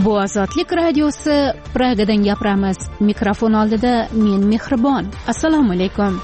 Bu Ozodlik radiosi, Pragadan gapiramiz. Mikrofon oldida men Mehribon. Assalomu alaykum.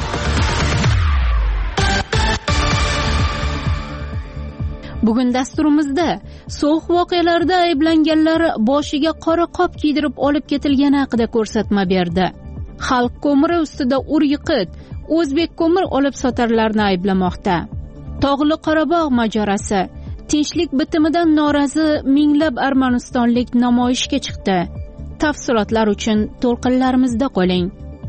Bugun dasturimizda so'x voqealarida ayblanganlar boshiga qora qop kiydirib olib ketilgani haqida ko'rsatma berdi. Xalq ko'miri ustida ur-yiqit o'zbek ko'mir olib sotarlarni ayblamoqda. Tog'li Qorabog' mojarosi. Tinchlik bitimidan norozi minglab armanistonlik namoyishga chiqdi. Tafsilotlar uchun to'lqinlarimizda qoling.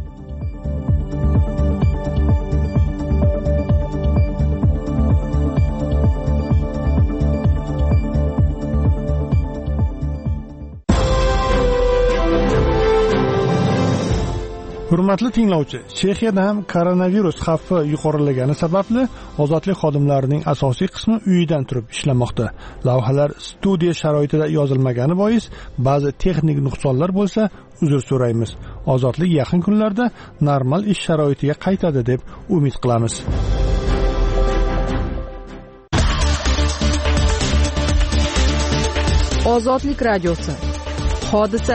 Hurmatli tinglovchi, Chexiyada ham koronavirus xavfi yuqorilagani sababli ozodlik xodimlarining asosiy qismi uyidan turib ishlamoqda. Lavhalar studiya sharoitida yozilmagani bois ba'zi texnik nuqsonlar bo'lsa, uzr so'raymiz. Ozodlik yaqin kunlarda normal ish sharoitiga qaytadi deb umid qilamiz. Ozodlik radiosi. Hodisa.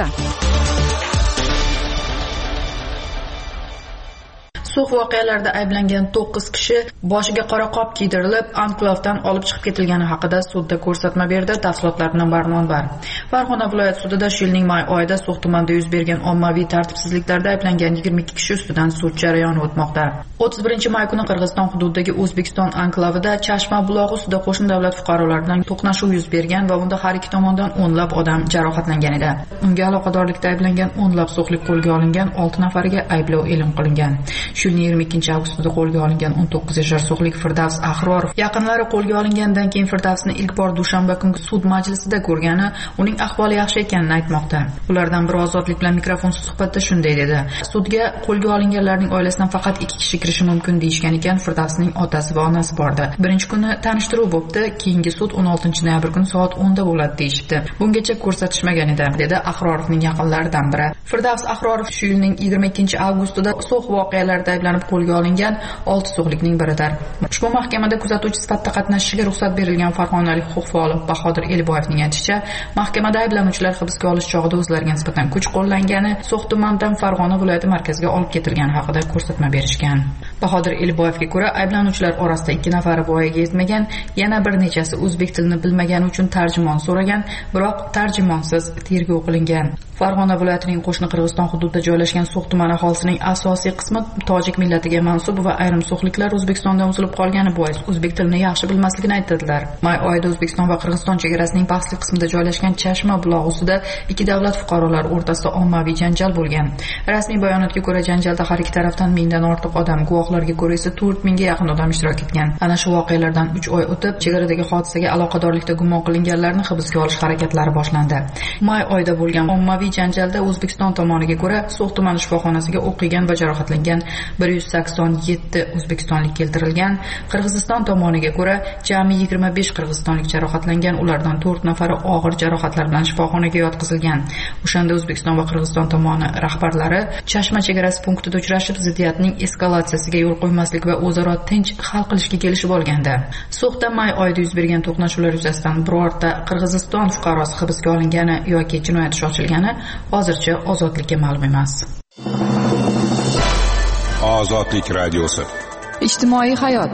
So'x voqealarida ayblangan 9 kishi boshiga qora qop kiydirilib, anklavdan olib chiqib ketilgani haqida sudda ko'rsatma berdi. Tafsilotlar bilan Barmonbar. Farg'ona viloyat sudida yilning may oyida So'x tumanida yuz bergan ommaviy tartibsizliklarda ayblangan 22 kishi ustidan sud jarayoni o'tmoqda. 31 may kuni Qirg'iziston hududidagi O'zbekiston anklavida Chashma bulog'i ustida qo'shni davlat fuqarolaridan to'qnashuv yuz bergan va unda har ikki tomondan o'nlab odam jarohatlangan edi. Unga aloqadorlikda ayblangan o'nlab so'xlik qo'lga olingan, 6 nafariga ayblov e'lon qilingan. Yilning 22 avgustida qo'lga olingan 19 yoshli so'xlik Firdavs Ahrorov yaqinlari qo'lga olingandan keyin Firdavsni ilk bor dushanba kungi sud majlisida ko'rgani, uning ahvoli yaxshi ekanini aytmoqda. Ulardan biri Ozodlik bilan mikrofonsiz suhbatda shunday dedi: "Sudga qo'lga olinganlarning oilasidan faqat 2 kishi kirishi mumkin deyishgan ekan. Firdavsning otasi va onasi bordi. Birinchi kuni tanishtiruv bo'pti, keyingi sud 16 noyabr kuni soat 10 da bo'ladi deyishdi. Bungacha ko'rsatishmagan edi", dedi Ahrorovning yaqinlaridan biri. Firdavs Ahrorov shu yilning 22 avgustida So'x voqealarida ayblanib qo'lga olingan 6 so'xlikning biridir. Ushbu mahkamada kuzatuvchi sifatida qatnashishiga ruxsat berilgan farg'onalik huquq faoli Bahodir Eliboyevning aytishicha, mahkamada ayblanuvchilar hibsga olish chog'ida o'zlariga nisbatan kuch qo'llangani, So'x tumanidan Farg'ona viloyati markaziga olib ketilgani haqida ko'rsatma berishgan. Bahodir Eliboyevga ko'ra, ayblanuvchilar orasida 2 nafari voyaga yetmagan, yana bir nechasi o'zbek tilini bilmagani uchun tarjimon so'ragan, biroq tarjimonsiz tergov qilingan. Farg'ona viloyatining qo'shni Qirg'iziston hududida joylashgan So'x tumani aholisining asosiy qismi tojik millatiga mansub va ayrim so'xliklar O'zbekistondan uzilib qolgani bois o'zbek tilini yaxshi bilmasligini aytadilar. May oyida O'zbekiston va Qirg'iziston chegarasining pastki qismida joylashgan Chashma bulog'i ustida 2 davlat fuqarolari o'rtasida ommaviy janjal bo'lgan. Rasmiy bayonotga ko'ra, janjalda har ikki tarafdan 1000 dan ortiq odam, guvohlarga ko'ra esa 4000 ga yaqin odam ishtirok etgan. Ana shu voqealardan 3 oy o'tib, chegaradagi hodisaga aloqadorlikda gumon qilinganlarni hibsga olish harakatlari boshlandi. May oyida bo'lgan ommaviy janjalda O'zbekiston tomoniga ko'ra, So'x tumani shifoxonasiga o'q yegan va jarohatlangan 187 o'zbekistonlik keltirilgan. Qirg'iziston tomoniga ko'ra, jami 25 qirg'izistonlik jarohatlangan, ulardan 4 nafari og'ir jarohatlar bilan shifoxonaga yotqizilgan. O'shanda O'zbekiston va Qirg'iziston tomoni rahbarlari Chashma chegarasi punktida uchrashib, ziddiyatning eskalatsiyasiga yo'l qo'ymaslik va o'zaro tinch hal qilishga kelishib olganda, So'xda may oyida yuz bergan to'qnashuvlar yuzasidan birorta Qirg'iziston fuqarosi hibsga olingani yoki jinoyat ishi ochilgani hozircha Ozodlikka ma'lum emas. Ozodlik radiosi. Ijtimoiy hayot.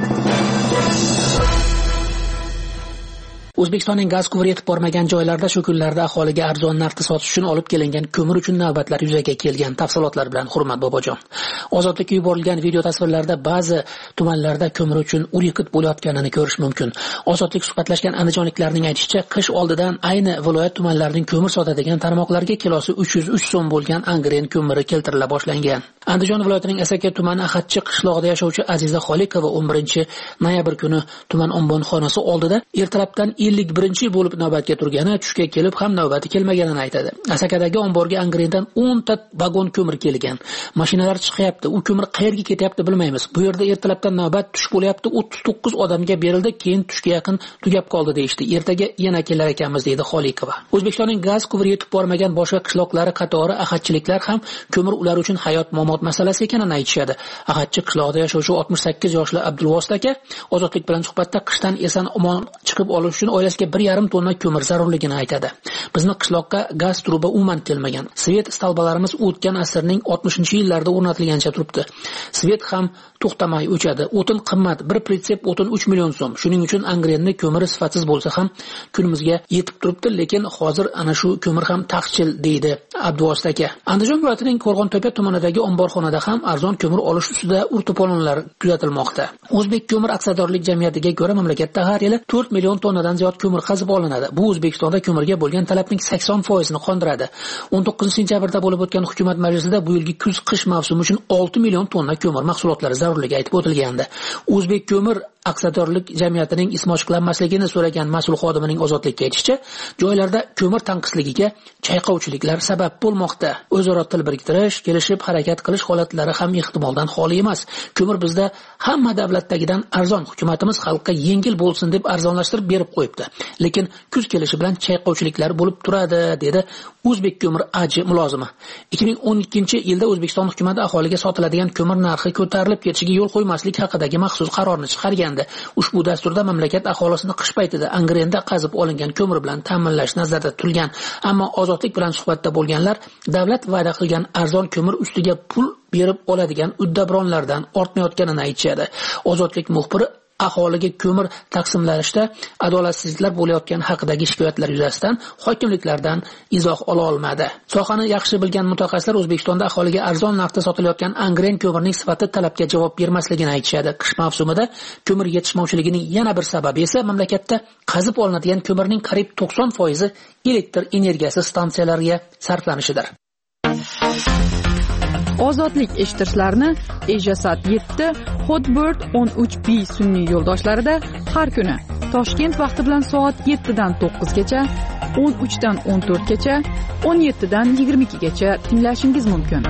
O'zbekistonning gaz quvuri yetib bormagan joylarda shu kunlarda aholiga arzon narxda sotish uchun olib kelingan ko'mir uchun navbatlar yuzaga kelgan. Tafsilotlar bilan Hurmat Bobojon. Ozodlikka yuborilgan video tasvirlarda ba'zi tumanlarda ko'mir uchun ur-yiqit bo'layotganini ko'rish mumkin. Ozodlik suhbatlashgan andijonliklarning aytishicha, qish oldidan ayni viloyat tumanlarining ko'mir sotadigan tarmoqlarga kilosi 303 so'm bo'lgan angren ko'miri keltirila boshlangan. Andijon viloyatining Asaka tumani Axatchi qishlog'ida yashovchi Aziza Xoliqova 11 noyabr kuni tuman ombonxonasi oldida ertalabdan 51 bo'lib navbatga turgani, tushga kelib ham navbati kelmaganini aytadi. Asakadagi omborga angrendan 10 ta vagon ko'mir kelgan. Mashinalar chiqyapti, u ko'mir qayerga ketyapti bilmaymiz. Bu yerda ertalabdan navbat tush bo'lyapti, 39 odamga berildi, keyin tushga yaqin tugab qoldi deyishdi. Ertaga yana kelar ekanmiz deydi Xoliqova. O'zbekistonning gaz quvuri yetib bormagan boshqa qishloqlari qatori axatchiliklar ham ko'mir ular uchun hayot-mamot masalasi ekanini aytishadi. Axatchi qishlog'ida yashovchi 68 yoshli Abdulvosit aka Ozodlik bilan suhbatda qishdan eson omon chiqib olish uchun oilasiga 1,5 tonna ko'mir zarurligini aytadi. Bizni qishloqqa gaz truba umuman kelmagan. Svet stalbalarimiz o'tgan asrning 60-yillarida o'rnatilgancha turibdi. Svet ham to'xtamay o'chadi. O'tin qimmat, bir pritsep o'tin 3 million so'm. Shuning uchun Angrenni ko'miri sifatsiz bo'lsa ham kunimizga yetib turibdi, lekin hozir ana shu ko'mir ham taqchil deydi Abduvosit aka. Andijon viloyatining Qo'rg'ontepa tumanidagi omborxonada ham arzon ko'mir olish ustida urto'polonlar kuzatilmoqda. O'zbek ko'mir aksiyadorlik jamiyatiga ko'ra mamlakatda har yili 4 million tonnadan ziyod ko'mir qazib olinadi. Bu O'zbekistonda ko'mirga bo'lgan talabning 80% ni qondiradi. 19-sentyabrda bo'lib o'tgan hukumat majlisida bu yilgi kuz-qish mavsumi uchun 6 million tonna ko'mir mahsulotlari zarurligi aytib o'tilgandi. O'zbek ko'mir aksiyadorlik jamiyatining ismi ochiqlanmasligini so'ragan mas'ul xodimining Ozodlikka aytishicha, joylarda ko'mir tanqisligiga chayqovchiliklar sabab bo'lmoqda. O'zaro til biriktirish, kelishib harakat qilish holatlari ham ehtimoldan xoli emas. Ko'mir bizda hamma davlatdagidan arzon, hukumatimiz xalqqa yengil bo'lsin deb arzonlashtirib berib qo'yibdi. Lekin kuz kelishi bilan chayqovchiliklar bo'lib turadi, dedi O'zbek ko'mir AJ mulozimi. 2012-yilda O'zbekiston hukumati aholiga sotiladigan ko'mir narxi ko'tarilib ketishiga yo'l qo'ymaslik haqidagi maxsus qarorni chiqargan. Ushbu dasturda mamlakat aholisini qish paytida Angrenda qazib olingan ko'mir bilan ta'minlash nazarda tutilgan. Ammo Ozodlik bilan suhbatda bo'lganlar davlat va'da qilgan arzon ko'mir ustiga pul berib oladigan uddabronlardan ortmayotganini aytishadi. Ozodlik muxbiri aholiga ko'mir taqsimlashda adolatsizliklar bo'layotgani haqidagi shikoyatlar yuzasidan hokimliklardan izoh ola olmadi. Sohani yaxshi bilgan mutaxassislar O'zbekistonda aholiga arzon narxda sotilayotgan Angren ko'mirning sifati talabga javob bermasligini aytishadi. Qish mavsumida ko'mir yetishmovchiligining yana bir sababi esa mamlakatda qazib olinadigan ko'mirning qariyb 90% elektr energiyasi stansiyalariga sarflanishidir. Ozodlik eshittirishlarni Ejasat 7, Hotbird 13B sun'iy yo'ldoshlarida har kuni Toshkent vaqti bilan soat 7 dan 9 gacha, 13 dan 14 gacha, 17 dan 22 gacha tinglashingiz mumkin.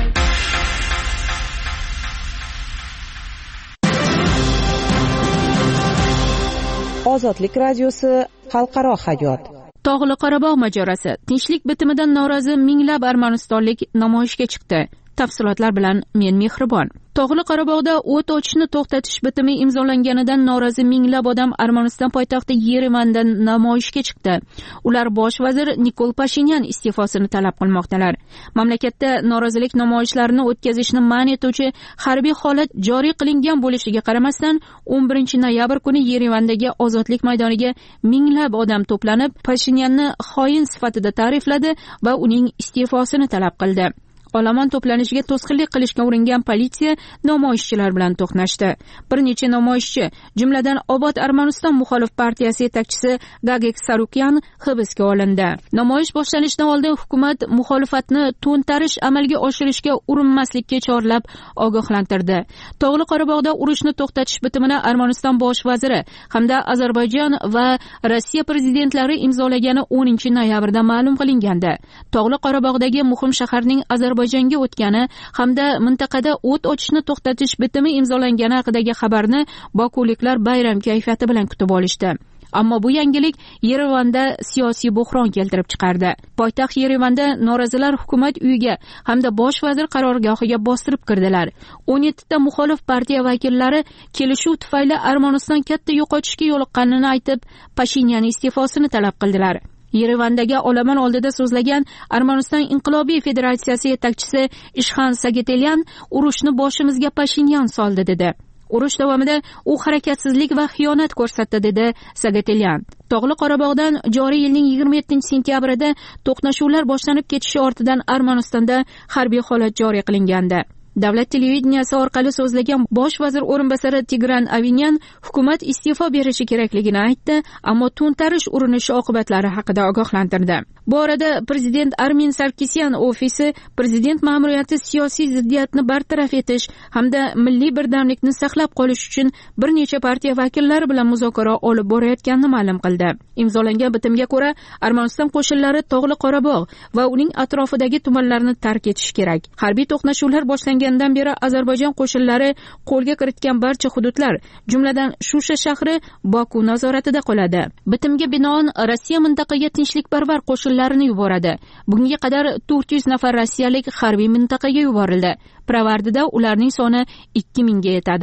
Ozodlik radiosi xalqaro hayot. Tog'li Qorabog' mojarosi. Tinchlik bitimidan norozi minglab armanistonlik namoyishga chiqdi. Tafsilotlar bilan men Mehribon. Tog'li Qorabog'da o't ochishni to'xtatish bitimi imzolanganidan norozi minglab odam Armaniston poytaxti Yerevandan namoyishga chiqdi. Ular bosh vazir Nikol Pashinyan iste'fosini talab qilmoqdalar. Mamlakatda norozilik namoyishlarini o'tkazishni man etuvchi harbiy holat joriy qilingan bo'lishiga qaramasdan 11-noyabr kuni Yerevandagi Ozodlik maydoniga minglab odam to'planib, Pashinyanni xoin sifatida ta'rifladi va uning iste'fosini talab qildi. Olomon to'planishiga to'sqinlik qilishga uringan politsiya namoyishchilar bilan to'qnashdi. Bir necha namoyishchi, jumladan Obod Armaniston muxolif partiyasi yetakchisi Gagek Sarukyan hibsga olindi. Namoyish boshlanishidan oldin hukumat muxolifatni to'ntarish amalga oshirishga urinmaslikka chorlab ogohlantirdi. Tog'li Qorabog'da urushni to'xtatish bitimini Armaniston bosh vaziri hamda Ozarbayjon va Rossiya prezidentlari imzolagani 10-noyabrda ma'lum qilingandi. Tog'li Qorabog'dagi muhim shaharning Ozarbayjonga o'tgani hamda mintaqada o't ochishni to'xtatish bitimi imzolangani haqidagi xabarni bokuliklar bayram kayfiyati bilan kutib olishdi. Ammo bu yangilik Yerevanda siyosiy buhron keltirib chiqardi. Poytaxt Yerevanda norozilar hukumat uyiga hamda bosh vazir qarorgohiga bostirib kirdilar. 17 ta muxolif partiya vakillari kelishuv tufayli Armaniston katta yo'qotishga yo'liqqanini aytib, Pashinyan iste'fosini talab qildilar. Yerevandagi olomon oldida so'zlagan Armaniston Inqilobiy Federatsiyasi yetakchisi Ishxan Sagetelyan urushni boshimizga Pashinyan soldi dedi. Urush davomida u harakatsizlik va xiyonat ko'rsatdi dedi Sagetelyan. Tog'li Qorabog'dan joriy yilning 27-sentyabrida to'qnashuvlar boshlanib ketishi ortidan Armanistonda harbiy holat joriy qilingandi. Davlat televideniyasi orqali so'zlagan bosh vazir o'rinbosari Tigran Avinyan hukumat iste'fo berishi kerakligini aytdi, ammo to'ntarish urinishi oqibatlari haqida ogohlantirdi. Bu orada prezident Armin Sarkisyan ofisi prezident ma'muriyati siyosiy ziddiyatni bartaraf etish hamda milliy birdamlikni saqlab qolish uchun bir necha partiya vakillari bilan muzokara olib borayotganini ma'lum qildi. Imzolangan bitimga ko'ra Armaniston qo'shinlari Tog'li Qorabog' va uning atrofidagi tumanlarni tark etish kerak. Harbiy to'qnashuvlar boshlangandan beri Ozarbayjon qo'shinlari qo'lga kiritgan barcha hududlar, jumladan Shusha shahri Boku nazoratida qoladi. Bitimga binoan Rossiya mintaqaga tinchlikparvar qo'shinlarini yuboradi. Bunga qadar 400 nafar rossiyalik harbiy mintaqaga yuborildi. Pravardida ularning soni 2000 ga yetadi.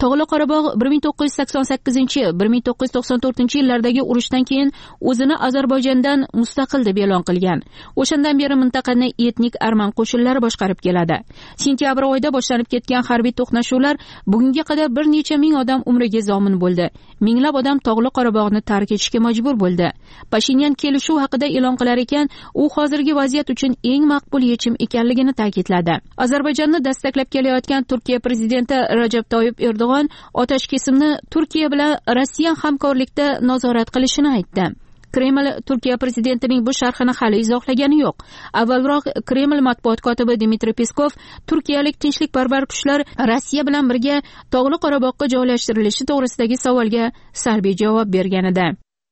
Tog'li Qorabog' 1988-1994 yillardagi urushdan keyin o'zini Ozarbayjondan mustaqil deb e'lon qilgan. O'shandan beri mintaqani etnik arman qo'shinlari boshqarib keladi. Sentyabr oyida boshlanib ketgan harbiy to'qnashuvlar bugunga qadar bir necha ming odam umriga zomin bo'ldi. Minglab odam Tog'li Qorabog'ni tark etishga majbur bo'ldi. Pashinyan kelishuv haqida e'lon qilar ekan, u hozirgi vaziyat uchun eng maqbul yechim ekanligini ta'kidladi. Ozarbayjonni dastaklab kelayotgan Turkiya prezidenti Rajab Toyyib Erdo'g'on otash kesimni Turkiya bilan Rossiya hamkorlikda nazorat qilishini aytdi. Kreml Turkiya prezidentining bu sharhini hali izohlagani yo'q. Avvalroq Kreml matbuot kotibi Dmitriy Peskov turkiyalik tinchlikparvar kuchlar Rossiya bilan birga Tog'li Qorabog'ga joylashtirilishi to'g'risidagi savolga salbiy javob bergan edi.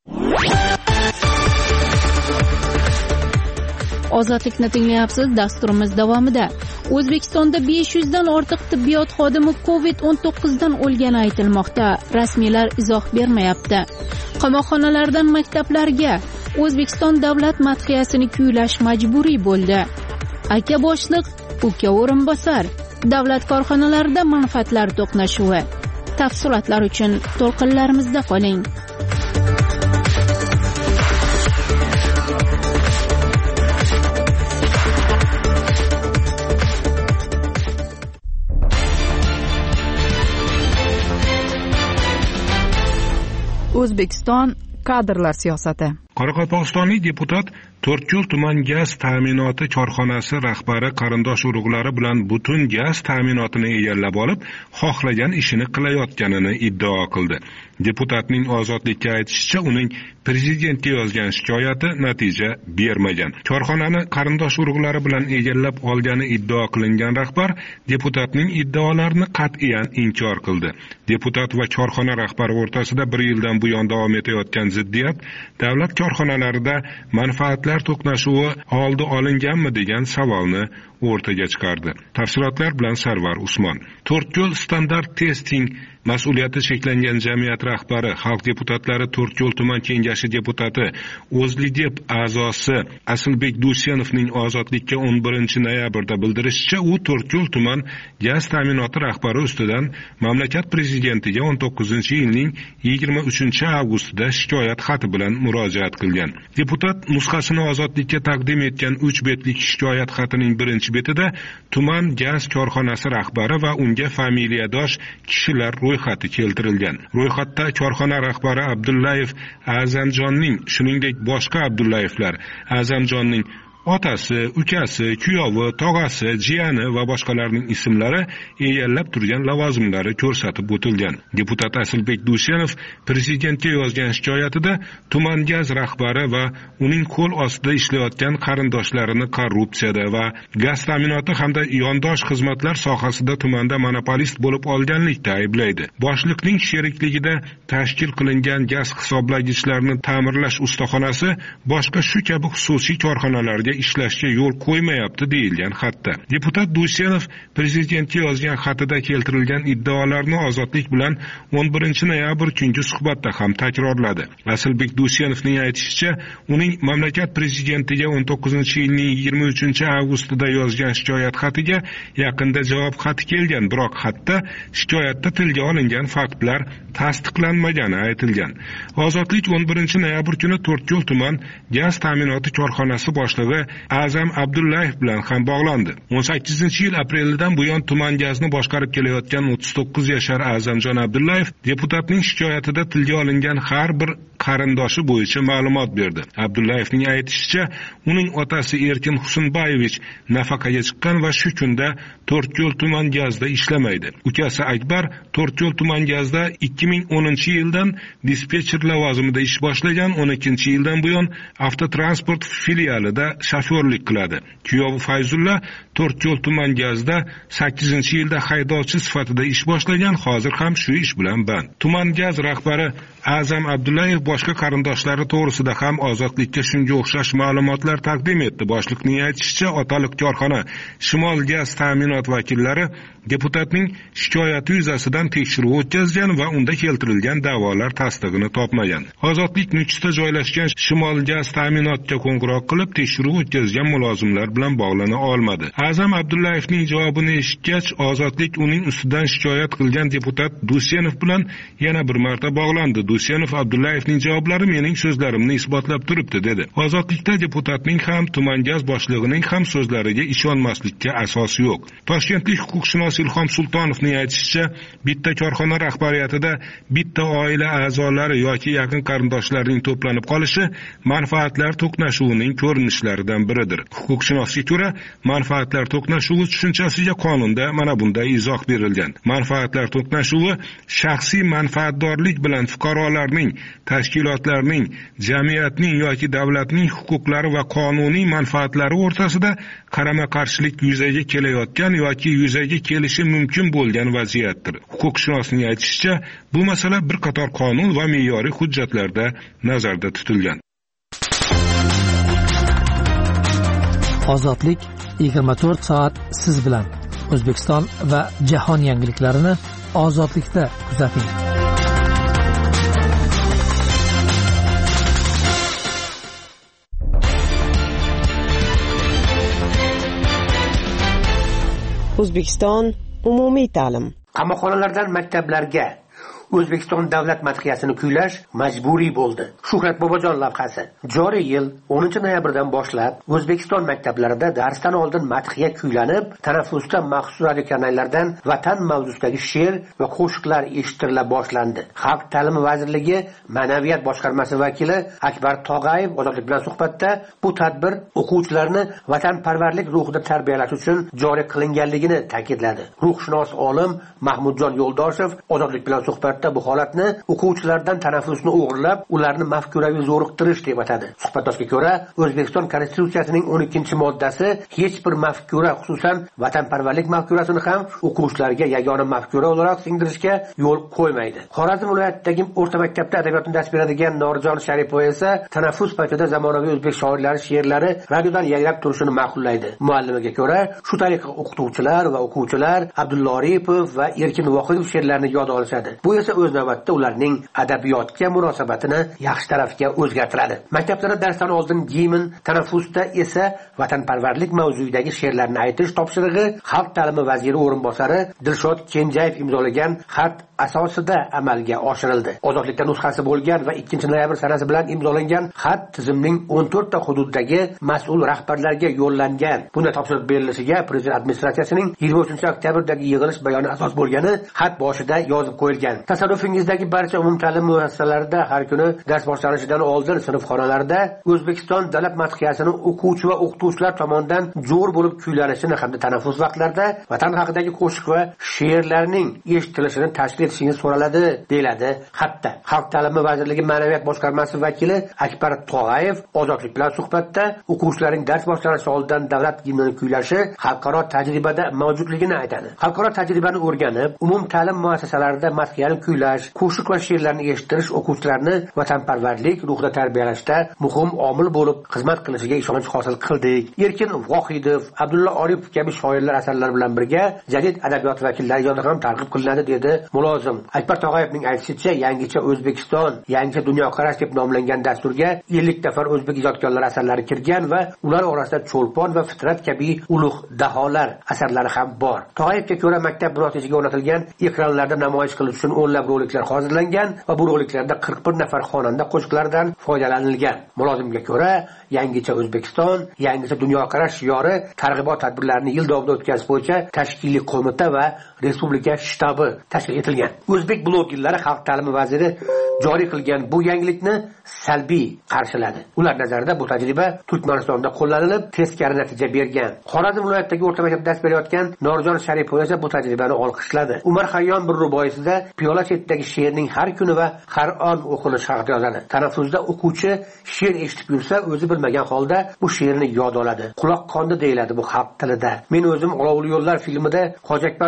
Ozodlikni tinglayapsiz. Dasturimiz davomida O'zbekistonda 500 dan ortiq tibbiyot xodimi COVID-19 dan o'lgani aytilmoqda. Rasmiylar izoh bermayapti. Qamoqxonalardan maktablarga O'zbekiston davlat madhiyasini kuylash majburiy bo'ldi. Aka boshliq, uka o'rinbosar, davlat korxonalarida manfaatlar to'qnashuvi. Tafsilotlar uchun to'lqinlarimizda qoling. O'zbekiston kadrlar siyosati. Qoraqalpog'istonlik deputat To'rtko'l tuman gaz ta'minoti korxonasi rahbari qarindosh urug'lari bilan butun gaz ta'minotini egallab olib, xohlagan ishini qilayotganini iddao qildi. Deputatning Ozodlikka aytishicha, uning prezidentga yozgan shikoyati natija bermagan. Korxonani qarindosh urug'lari bilan egallab olgani iddao qilingan rahbar deputatning iddaolarini qat'iyan inkor qildi. Deputat va korxona rahbari o'rtasida 1 yildan buyon davom etayotgan ziddiyat davlat korxonalarida manfaatlar to'qnashuvi oldi olinganmi degan savolni o'rtaga chiqardi. Tafsilotlar bilan Sarvar Usmon. To'rtko'l standart testing mas'uliyati cheklangan jamiyat rahbari, xalq deputatlari To'rtko'l tuman kengashi deputati, O'zlidep a'zosi Asilbek Dusyanovning Ozodlikka 11-noyabrda bildirishicha, u To'rtko'l tuman gaz ta'minoti rahbari ustidan mamlakat prezidentiga 19-yilning 23-avgustida shikoyat xati bilan murojaat qilgan. Deputat nusxasini Ozodlikka taqdim etgan 3 betlik shikoyat xatining birinchi betida tuman gaz korxonasi rahbari va unga familiyadosh kishilar ro'yxati keltirilgan. Ro'yxatda korxona rahbari Abdullayev A'zamjonning, shuningdek boshqa Abdullayevlar, A'zamjonning otasi, ukasi, kuyovi, tog'asi, jiyani va boshqalarning ismlari egallab turgan lavozimlari ko'rsatib o'tilgan. Deputat Asilbek Dusyanov prezidentga yozgan shikoyatida tuman gaz rahbari va uning qo'l ostida ishlayotgan qarindoshlarini korrupsiyada va gaz ta'minoti hamda yondosh xizmatlar sohasida tumanda monopolist bo'lib olganlikda ayblaydi. Boshliqning sherikligida tashkil qilingan gaz hisoblagichlarni ta'mirlash ustaxonasi boshqa shu kabi xususiy korxonalarga ishlashga yo'l qo'ymayapti deyilgan xatda. Deputat Dusyanov prezidentga yozgan xatida keltirilgan iddaolarni Ozodlik bilan 11-noyabr kungi suhbatda ham takrorladi. Asilbek Dusyanovning aytishicha, uning mamlakat prezidentiga 19-yilning 23-avgustida yozgan shikoyat xatiga yaqinda javob xati kelgan, biroq xatda shikoyatda tilga olingan faktlar tasdiqlanmagani aytilgan. Ozodlik 11-noyabr kuni To'rtko'l tuman gaz ta'minoti korxonasi boshlig'i A'zam Abdullayev bilan ham bog'landi. 18-yil aprelidan buyon tuman gazni boshqarib kelayotgan 39 yashar A'zamjon Abdullayev deputatning shikoyatida tilga olingan har bir qarindoshi bo'yicha ma'lumot berdi. Abdullayevning aytishicha, uning otasi Erkin Husunbayevich nafaqaga chiqqan va shu kunda To'rtko'l tuman gazda ishlamaydi. Ukasi Akbar To'rtko'l tuman gazda 2010-yildan dispetcher lavozimida ish boshlagan, 12-yildan buyon avtotransport filialida shofyorlik qiladi. Kuyovi Fayzulla To'rtko'l tuman gazda 8-yilda haydovchi sifatida ish boshlagan, hozir ham shu ish bilan band. Tuman gaz rahbari A'zam Abdullayev boshqa qarindoshlari to'g'risida ham Ozodlikka shunga o'xshash ma'lumotlar taqdim etdi. Boshliqning aytishicha, otaliq korxona Shimol gaz ta'minot vakillari deputatning shikoyati yuzasidan tekshiruv o'tkazgan va unda keltirilgan da'volar tasdig'ini topmagan. Ozodlik Nukusda joylashgan Shimol gaz ta'minotiga qo'ng'iroq qilib tekshiruv o'tkazgan mulozimlar bilan bog'lana olmadi. A'zam Abdullayevning javobini eshitgach, Ozodlik uning ustidan shikoyat qilgan deputat Dusyanov bilan yana bir marta bog'landi. Dusyanov Abdullayevning javoblari mening so'zlarimni isbotlab turibdi dedi. Ozodlikda deputatning ham, tuman gaz boshlig'ining ham so'zlariga ishonmaslikka asos yo'q. Toshkentlik huquqshunos Ilhom Sultonovning aytishicha, bitta korxona rahbariyatida bitta oila a'zolari yoki yaqin qarindoshlarning to'planib qolishi manfaatlar to'qnashuvining ko'rinishlaridan biridir. Huquqshunosga ko'ra, manfaatlar to'qnashuvi tushunchasiga qonunda mana bunday izoh berilgan. Manfaatlar to'qnashuvi shaxsiy manfaatdorlik bilan fuqarolarning, tashkilotlarning, jamiyatning yoki davlatning huquqlari va qonuniy manfaatlari o'rtasida qarama-qarshilik yuzaga kelayotgan yoki yuzaga kelishi mumkin bo'lgan vaziyatdir. Huquqshunosning aytishicha, bu masala bir qator qonun va me'yoriy hujjatlarda nazarda tutilgan. Ozodlik 24 soat siz bilan. O'zbekiston va jahon yangiliklarini Ozodlikda kuzating. O'zbekiston umumiy ta'lim. Qamoqxonalardan maktablarga O'zbekiston davlat madhiyasini kuylash majburiy bo'ldi. Shuhrat Bobojon lavhasi. Joriy yil 10-noyabrdan boshlab O'zbekiston maktablarida darsdan oldin madhiya kuylanib, tanaffusda maxsus radiokanallardan vatan mavzusidagi she'r va qo'shiqlar eshittirila boshlandi. Xalq ta'limi vazirligi Ma'naviyat boshqarmasi vakili Akbar Tog'ayev Ozodlik bilan suhbatda bu tadbir o'quvchilarni vatanparvarlik ruhida tarbiyalash uchun joriy qilinganligini ta'kidladi. Ruhshunos olim Mahmudjon Yo'ldoshev Ozodlik bilan suhbatda bu holatni o'quvchilardan tanaffusni o'g'irlab, ularni mafkuraviy zo'riqtirish deb atadi. Suhbatdoshga ko'ra, O'zbekiston Konstitutsiyasining 12-moddasi hech bir mafkura, xususan vatanparvarlik mafkurasini ham o'quvchilarga yagona mafkura o'laroq singdirishga yo'l qo'ymaydi. Xorazm viloyatidagi o'rta maktabda adabiyotni dars beradigan Norjon Sharipova esa tanaffus paytida zamonaviy o'zbek shoirlari she'rlari radiodan yangrab turishini ma'qullaydi. Muallimiga ko'ra, shu tariqa o'qituvchilar va o'quvchilar Abdulla Oripov va Erkin Vohidov she'rlarini yod olishadi. Bu esa o'z navbatida ularning adabiyotga munosabatini yaxshi tarafga o'zgartiradi. Maktablarda darsdan oldin gimn, tanaffusda esa vatanparvarlik mavzuidagi she'rlarni aytish topshirig'i Xalq ta'limi vaziri o'rinbosari Dilshod Kenjayev imzolagan xat asosida amalga oshirildi. Ozodlikda nusxasi bo'lgan va 2-noyabr sanasi bilan imzolangan xat tizimning 14 ta hududdagi mas'ul rahbarlarga yo'llangan. Bunday topshiriq berilishiga prezident administratsiyasining 23-oktyabrdagi yig'ilish bayoni asos bo'lgani xat boshida yozib qo'yilgan. Tasarrufingizdagi barcha umumta'lim muassasalarida har kuni dars boshlanishidan oldin sinfxonalarda O'zbekiston davlat madhiyasini o'quvchi va o'qituvchilar tomonidan jo'r bo'lib kuylanishini hamda tanaffus vaqtlarida vatan haqidagi qo'shiq va she'rlarning eshitilishini tashkil etishingiz so'raladi, deyiladi xatda. Xalq ta'limi vazirligi Ma'naviyat boshqarmasi vakili Akbar Tog'ayev Ozodlik bilan suhbatda o'quvchilarning dars boshlanishi oldidan davlat gimnini kuylashi xalqaro tajribada mavjudligini aytadi. Xalqaro tajribani o'rganib, umumta'lim muassasalarida madhiyani kuylash, qo'shiq va she'rlarni eshittirish o'quvchilarni vatanparvarlik ruhida tarbiyalashda muhim omil bo'lib xizmat qilishiga ishonch hosil qildik. Erkin Vohidov, Abdulla Oripov kabi shoirlar asarlari bilan birga jadid adabiyot vakillari yoniga ham targ'ib qilinadi, dedi mulozim. Akbar Tog'ayevning aytishicha, yangicha O'zbekiston, yangicha dunyoqarash deb nomlangan dasturga 50 nafar o'zbek ijodkorlari asarlari kirgan va ular orasida Cho'lpon va Fitrat kabi ulug' daholar asarlari ham bor. Tog'ayevga ko'ra, maktab binosiga o'rnatilgan ekranlarda namoyish qilish uchun o'nlab roliklar hozirlangan va bu roliklarda 41 nafar xonanda qo'shiqlaridan foydalanilgan. Mulozimga ko'ra, yangicha O'zbekiston, yangicha dunyoqarash shiori targ'ibot tadbirlarini yil davomida o'tkazish bo'yicha tashkiliy qo'mita va respublika shtabi tashkil etilgan. O'zbek blogerlari Xalq ta'limi vaziri joriy qilgan bu yangilikni salbiy qarshiladi. Ular nazarida bu tajriba Turkmanistonda qo'llanilib, teskari natija bergan. Xorazm viloyatidagi o'rta maktabda dars berayotgan Norjon Sharipova esa bu tajribani olqishladi. Umar Xayyom bir ruboyisida piyola chetidagi she'rning har kuni va har on o'qilishi haqida yozadi. Tanaffusda o'quvchi she'r eshitib yursa, o'zi bilmagan holda bu she'rni yod oladi. Quloq qondi deyiladi bu xalq tilida. Men o'zim Olovli yo'llar filmida Hoji Akbar Nurmatov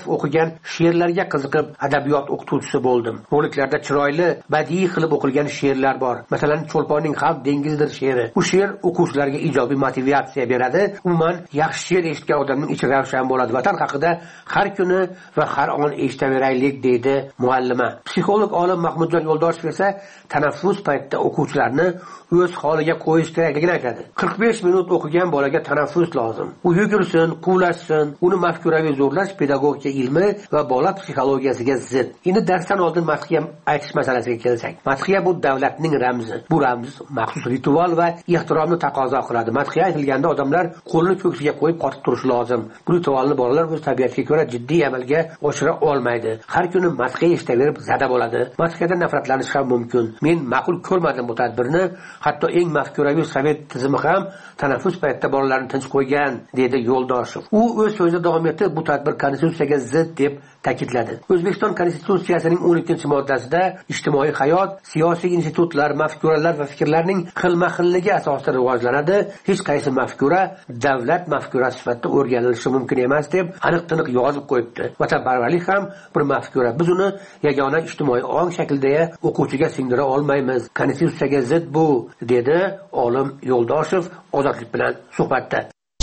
Aytmatov o'qigan she'rlarga qiziqib adabiyot o'qituvchisi bo'ldim. Roliklarda chiroyli, badiiy qilib o'qilgan she'rlar bor. Masalan, Cho'lponning Xalq dengizdir she'ri. Bu she'r o'quvchilarga ijobiy motivatsiya beradi. Umuman, yaxshi she'r eshitgan odamning ichi ravshan bo'ladi. Vatan haqida har kuni va har on eshitaveraylik deydi muallima. Psixolog olim Mahmudjon Yo'ldoshev esa tanaffus paytida o'quvchilarni o'z holiga qo'yish kerakligini aytadi. 45 minut o'qigan bolaga tanaffus lozim. U yugursin, quvlashsin. Uni mafkuraviy zo'rlash pedagogika ilmi va bola psixologiyasiga zid. Endi darsdan oldin madhiya aytish masalasiga kelsak. Madhiya bu davlatning ramzi. Bu ramz maxsus ritual va ehtiromni taqozo qiladi. Madhiya aytilganda odamlar qo'lini ko'ksiga qo'yib qotib turishi lozim. Bu ritualni bolalar o'z tabiatiga ko'ra jiddiy amalga oshira olmaydi. Har kuni madhiya eshitaverib zada bo'ladi. Madhiyadan nafratlanish ham mumkin. Men ma'qul ko'rmadim bu tadbirni. Hatto eng mafkuraviy sovet tizimi ham tanaffus paytida bolalarni tinch qo'ygan, dedi Yo'ldoshev. U o'z so'zida davom etib, bu tadbir konstitutsiyaga zid deb ta'kidladi. O'zbekiston konstitutsiyasining 12-moddasida ijtimoiy hayot, siyosiy institutlar, mafkuralar va fikrlarning xilma-xilligi asosida rivojlanadi. Hech qaysi mafkura davlat mafkurasi sifatida o'rganilishi mumkin emas deb aniq-tiniq yozib qo'yibdi. Vatanparvarlik ham bir mafkura. Biz uni yagona ijtimoiy ong shaklida o'quvchiga singdira olmaymiz. Konstitutsiyaga zid bu, dedi olim Yo'ldoshev Ozodlik bilan suhbatda.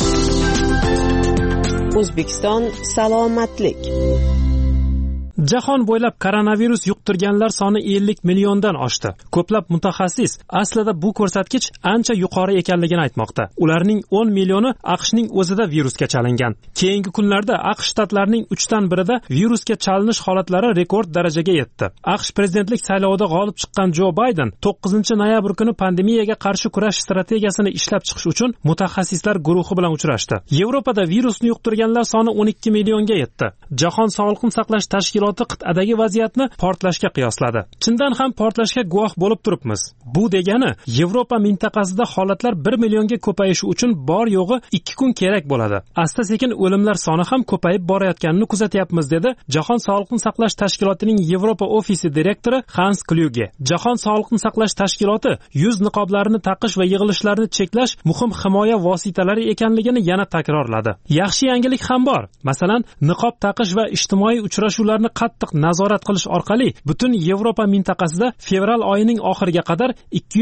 O'zbekiston salomatlik. Jahon bo'ylab koronavirus yuqtirganlar soni 50 milliondan oshdi. Ko'plab mutaxassis aslida bu ko'rsatkich ancha yuqori ekanligini aytmoqda. Ularning 10 millioni AQShning o'zida virusga chalingan. Keyingi kunlarda AQSh shtatlarining 3dan birida virusga chalinish holatlari rekord darajaga yetdi. AQSh prezidentlik saylovida g'olib chiqqan Jo Bayden 9-noyabr kuni pandemiyaga qarshi kurash strategiyasini ishlab chiqish uchun mutaxassislar guruhi bilan uchrashdi. Yevropada virusni yuqtirganlar soni 12 millionga yetdi. Jahon sog'liqni saqlash tashkiloti qit'adagi vaziyatni portlashga qiyosladi. Chindan ham portlashga guvoh bo'lib turibmiz. Bu degani Yevropa mintaqasida holatlar 1 millionga ko'payishi uchun bor yo'g'i 2 kun kerak bo'ladi. Asta-sekin o'limlar soni ham ko'payib borayotganini kuzatyapmiz, dedi Jahon sog'liqni saqlash tashkilotining Yevropa ofisi direktori Hans Kluge. Jahon sog'liqni saqlash tashkiloti yuz niqoblarini taqish va yig'ilishlarni cheklash muhim himoya vositalari ekanligini yana takrorladi. Yaxshi yangilik ham bor. Masalan, niqob taqish va ijtimoiy uchrashuvlarni qattiq nazorat qilish orqali butun Yevropa mintaqasida fevral oyining oxiriga qadar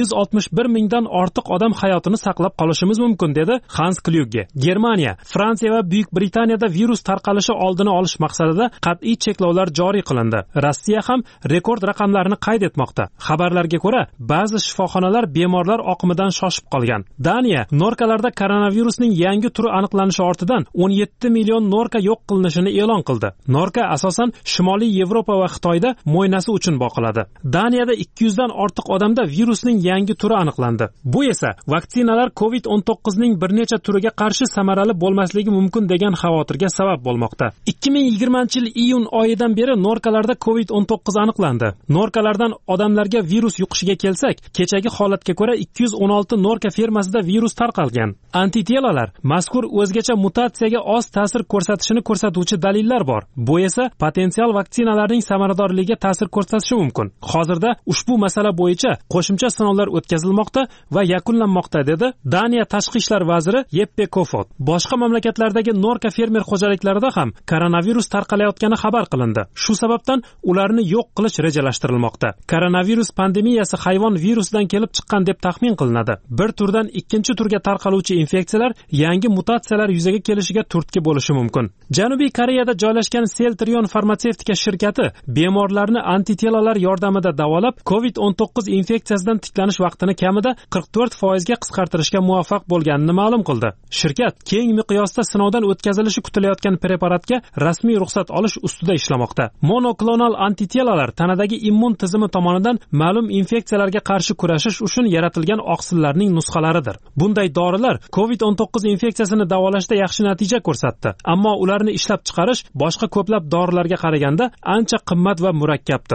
261 mingdan ortiq odam hayotini saqlab qolishimiz mumkin, dedi Hans Kluge. Germaniya, Fransiya va Buyuk Britaniyada virus tarqalishi oldini olish maqsadida qat'iy cheklovlar joriy qilindi. Rossiya ham rekord raqamlarni qayd etmoqda. Xabarlarga ko'ra, ba'zi shifoxonalar bemorlar oqimidan shoshib qolgan. Daniya norkalarda koronavirusning yangi turi aniqlanishi ortidan 17 million norka yo'q qilinishini e'lon qildi. Norka asosan Shimoliy Yevropa va Xitoyda mo'ynasi uchun boqiladi. Daniyada 200 dan ortiq odamda virusning yangi turi aniqlandi. Bu esa vaksinalar COVID-19 ning bir necha turiga qarshi samarali bo'lmasligi mumkin degan xavotirga sabab bo'lmoqda. 2020-yil iyun oyidan beri norkalarda COVID-19 aniqlandi. Norkalardan odamlarga virus yuqishiga kelsak, kechagi holatga ko'ra 216 norka fermasida virus tarqalgan. Antitelalar mazkur o'zgacha mutatsiyaga oz ta'sir ko'rsatishini ko'rsatuvchi dalillar bor. Bu esa potensial vaksinalarning samaradorligiga ta'sir ko'rsatishi mumkin. Hozirda ushbu masala bo'yicha qo'shimcha sinovlar o'tkazilmoqda va yakunlanmoqda, dedi Daniya tashqi ishlar vaziri Jeppe Kofod. Boshqa mamlakatlardagi norka fermer xo'jaliklarida ham koronavirus tarqalayotgani xabar qilindi. Shu sababdan ularni yo'q qilish rejalashtirilmoqda. Koronavirus pandemiyasi hayvon virusidan kelib chiqqan deb taxmin qilinadi. Bir turdan ikkinchi turga tarqaluvchi infeksiyalar yangi mutatsiyalar yuzaga kelishiga turtki bo'lishi mumkin. Janubiy Koreyada joylashgan Celtrion farmatsevtika shirkati bemorlarni antitelalar yordamida davolab COVID-19 infeksiyasidan tiklanish vaqtini kamida 44% ga qisqartirishga muvaffaq bo'lganini ma'lum qildi. Shirkat keng miqyosda sinovdan o'tkazilishi kutilayotgan preparatga rasmiy ruxsat olish ustida ishlamoqda. Monoklonal antitelalar tanadagi immun tizimi tomonidan ma'lum infeksiyalarga qarshi kurashish uchun yaratilgan oqsillarning nusxalaridir. Bunday dorilar COVID-19 infeksiyasini davolashda yaxshi natija ko'rsatdi, ammo ularni ishlab chiqarish boshqa ko'plab dorilarga qaraganda ancha qimmat va murakkabdir.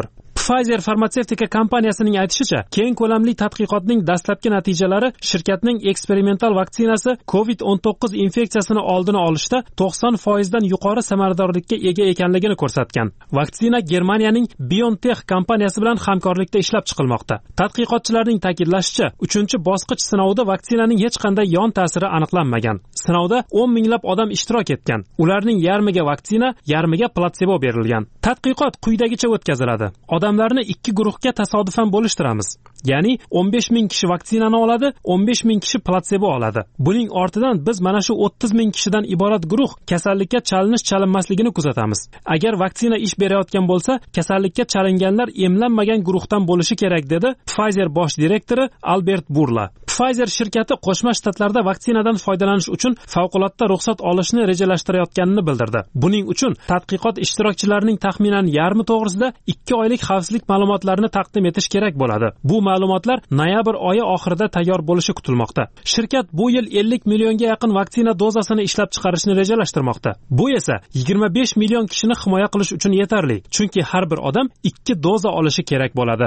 Pfizer farmatsevtika kompaniyasining aytishicha, keng ko'lamli tadqiqotning dastlabki natijalari shirkatning eksperimental vaksinasi COVID-19 infeksiyasini oldini olishda 90% dan yuqori samaradorlikka ega ekanligini ko'rsatgan. Vaksina Germaniyaning BioNTech kompaniyasi bilan hamkorlikda ishlab chiqilmoqda. Tadqiqotchilarning ta'kidlashicha, 3-bosqich sinovida vaksinaning hech qanday yon ta'siri aniqlanmagan. Sinovda 10 minglab odam ishtirok etgan. Ularning yarmiga vaksina, yarmiga platsebo berilgan. Tadqiqot quyidagicha o'tkaziladi. Odamlarni 2 guruhga tasodifan bo'lishtiramiz. Ya'ni 15 ming kishi vaksinani oladi, 15 ming kishi platsebo oladi. Buning ortidan biz mana shu 30 ming kishidan iborat guruh kasallikka chalinmasligini kuzatamiz. Agar vaksina ish berayotgan bo'lsa, kasallikka chalinganlar emlanmagan guruhdan bo'lishi kerak, dedi Pfizer bosh direktori Albert Burla. Pfizer shirkati Qo'shma Shtatlarda vaksinadan foydalanish uchun favqulodda ruxsat olishni rejalashtirayotganini bildirdi. Buning uchun tadqiqot ishtirokchilarining taxminan yarmi to'g'risida 2 oylik xavfsizlik ma'lumotlarini taqdim etish kerak bo'ladi. Bu ma'lumotlar noyabr oyi oxirida tayyor bo'lishi kutilmoqda. Shirkat bu yil 50 millionga yaqin vaksina dozasini ishlab chiqarishni rejalashtirmoqda. Bu esa 25 million kishini himoya qilish uchun yetarli, chunki har bir odam 2 doza olishi kerak bo'ladi.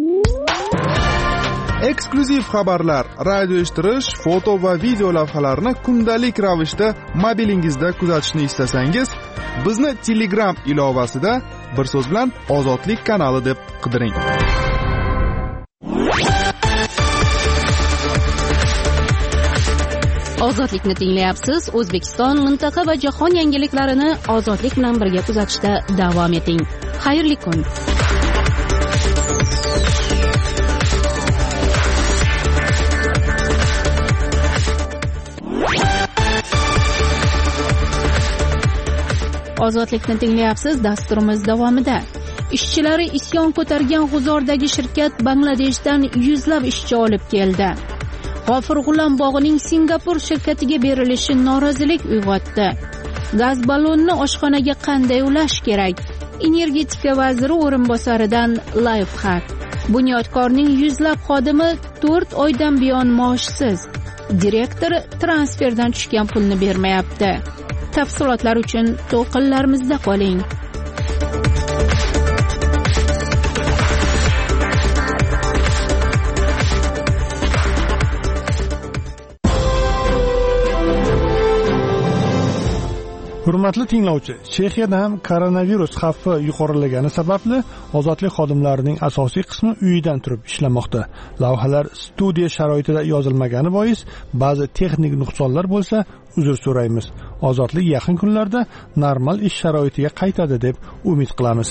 Eksklyuziv xabarlar, radio eshittirish, foto va video lavhalarni kundalik ravishda mobilingizda kuzatishni istasangiz, bizni Telegram ilovasida bir so'z bilan Ozodlik kanali deb qidiring. Ozodlikni tinglayapsiz. O'zbekiston, mintaqa va jahon yangiliklarini Ozodlik bilan birga kuzatishda davom eting. Xayrli kun. Ozodlikni tinglayapsiz. Dasturimiz davomida ishchilari isyon ko'targan G'uzordagi shirkat Bangladeshdan yuzlab ishchi olib keldi. G'ofur G'ulom bog'ining Singapur shirkatiga berilishi norozilik uyg'otdi. Gaz ballonni oshxonaga qanday ulash kerak? Energetika vaziri o'rinbosaridan live hack. Bunyodkorning yuzlab xodimi 4 oydan buyon maoshsiz. Direktor transferdan tushgan pulni bermayapti. Tafsilotlar uchun to'lqinlarimizda qoling. Hurmatli tinglovchi, Chexiyada ham koronavirus xavfi yuqorilagani sababli ozodlik xodimlarining asosiy qismi uyidan turib ishlamoqda. Lavhalar studiya sharoitida yozilmagani bois ba'zi texnik nuqsonlar bo'lsa, uzr so'raymiz. Ozodlik yaqin kunlarda normal ish sharoitiga qaytadi deb umid qilamiz.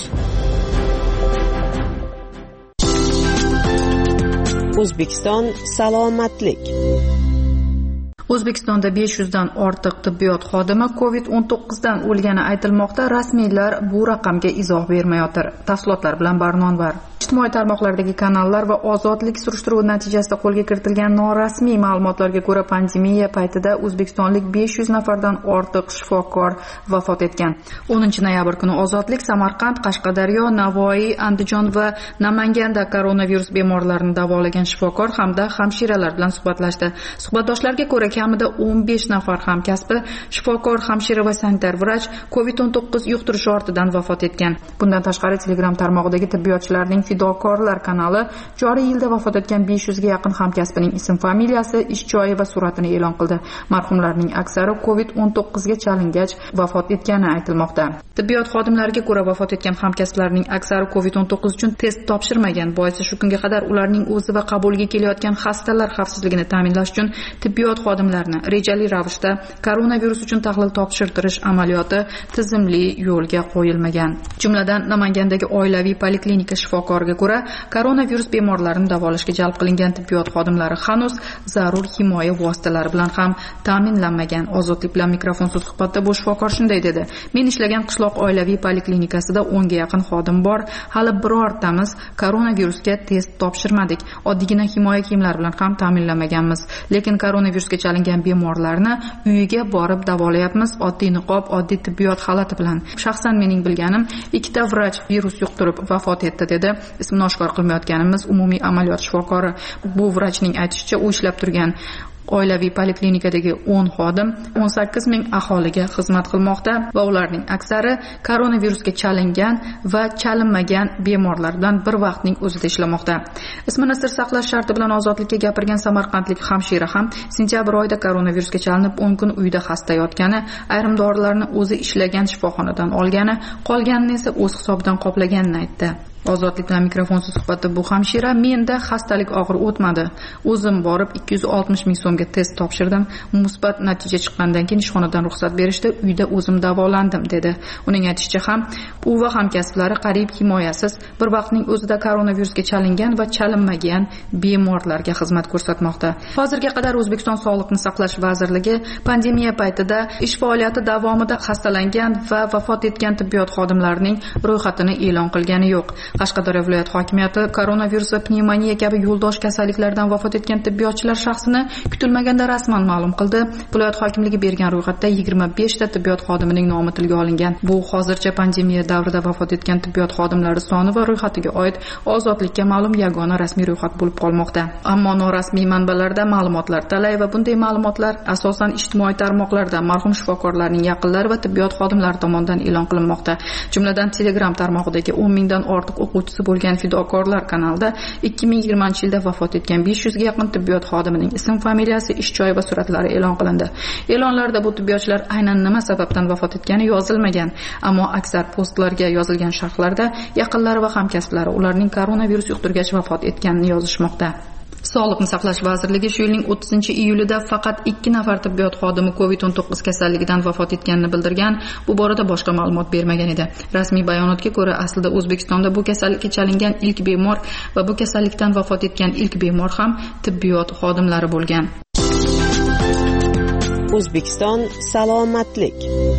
O'zbekiston salomatlik. O'zbekistonda 500 dan ortiq tibbiyot xodimi COVID-19 dan o'lgani aytilmoqda. Rasmiylar bu raqamga izoh bermayotir. Tafsilotlar bilan Barnonvar. Ijtimoiy tarmoqlardagi kanallar va ozodlik surishtiruvi natijasida qo'lga kiritilgan norasmiy ma'lumotlarga ko'ra, pandemiya paytida o'zbekistonlik 500 nafardan ortiq shifokor vafot etgan. 10 noyabr kuni Ozodlik Samarqand, Qashqadaryo, Navoiy, Andijon va Namanganda koronavirus bemorlarini davolagan shifokor hamda hamshiralar bilan suhbatlashdi. Suhbatdoshlarga ko'ra, kamida 15 nafar hamkasbi shifokor, hamshira va sanitar vrach COVID-19 yuqtirishi ortidan vafot etgan. Bundan tashqari Telegram tarmog'idagi tibbiyotchilarning Fidokorlar kanali joriy yilda vafot etgan 500 ga yaqin hamkasbining ism, familiyasi, ish joyi va suratini e'lon qildi. Marhumlarning aksari COVID-19 ga chalingach vafot etgani aytilmoqda. Tibbiyot xodimlariga ko'ra, vafot etgan hamkasblarning aksari COVID-19 uchun test topshirmagan. Boisi shu kunga qadar ularning o'zi va qabuliga kelayotgan xastalar xavfsizligini ta'minlash uchun tibbiyot xodimlarini rejali ravishda koronavirus uchun tahlil topshirtirish amaliyoti tizimli yo'lga qo'yilmagan. Jumladan, Namangandagi oilaviy poliklinika shifokoriga ko'ra, koronavirus bemorlarini davolashga jalb qilingan tibbiyot xodimlari hanuz zarur himoya vositalari bilan ham ta'minlanmagan. Ozodlik bilan mikrofonsiz suhbatda bu shifokor shunday dedi: "Men ishlagan qishloq oilaviy poliklinikasida 10 ga yaqin xodim bor. Hali birortamiz koronavirusga test topshirmadik. Oddiygina himoya kiyimlari bilan ham ta'minlanmaganmiz. Lekin koronavirusga chalingan bemorlarni uyiga borib davolayapmiz, oddiy niqob, oddiy tibbiyot xalati bilan. Shaxsan mening bilganim 2 vrach virus yuqtirib vafot etdi", dedi ismini oshkor qilmayotganimiz umumiy amaliyot shifokori. Bu vrachning aytishicha, u ishlab turgan Oilaviy poliklinikadagi 10 xodim 18 ming aholiga xizmat qilmoqda va ularning aksari koronavirusga chalingan va chalinmagan bemorlardan bir vaqtning o'zida ishlamoqda. Ismini sir saqlash sharti bilan ozodlikka gapirgan samarqandlik hamshira ham sentyabr oyida koronavirusga chalinib 10 kun uyda xasta yotgani, ayrim dorilarni o'zi ishlagan shifoxonadan olgani, qolganini esa o'z hisobidan qoplaganini aytdi. Ozodlik bilan mikrofonsiz suhbatda bu hamshira menda xastalik og'ir o'tmadi. O'zim borib 260 ming so'mga test topshirdim. Musbat natija chiqqandan keyin ishxonadan ruxsat berishdi, uyda o'zim davolandim dedi. Uning aytishicha ham u va hamkasblari qariyb himoyasiz bir vaqtning o'zida koronavirusga chalingan va chalinmagan bemorlarga xizmat ko'rsatmoqda. Hozirga qadar O'zbekiston Sog'liqni saqlash vazirligi pandemiya paytida ish faoliyati davomida xastalangan va vafot etgan tibbiyot xodimlarining ro'yxatini e'lon qilgani yo'q. Qashqadaryo viloyat hokimiyati koronavirus va pnevmoniya kabi yo'ldosh kasalliklardan vafot etgan tibbiyotchilar shaxsini kutilmaganda rasman ma'lum qildi. Viloyat hokimligi bergan ro'yxatda 25 ta tibbiyot xodimining nomi tilga olingan. Bu hozircha pandemiya davrida vafot etgan tibbiyot xodimlari soni va ro'yxatiga oid ozodlikka ma'lum yagona rasmiy ro'yxat bo'lib qolmoqda. Ammo norasmiy manbalarda ma'lumotlar talay va bunday ma'lumotlar asosan ijtimoiy tarmoqlarda marhum shifokorlarning yaqinlari va tibbiyot xodimlari tomonidan e'lon qilinmoqda. Jumladan Telegram tarmog'idagi 10 mingdan ortiq o'quvchisi bo'lgan Fidokorlar kanalida 2020-yilda vafot etgan 500 ga yaqin tibbiyot xodimining ism, familiyasi, ish joyi va suratlari e'lon qilindi. E'lonlarda bu tibbiyotchilar aynan nima sababdan vafot etgani yozilmagan, ammo aksar postlarga yozilgan sharhlarda yaqinlari va hamkasblari ularning koronavirus yuqtirgach vafot etganini yozishmoqda. Sog'liqni saqlash vazirligi shu yilning 30-iyulida faqat 2 nafar tibbiyot xodimi COVID-19 kasalligidan vafot etganini bildirgan, bu borada boshqa ma'lumot bermagan edi. Rasmiy bayonotga ko'ra, aslida O'zbekistonda bu kasallikka chalingan ilk bemor va bu kasallikdan vafot etgan ilk bemor ham tibbiyot xodimlari bo'lgan. O'zbekiston salomatlik.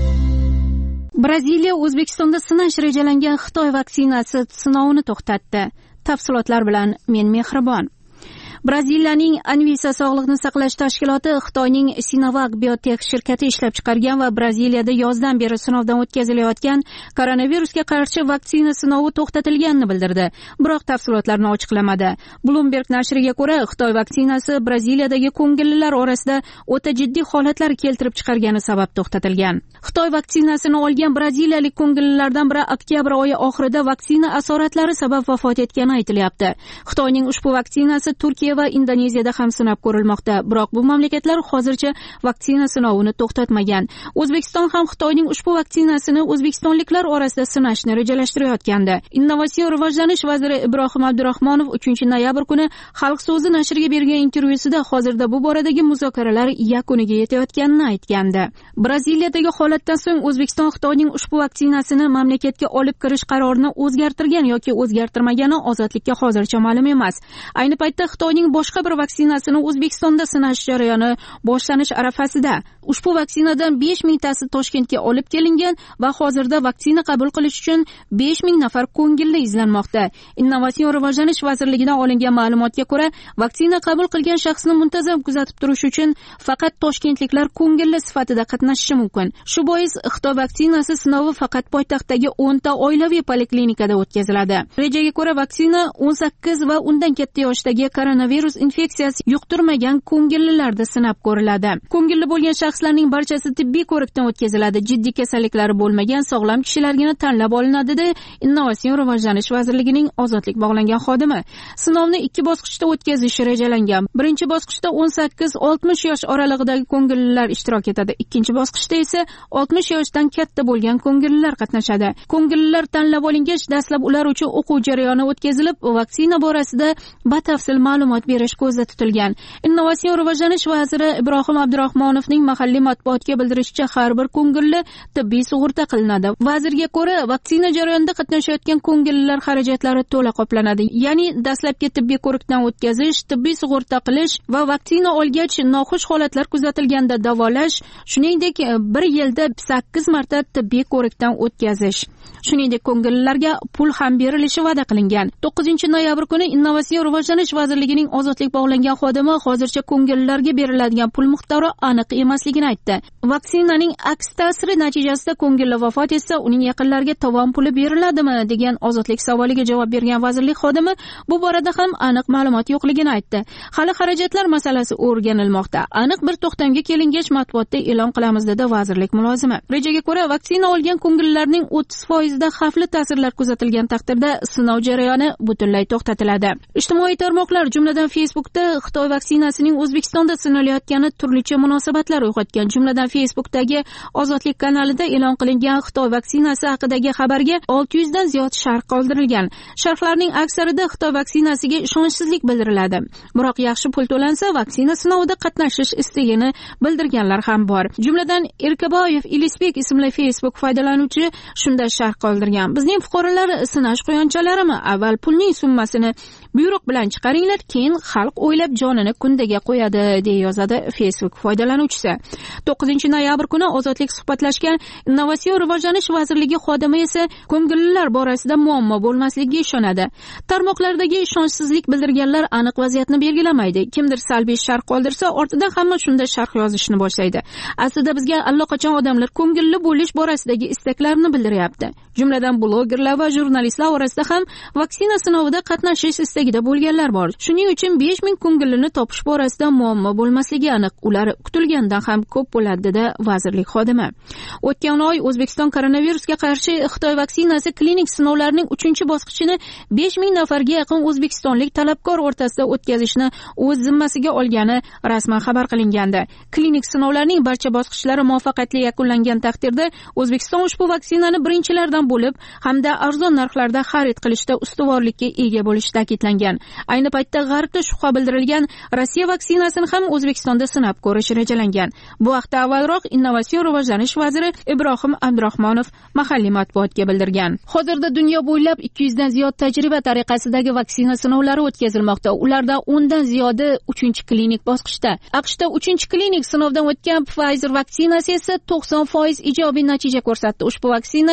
Braziliya O'zbekistonda sinash rejalangan Xitoy vaksinasi sinovini to'xtatdi. Tafsilotlar bilan men Mehribon. Braziliyaning Anvisa sog'liqni saqlash tashkiloti Xitoyning Sinovac Biotech shirkati ishlab chiqargan va Braziliyada yozdan beri sinovdan o'tkazilayotgan koronavirusga qarshi vaksina sinovi to'xtatilganini bildirdi. Biroq tafsilotlarni ochiqlamadi. Bloomberg nashriga ko'ra, Xitoy vaksinasi Braziliyadagi ko'ngillilar orasida o'ta jiddiy holatlar keltirib chiqargani sabab to'xtatilgan. Xitoy vaksinasini olgan braziliyalik ko'ngillilardan biri oktyabr oyi oxirida vaksina asoratlari sabab vafot etgani aytilyapti. Xitoyning ushbu vaksinasi Turkiya va Indoneziyada ham sinab ko'rilmoqda. Biroq bu mamlakatlar hozircha vaksina sinovini to'xtatmagan. O'zbekiston ham Xitoyning ushbu vaksinasini o'zbekistonliklar orasida sinashni rejalashtirayotgandi. Innovatsion rivojlanish vaziri Ibrohim Abdurahmonov 3-noyabr kuni Xalq so'zi nashriga bergan intervyusida hozirda bu boradagi muzokaralar yakuniga yetayotganini aytgandi. Braziliyadagi holatdan so'ng O'zbekiston Xitoyning ushbu vaksinasini mamlakatga olib kirish qarorini o'zgartirgan yoki o'zgartirmagani ozodlikka hozircha ma'lum emas. Ayni paytda Xitoyning boshqa bir vaksinasini O'zbekistonda sinash jarayoni boshlanish arafasida. Ushbu vaksinadan 5 mingtasi Toshkentga olib kelingan va hozirda vaksina qabul qilish uchun 5 ming nafar ko'ngilli izlanmoqda. Innovatsion rivojlanish vazirligidan olingan ma'lumotga ko'ra, vaksina qabul qilgan shaxsni muntazam kuzatib turish uchun faqat toshkentliklar ko'ngilli sifatida qatnashishi mumkin. Shu bois Xitoy vaksinasi sinovi faqat poytaxtdagi 10 ta oilaviy poliklinikada o'tkaziladi. Rejaga ko'ra vaksina 18 va undan katta yoshdagi koronavirus infeksiyasi yuqtirmagan ko'ngillilarda sinab ko'riladi. Ko'ngilli bo'lgan shaxslarning barchasi tibbiy ko'rikdan o'tkaziladi. Jiddiy kasalliklari bo'lmagan sog'lom kishilargina tanlab olinadi dedi Innovatsion rivojlanish vazirligining ozodlik bog'langan xodimi. Sinovni 2 bosqichda o'tkazish rejalangan. Birinchi bosqichda 18-60 yosh oralig'idagi ko'ngillilar ishtirok etadi. Ikkinchi bosqichda esa 60 yoshdan katta bo'lgan ko'ngillilar qatnashadi. Ko'ngillilar tanlab olingach, dastlab ular uchun o'quv jarayoni o'tkazilib, vaksina borasida batafsil ma'lumot berish ko'zda tutilgan. Innovatsion rivojlanish vaziri Ibrohim Abdurahmonovning mahalliy matbuotga bildirishicha, har bir ko'ngilli tibbiy sug'urta qilinadi. Vazirga ko'ra, vaksina jarayonida qatnashayotgan ko'ngillilar xarajatlari to'la qoplanadi. Ya'ni dastlabki tibbiy ko'rikdan o'tkazish, tibbiy sug'urta qilish va vaksina olgach noxush holatlar kuzatilganda davolash, shuningdek 1 yilda 8 marta tibbiy ko'rikdan o'tkazish. Shuningdek, ko'ngillilarga pul ham berilishi va'da qilingan. 9-noyabr kuni Innovatsion rivojlanish vazirligining ozodlik bog'langan xodimi hozircha ko'ngillilarga beriladigan pul miqdori aniq emasligini aytdi. Vaksinaning aks ta'siri natijasida ko'ngilli vafot etsa, uning yaqinlariga tovon puli beriladimi degan ozodlik savoliga javob bergan vazirlik xodimi bu borada ham aniq ma'lumot yo'qligini aytdi. Hali xarajatlar masalasi o'rganilmoqda. Aniq bir to'xtamga kelingach matbuotda e'lon qilamiz dedi vazirlik mulozimi. Rejaga ko'ra, vaksina olgan ko'ngillilarning 30% da xavfli ta'sirlar kuzatilgan taqdirda sinov jarayoni butunlay to'xtatiladi. Ijtimoiy tarmoqlar, jumladan Facebookda Xitoy vaksinasining O'zbekistonda sinalayotgani turlicha munosabatlar uyg'otgan. Jumladan Facebookdagi Ozodlik kanalida e'lon qilingan Xitoy vaksinasi haqidagi xabarga 600 dan ziyod sharh qoldirilgan. Sharhlarning aksarida Xitoy vaksinasiga ishonchsizlik bildiriladi. Biroq yaxshi pul to'lansa, vaksina sinovida qatnashish istagini bildirganlar ham bor. Jumladan Erkaboyev Ilisbek ismli Facebook foydalanuvchi shunda sharh qoldirgan. Bizning fuqarolar sinash quyonchalarimi? Avval pulning summasini buyruq bilan chiqaringlar, keyin xalq o'ylab jonini kundaga qo'yadi, deya yozadi Facebook foydalanuvchisi. 9-noyabr kuni Ozodlik suhbatlashgan Innovatsion rivojlanish vazirligi xodimi esa ko'ngillilar borasida muammo bo'lmasligiga ishonadi. Tarmoqlardagi ishonchsizlik bildirganlar aniq vaziyatni belgilamaydi. Kimdir salbiy sharh qoldirsa, ortidan hamma shunda sharh yozishni boshlaydi. Aslida bizga allaqachon odamlar ko'ngilli bo'lish borasidagi istaklarini bildiryapti. Jumladan blogerlar va jurnalistlar orasida ham vaksina sinovida qatnashish istagida bo'lganlar bor. Shuning uchun 5000 ko'ngillini topish borasida muammo bo'lmasligi aniq. Ular kutilgandan ham ko'p bo'ladi dedi vazirlik xodimi. O'tgan oy O'zbekiston koronavirusga qarshi Xitoy vaksinasi klinik sinovlarining 3-bosqichini 5000 nafarga yaqin o'zbekistonlik talabgor o'rtasida o'tkazishni o'z zimmasiga olgani rasman xabar qilingandi. Klinik sinovlarning barcha bosqichlari muvaffaqiyatli yakunlangan taqdirda O'zbekiston ushbu vaksinani birinchilardan bo'lib hamda arzon narxlarda xarid qilishda ustuvorlikka ega bo'lishi ta'kidlangan. Ayni paytda G'arbda shubha bildirilgan Rossiya vaksinasini ham O'zbekistonda sinab ko'rish rejalangan. Bu haqda avvalroq Innovatsion rivojlanish vaziri Ibrohim Abdurahmonov mahalliy matbuotga bildirgan. Hozirda dunyo bo'ylab 200 dan ziyod tajriba tariqasidagi vaksina sinovlari o'tkazilmoqda. Ulardan 10 dan ziyodi 3-klinik bosqichda. AQShda 3-klinik sinovdan o'tgan Pfizer vaksinasi esa 90% ijobiy natija ko'rsatdi. Ushbu vaksina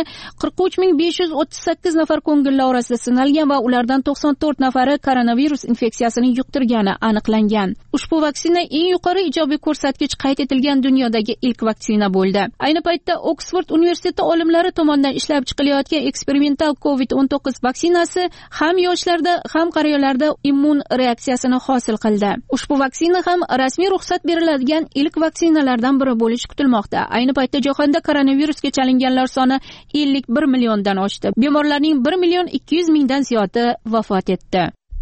43538 nafar ko'ngilli orasida sinalgan va ulardan 94 nafari koronavirus infeksiyasini yuqtirgani aniqlangan. Ushbu vaksina eng yuqori ijobiy ko'rsatkich qayd etilgan dunyodagi ilk vaksina bo'ldi. Ayni paytda Oksford universiteti olimlari tomonidan ishlab chiqilayotgan eksperimental COVID-19 vaksinasi ham yoshlarda, ham qariyalarda immun reaksiyasini hosil qildi. Ushbu vaksina ham rasmiy ruxsat beriladigan ilk vaksinalardan biri bo'lishi kutilmoqda. Ayni paytda jahonda koronavirusga chalinganlar soni 51 milliondan oshdi. Bemorlarning 1,2 million dan ziyodi vafot etdi.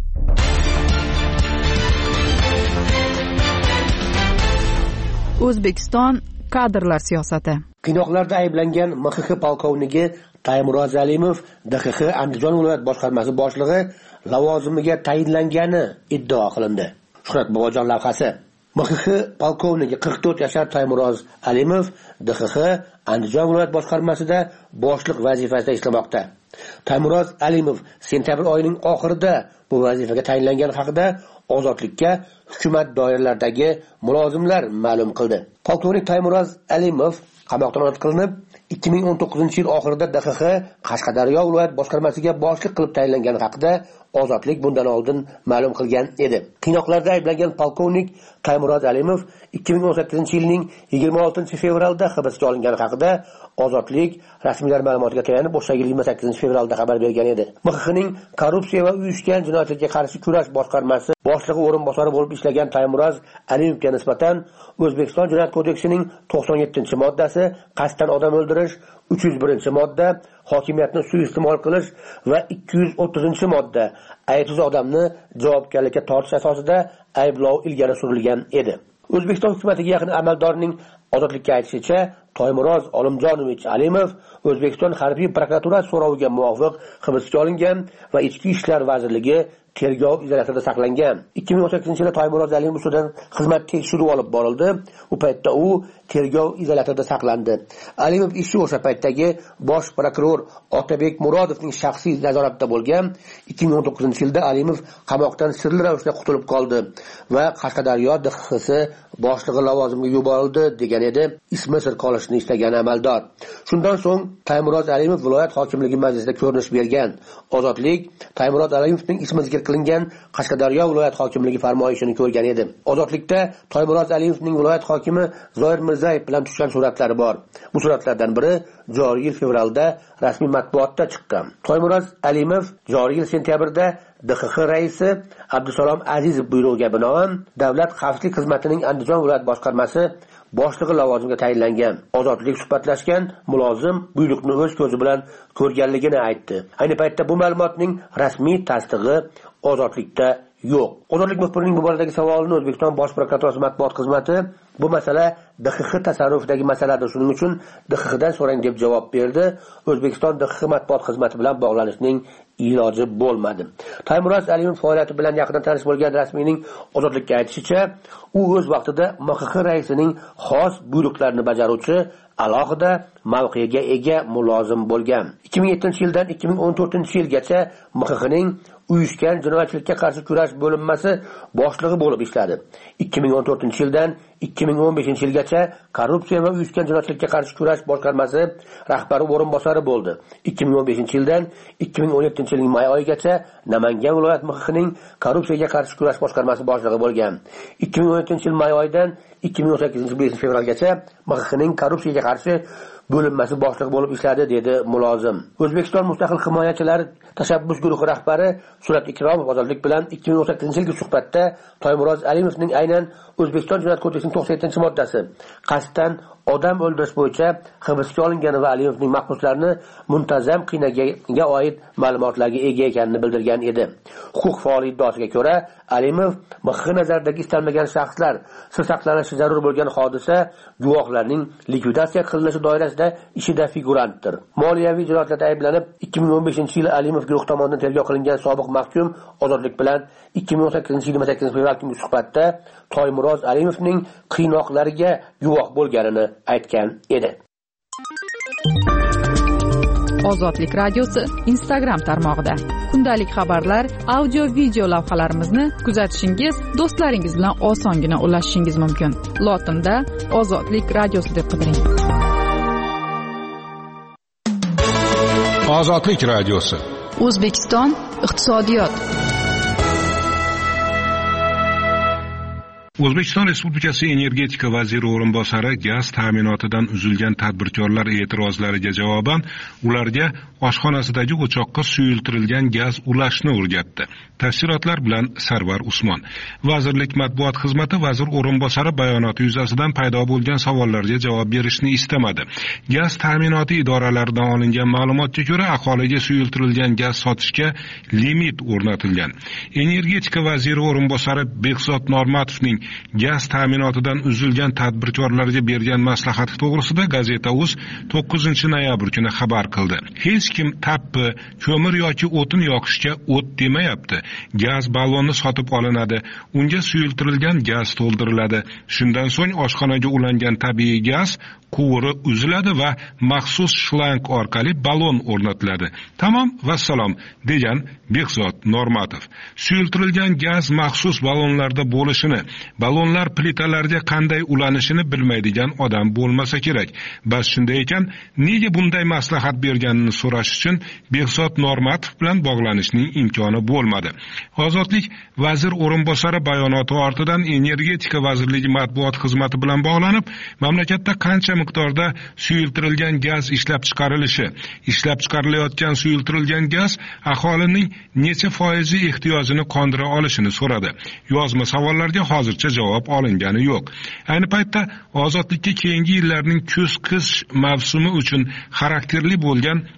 O'zbekiston kadrlar siyosati. Qiynoqlarda ayblangan MXX polkovniki Taymuroz Alimov DXX Andijon viloyat boshqarmasi boshlig'i lavozimiga tayinlangani iddao qilindi. Shuhrat Bobojon lavhasi. MXX polkovniki 44 yashar Taymuroz Alimov DXX Andijon viloyat boshqarmasida boshliq vazifasida ishlamoqda. Taymuroz Alimov sentabr oyining oxirida bu vazifaga tayinlangani haqida Ozodlikka hukumat doiralaridagi mulozimlar ma'lum qildi. Polkovnik Taymuroz Alimov qamoqdan ozod qilinib, 2019-yil oxirida DXX Qashqadaryo viloyat boshqarmasiga boshliq qilib tayinlangani haqida Ozodlik bundan oldin ma'lum qilgan edi. Qiynoqlarda ayblangan polkovnik Taymuroz Alimov 2018-yilning 26 fevralda hibsga olingani haqida Ozodlik rasmiylar ma'lumotiga tayanib o'sha yil 28 fevralda xabar bergan edi. MXXning korrupsiya va uyushgan jinoyatlarga qarshi kurash boshqarmasi boshlig'i o'rinbosari bo'lib ishlagan Taymuroz Alimovga nisbatan O'zbekiston Jinoyat kodeksining 97-moddasi qasddan odam o'ldirish, 301-modda hokimiyatni suiiste'mol qilish va 230-modda aybsiz odamni javobgarlikka tortish asosida ayblov ilgari surilgan edi. O'zbekiston hukumatiga yaqin amaldorning Ozodlikka aytishicha, Taymuroz Olimjonovich Alimov O'zbekiston harbiy prokuraturasi so'roviga muvofiq hibsga olingan va Ichki ishlar vazirligi tergov izolyatorida saqlangan. 2018-yilda Toymuroz Alimov ustidan xizmat tekshiruvi olib borildi. U paytda u tergov izolyatorida saqlandi. Alimov ishi o'sha paytdagi bosh prokuror Otabek Murodovning shaxsiy nazoratida bo'lgan. 2019-yilda Alimov qamoqdan sirli ravishda qutulib qoldi va Qashqadaryo DXX boshlig'i lavozimiga yuborildi degan edi ismi sir qolishini istagan amaldor. Shundan so'ng Toymuroz Alimov viloyat hokimligi majlisida ko'rinish bergan. Ozodlik Toymuroz Alimovning ismi zikr qilingan Qashqadaryo viloyat hokimligi farmoyishini ko'rgan edi. Ozodlikda Toymuroz Alimovning viloyat hokimi Zoir Mirzayev bilan tushgan suratlari bor. Bu suratlardan biri joriy yil fevralda rasmiy matbuotda chiqqan. Toymuroz Alimov joriy yil sentyabrda DXX raisi Abdusalom Azizov buyrug'iga binoan Davlat xavfsizlik xizmatining Andijon viloyat boshqarmasi boshlig'i lavozimiga tayinlangan. Ozodlik suhbatlashgan mulozim buyruqni o'z ko'zi bilan ko'rganligini aytdi. Ayni paytda bu ma'lumotning rasmiy tasdig'i Ozodlikda yo'q. Ozodlik muxbirining bu boradagi savolini O'zbekiston Bosh prokuraturasi matbuot xizmati bu masala DXX tasarrufidagi masaladir, shuning uchun DXXdan so'rang deb javob berdi. O'zbekiston DXX matbuot xizmati bilan bog'lanishning iloji bo'lmadi. Toymuroz Alimov faoliyati bilan yaqindan tanish bo'lgan rasmiyning Ozodlikka aytishicha, u o'z vaqtida MXX raisining xos buyruqlarini bajaruvchi alohida mavqega ega mulozim bo'lgan. 2007-yildan 2014-yilgacha MXXning uyushgan jinoyatchilikka qarshi kurash bo'linmasi boshlig'i bo'lib ishladi. 2014-yildan 2015-yilgacha korrupsiya va uyushgan jinoyatchilikka qarshi kurash boshqarmasi rahbari o'rinbosari bo'ldi. 2015-yildan 2017-yilning may oyigacha Namangan viloyat MXXning korrupsiyaga qarshi kurash boshqarmasi boshlig'i bo'lgan. 2017-yil may oyidan 2018-yil fevralgacha MXXning korrupsiyaga qarshi bo'linmasi boshlig'i bo'lib ishladi dedi mulozim. O'zbekiston Mustaqil himoyachilar tashabbus guruhi rahbari Surat Ikromov Ozodlik bilan 2018-yilgi suhbatda Toymuroz Alimovning aynan O'zbekiston Jinoyat kodeksining 97-moddasi qasddan odam o'ldirish bo'yicha hibsga olingani va Alimovning mahbuslarni muntazam qiynagaga oid ma'lumotlarga ega ekanini bildirgan edi. Huquq faoli iddaosiga ko'ra, Alimov MXX nazaridagi istalmagan shaxslar sir saqlanishi zarur bo'lgan hodisa guvohlarning likvidatsiya qilinishi doirasida ishida figurantdir. Moliyaviy jinoyatlarda ayblanib 2015-yil Alimov guruh tomonidan tergov qilingan sobiq mahkum Ozodlik bilan 2018-yil 28-fevral kungi suhbatda Toymuroz Alimovning qiynoqlariga guvoh bo'lganini aytgan edi. Ozodlik radiosi Instagram tarmog'ida kundalik xabarlar, audio video lavhalarimizni kuzatishingiz, do'stlaringiz bilan osongina ulashishingiz mumkin. Lotinda Ozodlik radiosi deb qidiring. Ozodlik radiosi. O'zbekiston iqtisodiyot. O'zbekiston Respublikasi energetika vaziri o'rinbosari gaz ta'minotidan uzilgan tadbirkorlar e'tirozlariga javoban ularga oshxonasidagi o'choqqa suyultirilgan gaz ulashni o'rgatdi. Tafsilotlar bilan Sarvar Usmon. Vazirlik matbuot xizmati vazir o'rinbosari bayonoti yuzasidan paydo bo'lgan savollarga javob berishni istamadi. Gaz ta'minoti idoralaridan olingan ma'lumotga ko'ra, aholiga suyultirilgan gaz sotishga limit o'rnatilgan. Energetika vaziri o'rinbosari Behzod Normatovning gaz ta'minotidan uzilgan tadbirkorlarga bergan maslahati to'g'risida Gazeta.uz 9-noyabr kuni xabar qildi. Hech kim tappi, ko'mir yoki o'tin yoqishga o't demayapti. Gaz balloni sotib olinadi, unga suyultirilgan gaz to'ldiriladi. Shundan so'ng oshxonaga ulangan tabiiy gaz quvuri uziladi va maxsus shlang orqali ballon o'rnatiladi. Tamom va salom, degan Behzod Normatov. Suyultirilgan gaz maxsus ballonlarda bo'lishini, ballonlar plitalarga qanday ulanishini bilmaydigan odam bo'lmasa kerak. Bas shunday ekan, nega bunday maslahat berganini so'rash uchun Behzod Normatov bilan bog'lanishning imkoni bo'lmadi. Ozodlik vazir o'rinbosari bayonoti ortidan Energetika vazirligi matbuot xizmati bilan bog'lanib, mamlakatda qancha miqdorda suyultirilgan gaz ishlab chiqarilishi, ishlab chiqarilayotgan suyultirilgan gaz aholining necha foizi ehtiyojini qondira olishini so'radi. Yozma savollarga hozircha javob olingani yo'q. Ayni paytda Ozodlikka keyingi yillarning kuz-qish mavsumi uchun xarakterli bo'lgan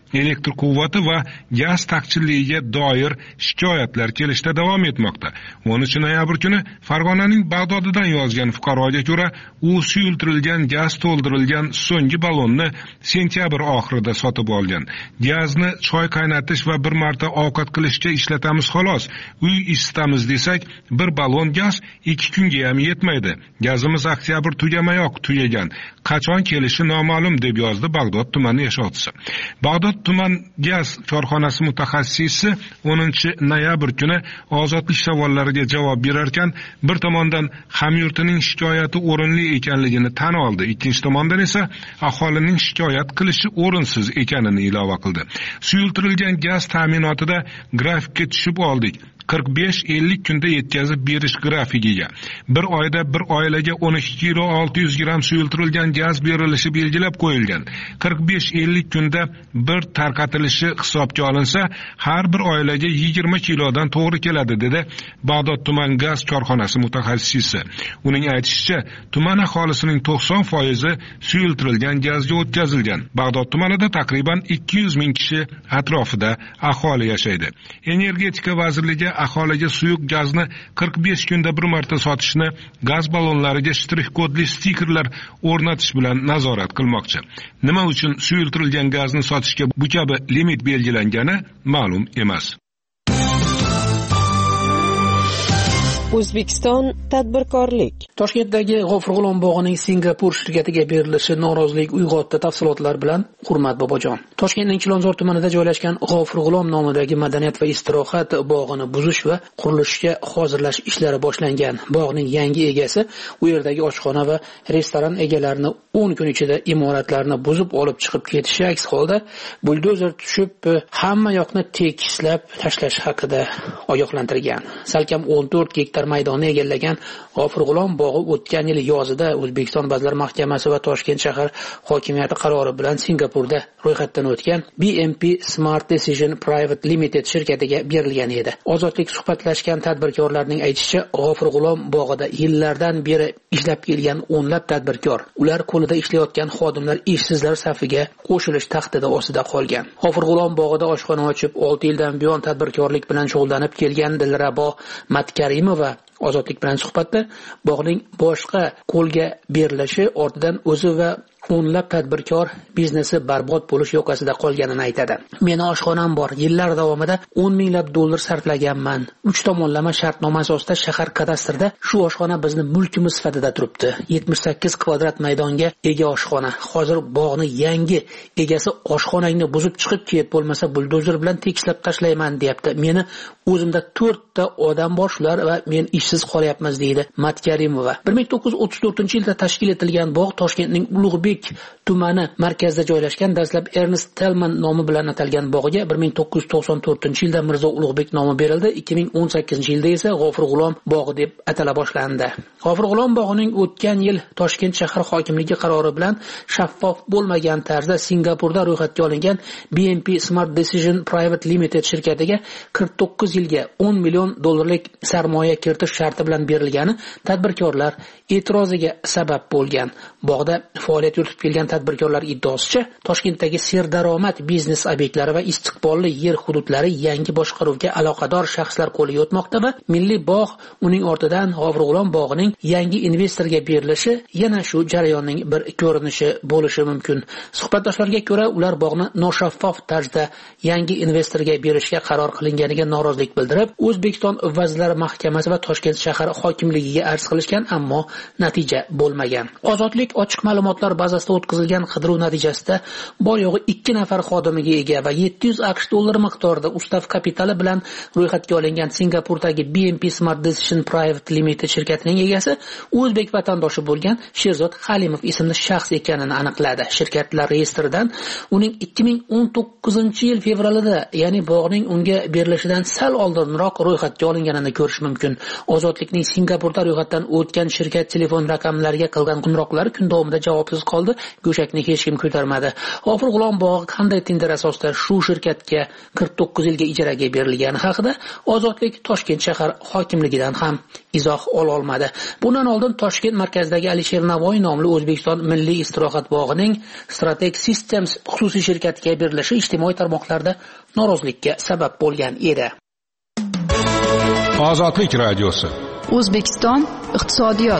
elektr quvvati va gaz taqchilligiga doir shikoyatlar kelishda davom etmoqda. 13 noyabr kuni Farg'onaning Bag'dodidan yozgan fuqaroga ko'ra, u suyultirilgan gaz to'ldirilgan so'nggi ballonni sentyabr oxirida sotib olgan. Gazni choy qaynatish va bir marta ovqat qilishga ishlatamiz xolos. Uy isitamiz desak, bir ballon gaz 2 kunga ham yetmaydi. Gazimiz oktyabr tugamayoq tugagan. Qachon kelishi noma'lum deb yozdi Bag'dod tumani yashovchisi. Bag'dod tuman gaz korxonasi mutaxassisi 10 noyabr kuni ozodlik savollariga javob berarkan, bir tomondan hamyurtining shikoyati o'rinli ekanligini tan oldi, ikkinchi tomondan esa aholining shikoyat qilishi o'rinsiz ekanini ilova qildi. Suyultirilgan gaz ta'minotida grafikka tushib oldik. 45-50 kunda yetkazib berish grafikiga. Bir oyda bir oilaga 12 kilo 600 gram suyultirilgan gaz berilishi belgilab qo'yilgan. 45-50 kunda bir tarqatilishi hisobga olinsa, har bir oilaga 20 kilodan to'g'ri keladi, dedi Bag'dod tuman gaz korxonasi mutaxassisi. Uning aytishicha, tuman aholisining 90% suyultirilgan gazga o'tkazilgan. Bag'dod tumanida taqriban 200 ming kishi atrofida aholi yashaydi. Energetika vazirligi aholiga suyuq gazni 45 kunda bir marta sotishni, gaz ballonlariga shtrix kodli stikerlar o'rnatish bilan nazorat qilmoqchi. Nima uchun suyultirilgan gazni sotishga bu kabi limit belgilangani ma'lum emas. O'zbekiston tadbirkorlik. Toshkentdagi G'ofur G'ulom bog'ining Singapur shirkatiga berilishi norozilik uyg'otdi. Tafsilotlar bilan Hurmat Bobojon. Toshkentning Chilonzor tumanida joylashgan G'ofur G'ulom nomidagi madaniyat va istirohat bog'ini buzish va qurilishga hozirlash ishlari boshlangan. Bog'ning yangi egasi u yerdagi oshxona va restoran egalarini 10 kun ichida imoratlarni buzib olib chiqib ketishi aks holda buldozer tushib hamma yoqni tekislab tashlash haqida ogohlantirgan. Salkam 14 gektar maydonni egallagan G'ofur G'ulom bog'i o'tgan yil yozida O'zbekiston Vazirlar Mahkamasi va Toshkent shahar hokimiyati qarori bilan Singapurda ro'yxatdan o'tgan BMP Smart Decision Private Limited shirkatiga berilgan edi. Ozodlik suhbatlashgan tadbirkorlarning aytishicha, G'ofur G'ulom bog'ida yillardan beri ishlab kelgan o'nlab tadbirkor, ular qo'lida ishlayotgan xodimlar ishsizlar safiga qo'shilish tahdidi ostida qolgan. G'ofur G'ulom bog'ida oshxona ochib 6 yildan buyon tadbirkorlik bilan shug'ullanib kelgan Dilrabo Matkarimova Ozodlik bilan suhbatda bog'ning boshqa qo'lga berilishi ortidan o'zi va o'nlab tadbirkor biznesi barbod bo'lish yoqasida qolganini aytadi. Meni oshxonam bor. Yillar davomida 10 minglab dollar sarflaganman. 3 tomonlama shartnoma asosida shahar kadastrida shu oshxona bizni mulkimiz sifatida turibdi. 78 kvadrat maydonga ega oshxona. Hozir bog'ni yangi egasi oshxonangni buzib chiqib ket, bo'lmasa buldozer bilan tekislab tashlayman deyapti. Meni o'zimda 4 ta odam bor, shular va men ishsiz qolyapmiz, deydi Matkarimova. 1934-yilda tashkil etilgan bog' Toshkentning Ulug'bek tumani markazida joylashgan. Dastlab Ernest Tellman nomi bilan atalgan bog'iga 1994-yilda Mirzo Ulug'bek nomi berildi. 2018-yilda esa G'ofur G'ulom bog'i deb atala boshlandi. G'ofur G'ulom bog'ining o'tgan yil Toshkent shahar hokimligi qarori bilan shaffof bo'lmagan tarzda Singapurda ro'yxatga olingan BMP Smart Decision Private Limited shirkatiga 49 yilga 10 million dollarlik sarmoya kiritish sharti bilan berilgani tadbirkorlar e'tiroziga sabab bo'lgan. Bog'da faoliyat yuritib kelgan tadbirkorlar iddaosicha, Toshkentdagi serdaromad biznes obyektlari va istiqbolli yer hududlari yangi boshqaruvga aloqador shaxslar qo'liga o'tmoqda va Milliy bog' uning ortidan G'ofur G'ulom bog'ining yangi investorga berilishi yana shu jarayonning bir ko'rinishi bo'lishi mumkin. Suhbatdoshlarga ko'ra, ular bog'ni noshaffof tarzda yangi investorga berishga qaror qilinganiga norozilik bildirib, O'zbekiston Vazirlar Mahkamasi va Toshkent shahar hokimligiga arz qilishgan, ammo natija bo'lmagan. Ozodlik ochiq ma'lumotlar bazasida o'tkazilgan qidiruv natijasida bor yo'g'i 2 nafar xodimiga ega va 700 AQSh dollari miqdorida ustav kapitali bilan ro'yxatga olingan Singapurdagi BMP Smart Decision Private Limited shirkatining egasi o'zbek vatandoshi bo'lgan Sherzod Halimov ismli shaxs ekanini aniqladi. Shirkatlar reyestridan uning 2019-yil fevralida, ya'ni bog'ning unga berilishidan sal oldinroq ro'yxatga olinganini ko'rish mumkin. Ozodlikning Singapurda ro'yxatdan o'tgan shirkat telefon raqamlariga qilgan qo'ng'iroqlari kun davomida javobsiz qoldi. qoldi, go'shakni hech kim ko'tarmadi. G'ofur G'ulom bog'i qanday tender asosida shu shirkatga 49 yilga ijaraga berilgani haqida Ozodlik Toshkent shahar hokimligidan ham izoh ola olmadi. Bundan oldin Toshkent markazidagi Alisher Navoiy nomli O'zbekiston Milliy istirohat bog'ining Strateg Systems xususiy shirkatiga berilishi ijtimoiy tarmoqlarda norozilikka sabab bo'lgan edi. Ozodlik radiosi. O'zbekiston iqtisodiyot.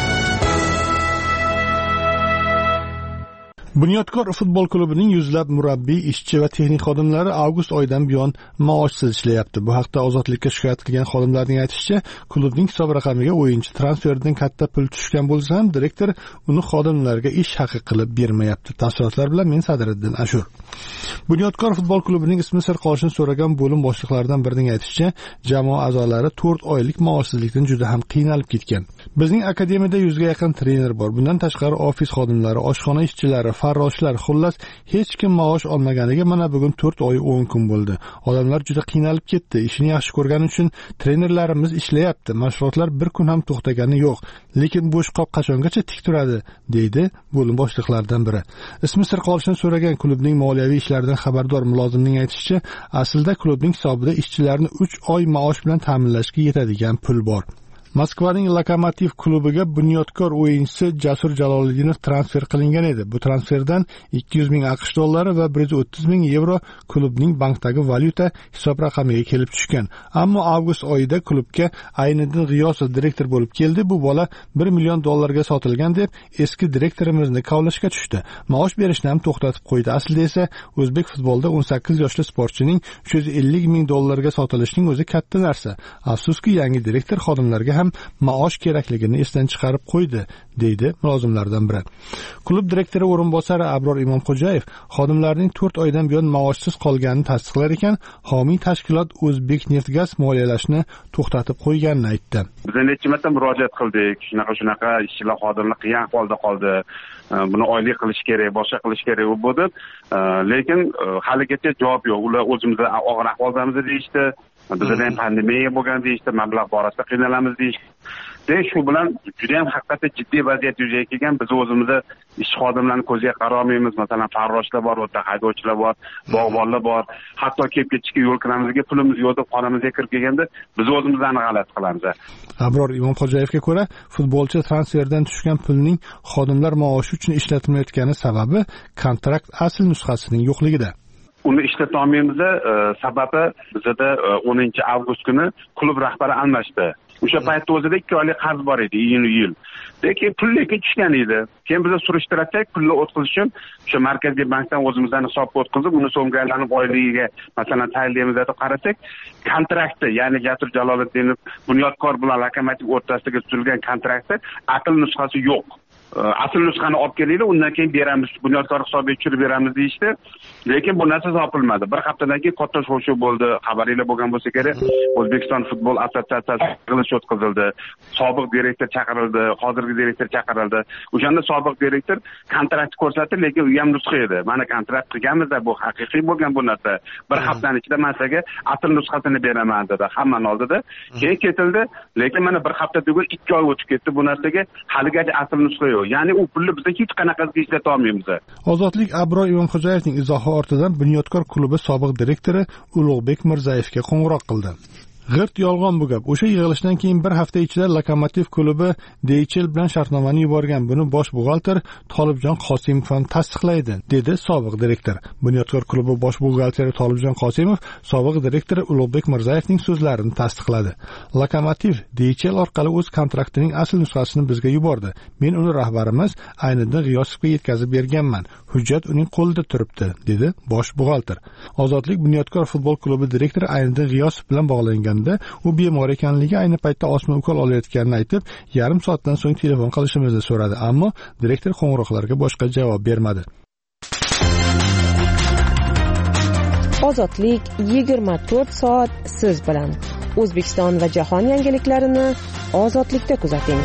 Bunyodkor futbol klubining yuzlab murabbiy, ishchi va texnik xodimlari avgust oyidan buyon maoshsiz ishlayapti. Bu haqda Ozodlikka shikoyat qilgan xodimlarning aytishicha, klubning hisob raqamiga o'yinchi transferidan katta pul tushgan bo'lsa ham direktor uni xodimlarga ish haqi qilib bermayapti. Tafsilotlar bilan men Sadiriddin Ashur. Bunyodkor futbol klubining ismi sir qolishini so'ragan bo'lim boshliqlaridan birining aytishicha, jamoa a'zolari 4 oylik maoshsizlikdan juda ham qiynalib ketgan. Bizning akademiyada 100 ga yaqin trener bor. Bundan tashqari ofis xodimlari, oshxona ishchilari, farroshlar, xullas hech kim maosh olmaganiga mana bugun 4 oy 10 kun bo'ldi. Odamlar juda qiynalib ketdi. Ishini yaxshi ko'rgani uchun trenerlarimiz ishlayapti. Mashg'ulotlar bir kun ham to'xtagani yo'q. Lekin bo'sh qop qachongacha tik turadi, deydi bo'lim boshliqlaridan biri. Ismi sir qolishini so'ragan klubning moliyaviy ishlaridan xabardor mulozimning aytishicha, aslida klubning hisobida ishchilarni 3 oy maosh bilan ta'minlashga yetadigan pul bor. Moskvaning Lokomotiv klubiga bunyodkor o'yinchisi Jasur Jaloliddinov transfer qilingan edi. Bu transferdan 200 ming AQSh dollari va 130 ming yevro klubning bankdagi valyuta hisob raqamiga kelib tushgan. Ammo avgust oyida klubga Ayniddin G'iyosov direktor bo'lib keldi. Bu bola 1 million dollarga sotilgan deb eski direktorimizni kavlashga tushdi. Maosh berishni ham to'xtatib qo'ydi. Aslida esa o'zbek futbolida 18 yoshli sportchining 350 ming dollarga sotilishining o'zi katta narsa. Afsuski, yangi direktor xodimlarga ham maosh kerakligini esdan chiqarib qo'ydi, deydi mulozimlardan biri. Klub direktori o'rinbosari Abror Imomxo'jayev xodimlarning 4 oydan buyon maoshsiz qolganini tasdiqlar ekan, homiy tashkilot O'zbekneftgaz moliyalashni to'xtatib qo'yganini aytdi. Biz necha marta murojaat qildik, shunaqa ishchilar xodimlar qiyin ahvolda qoldi. Buni oylik qilish kerak, boshqa qilish kerak bo'ldi. Lekin haligacha javob yo'q. Ular o'zimizni og'ir ahvoldamiz deyishdi. Bizda ham pandemiya bo'lgan deyishdi, mablag' borasida qiynalamiz deyishdi. Shu bilan juda ham haqiqatda jiddiy vaziyat yuzaga kelgan. Biz o'zimizni ish xodimlarini ko'ziga qarolmaymiz. Masalan, farroshlar bor, o'ta haydovchilar bor, bog'bonlar bor. Hatto kelib ketishga yo'l kiramizga pulimiz yo'q deb xonamizga kirib kelganda biz o'zimizni g'alati qilamiz. Abror Imomxo'jayevga ko'ra, futbolchi transferdan tushgan pulning xodimlar maoshi uchun ishlatilmayotgani sababi kontrakt asl nusxasining yo'qligida. Uni ishlata olmaymiz. Sababi bizda 10 avgust kuni klub rahbari almashdi. O'sha paytda o'zida 2 oylik qarz bor edi, yil. Lekin pul tushgan edi. Keyin biz surishtirsak, pulni o'tkazish uchun o'sha markaziy bankdan o'zimizdan hisobga o'tkazib, uni so'mga aylanib oyligiga masalan tayinlaymiz deb qarasak, kontraktda, ya'ni Jasur Jaloliddinov bunyodkor bilan Lokomotiv o'rtasidagi tuzilgan kontraktda aql nusxasi yo'q. Asl nusxani olib kelinglar, undan keyin beramiz, bunyodkor hisobiga tushirib beramiz deyishdi. Lekin bu narsa topilmadi. Bir haftadan keyin katta shov-shuv bo'ldi. Xabaringlar bo'lgan bo'lsa kerak, O'zbekiston futbol assotsiatsiyasi yig'ilish o'tkazildi. Sobiq direktor chaqirildi, hozirgi direktor chaqirildi. O'shanda sobiq direktor kontrakt ko'rsatdi, lekin u ham nusxa edi. Mana kontrakt qilganmiz-da, bu haqiqiy bo'lgan bu narsa. Bir haftaning ichida men sizga asl nusxasini beraman dedi, hammaning oldida. Keyin ketildi, lekin mana bir hafta tugul 2 oy o'tib ketdi. Bu narsaga haligacha asl nusxa yo'q. Ya'ni u pulni biz hech qanaqa ishlata olmaymiz. Ozodlik Abror Imomxo'jayevning izohi ortidan Bunyodkor klubi sobiq direktori Ulug'bek Mirzayevga qo'ng'iroq qildi. G'irt yolg'on bu gap. O'sha yig'ilishdan keyin bir hafta ichida Lokomotiv klubi DCL bilan shartnomani yuborgan. Buni bosh buxgalter Tolibjon Qosimov ham tasdiqlaydi, dedi sobiq direktor. Bunyodkor klubi bosh buxgalteri Tolibjon Qosimov sobiq direktori Ulug'bek Mirzayevning so'zlarini tasdiqladi. Lokomotiv DCL orqali o'z kontraktining asl nusxasini bizga yubordi. Men uni rahbarimiz Ayniddin G'iyosovga yetkazib berganman. Hujjat uning qo'lida turibdi, dedi bosh buxgalter. Ozodlik Bunyodkor futbol klubi direktori Ayniddin G'iyosov bilan bog'langan. U bemor ekanligi, ayni paytda osma ukol olayotganini aytib, yarim soatdan so'ng telefon qilishimizni so'radi, ammo direktor qo'ng'iroqlarga boshqa javob bermadi. Ozodlik 24 soat siz bilan. O'zbekiston va jahon yangiliklarini Ozodlikda kuzating.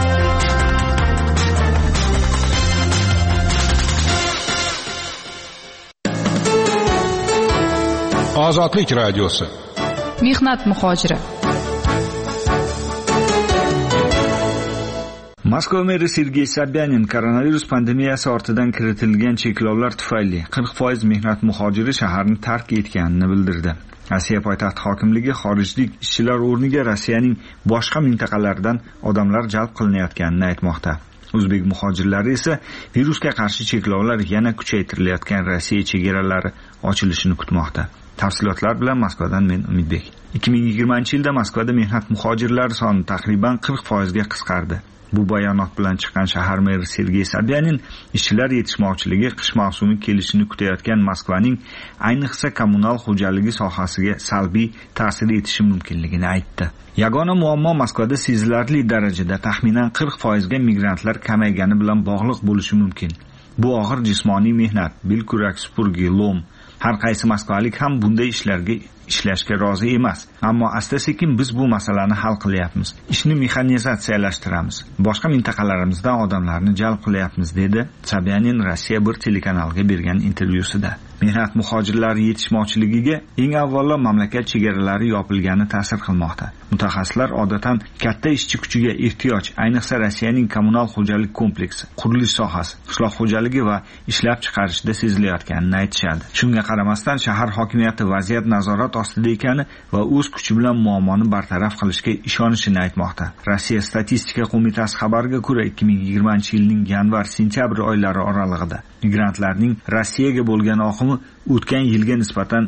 Ozodlik radiosi. Mehnat muhojiri. Moskva meri Sergey Sobyanin koronavirus pandemiyasi ortidan kiritilgan cheklovlar tufayli 40% mehnat muhojiri shaharni tark etganini bildirdi. Rossiya poytaxti hokimligi xorijlik ishchilar o'rniga Rossiyaning boshqa mintaqalaridan odamlar jalb qilinayotganini aytmoqda. O'zbek muhojirlari esa virusga qarshi cheklovlar yana kuchaytirilayotgan Rossiya chegaralari ochilishini kutmoqda. Tafsilotlar bilan Moskvadan men Umidbek. 2020-yilda Moskvada mehnat muhojirlari soni taxriban 40% ga qisqardi. Bu bayonot bilan chiqqan shahar meri Sergey Sobyanin ishchilar yetishmovchiligi qish mavsumi kelishini kutayotgan Moskvaning ayniqsa kommunal xo'jaligi sohasiga salbiy ta'sir etishi mumkinligini aytdi. Yagona muammo Moskvada sezilarli darajada taxminan 40% ga migrantlar kamaygani bilan bog'liq bo'lishi mumkin. Bu og'ir jismoniy mehnat, bilkurak supurgi, lom. Har qaysi moskvalik ham bunday ishlarga ishlashga rozi emas. Ammo asta-sekin biz bu masalani hal qilyapmiz. Ishni mexanizatsiyalashtiramiz. Boshqa mintaqalarimizdan odamlarni jalb qilyapmiz, dedi Sobyanin Rossiya bir telekanaliga bergan intervyusida. Mehnat muhojirlari yetishmovchiligiga eng avvalo mamlakat chegaralari yopilgani ta'sir qilmoqda. Mutaxassislar odatan katta ishchi kuchiga ehtiyoj, ayniqsa Rossiyaning kommunal xo'jalik kompleksi, qurilish sohasi, qishloq xo'jaligi va ishlab chiqarishda sezilayotganini aytishadi. Shunga qaramasdan shahar hokimiyati vaziyat nazorat ostida ekani va o'z kuchi bilan muammoni bartaraf qilishga ishonishini aytmoqda. Rossiya statistika qo'mitasi xabariga ko'ra 2020-yilning yanvar-sentyabr oylari oralig'ida migrantlarning Rossiyaga bo'lgan oqimi o'tgan yilga nisbatan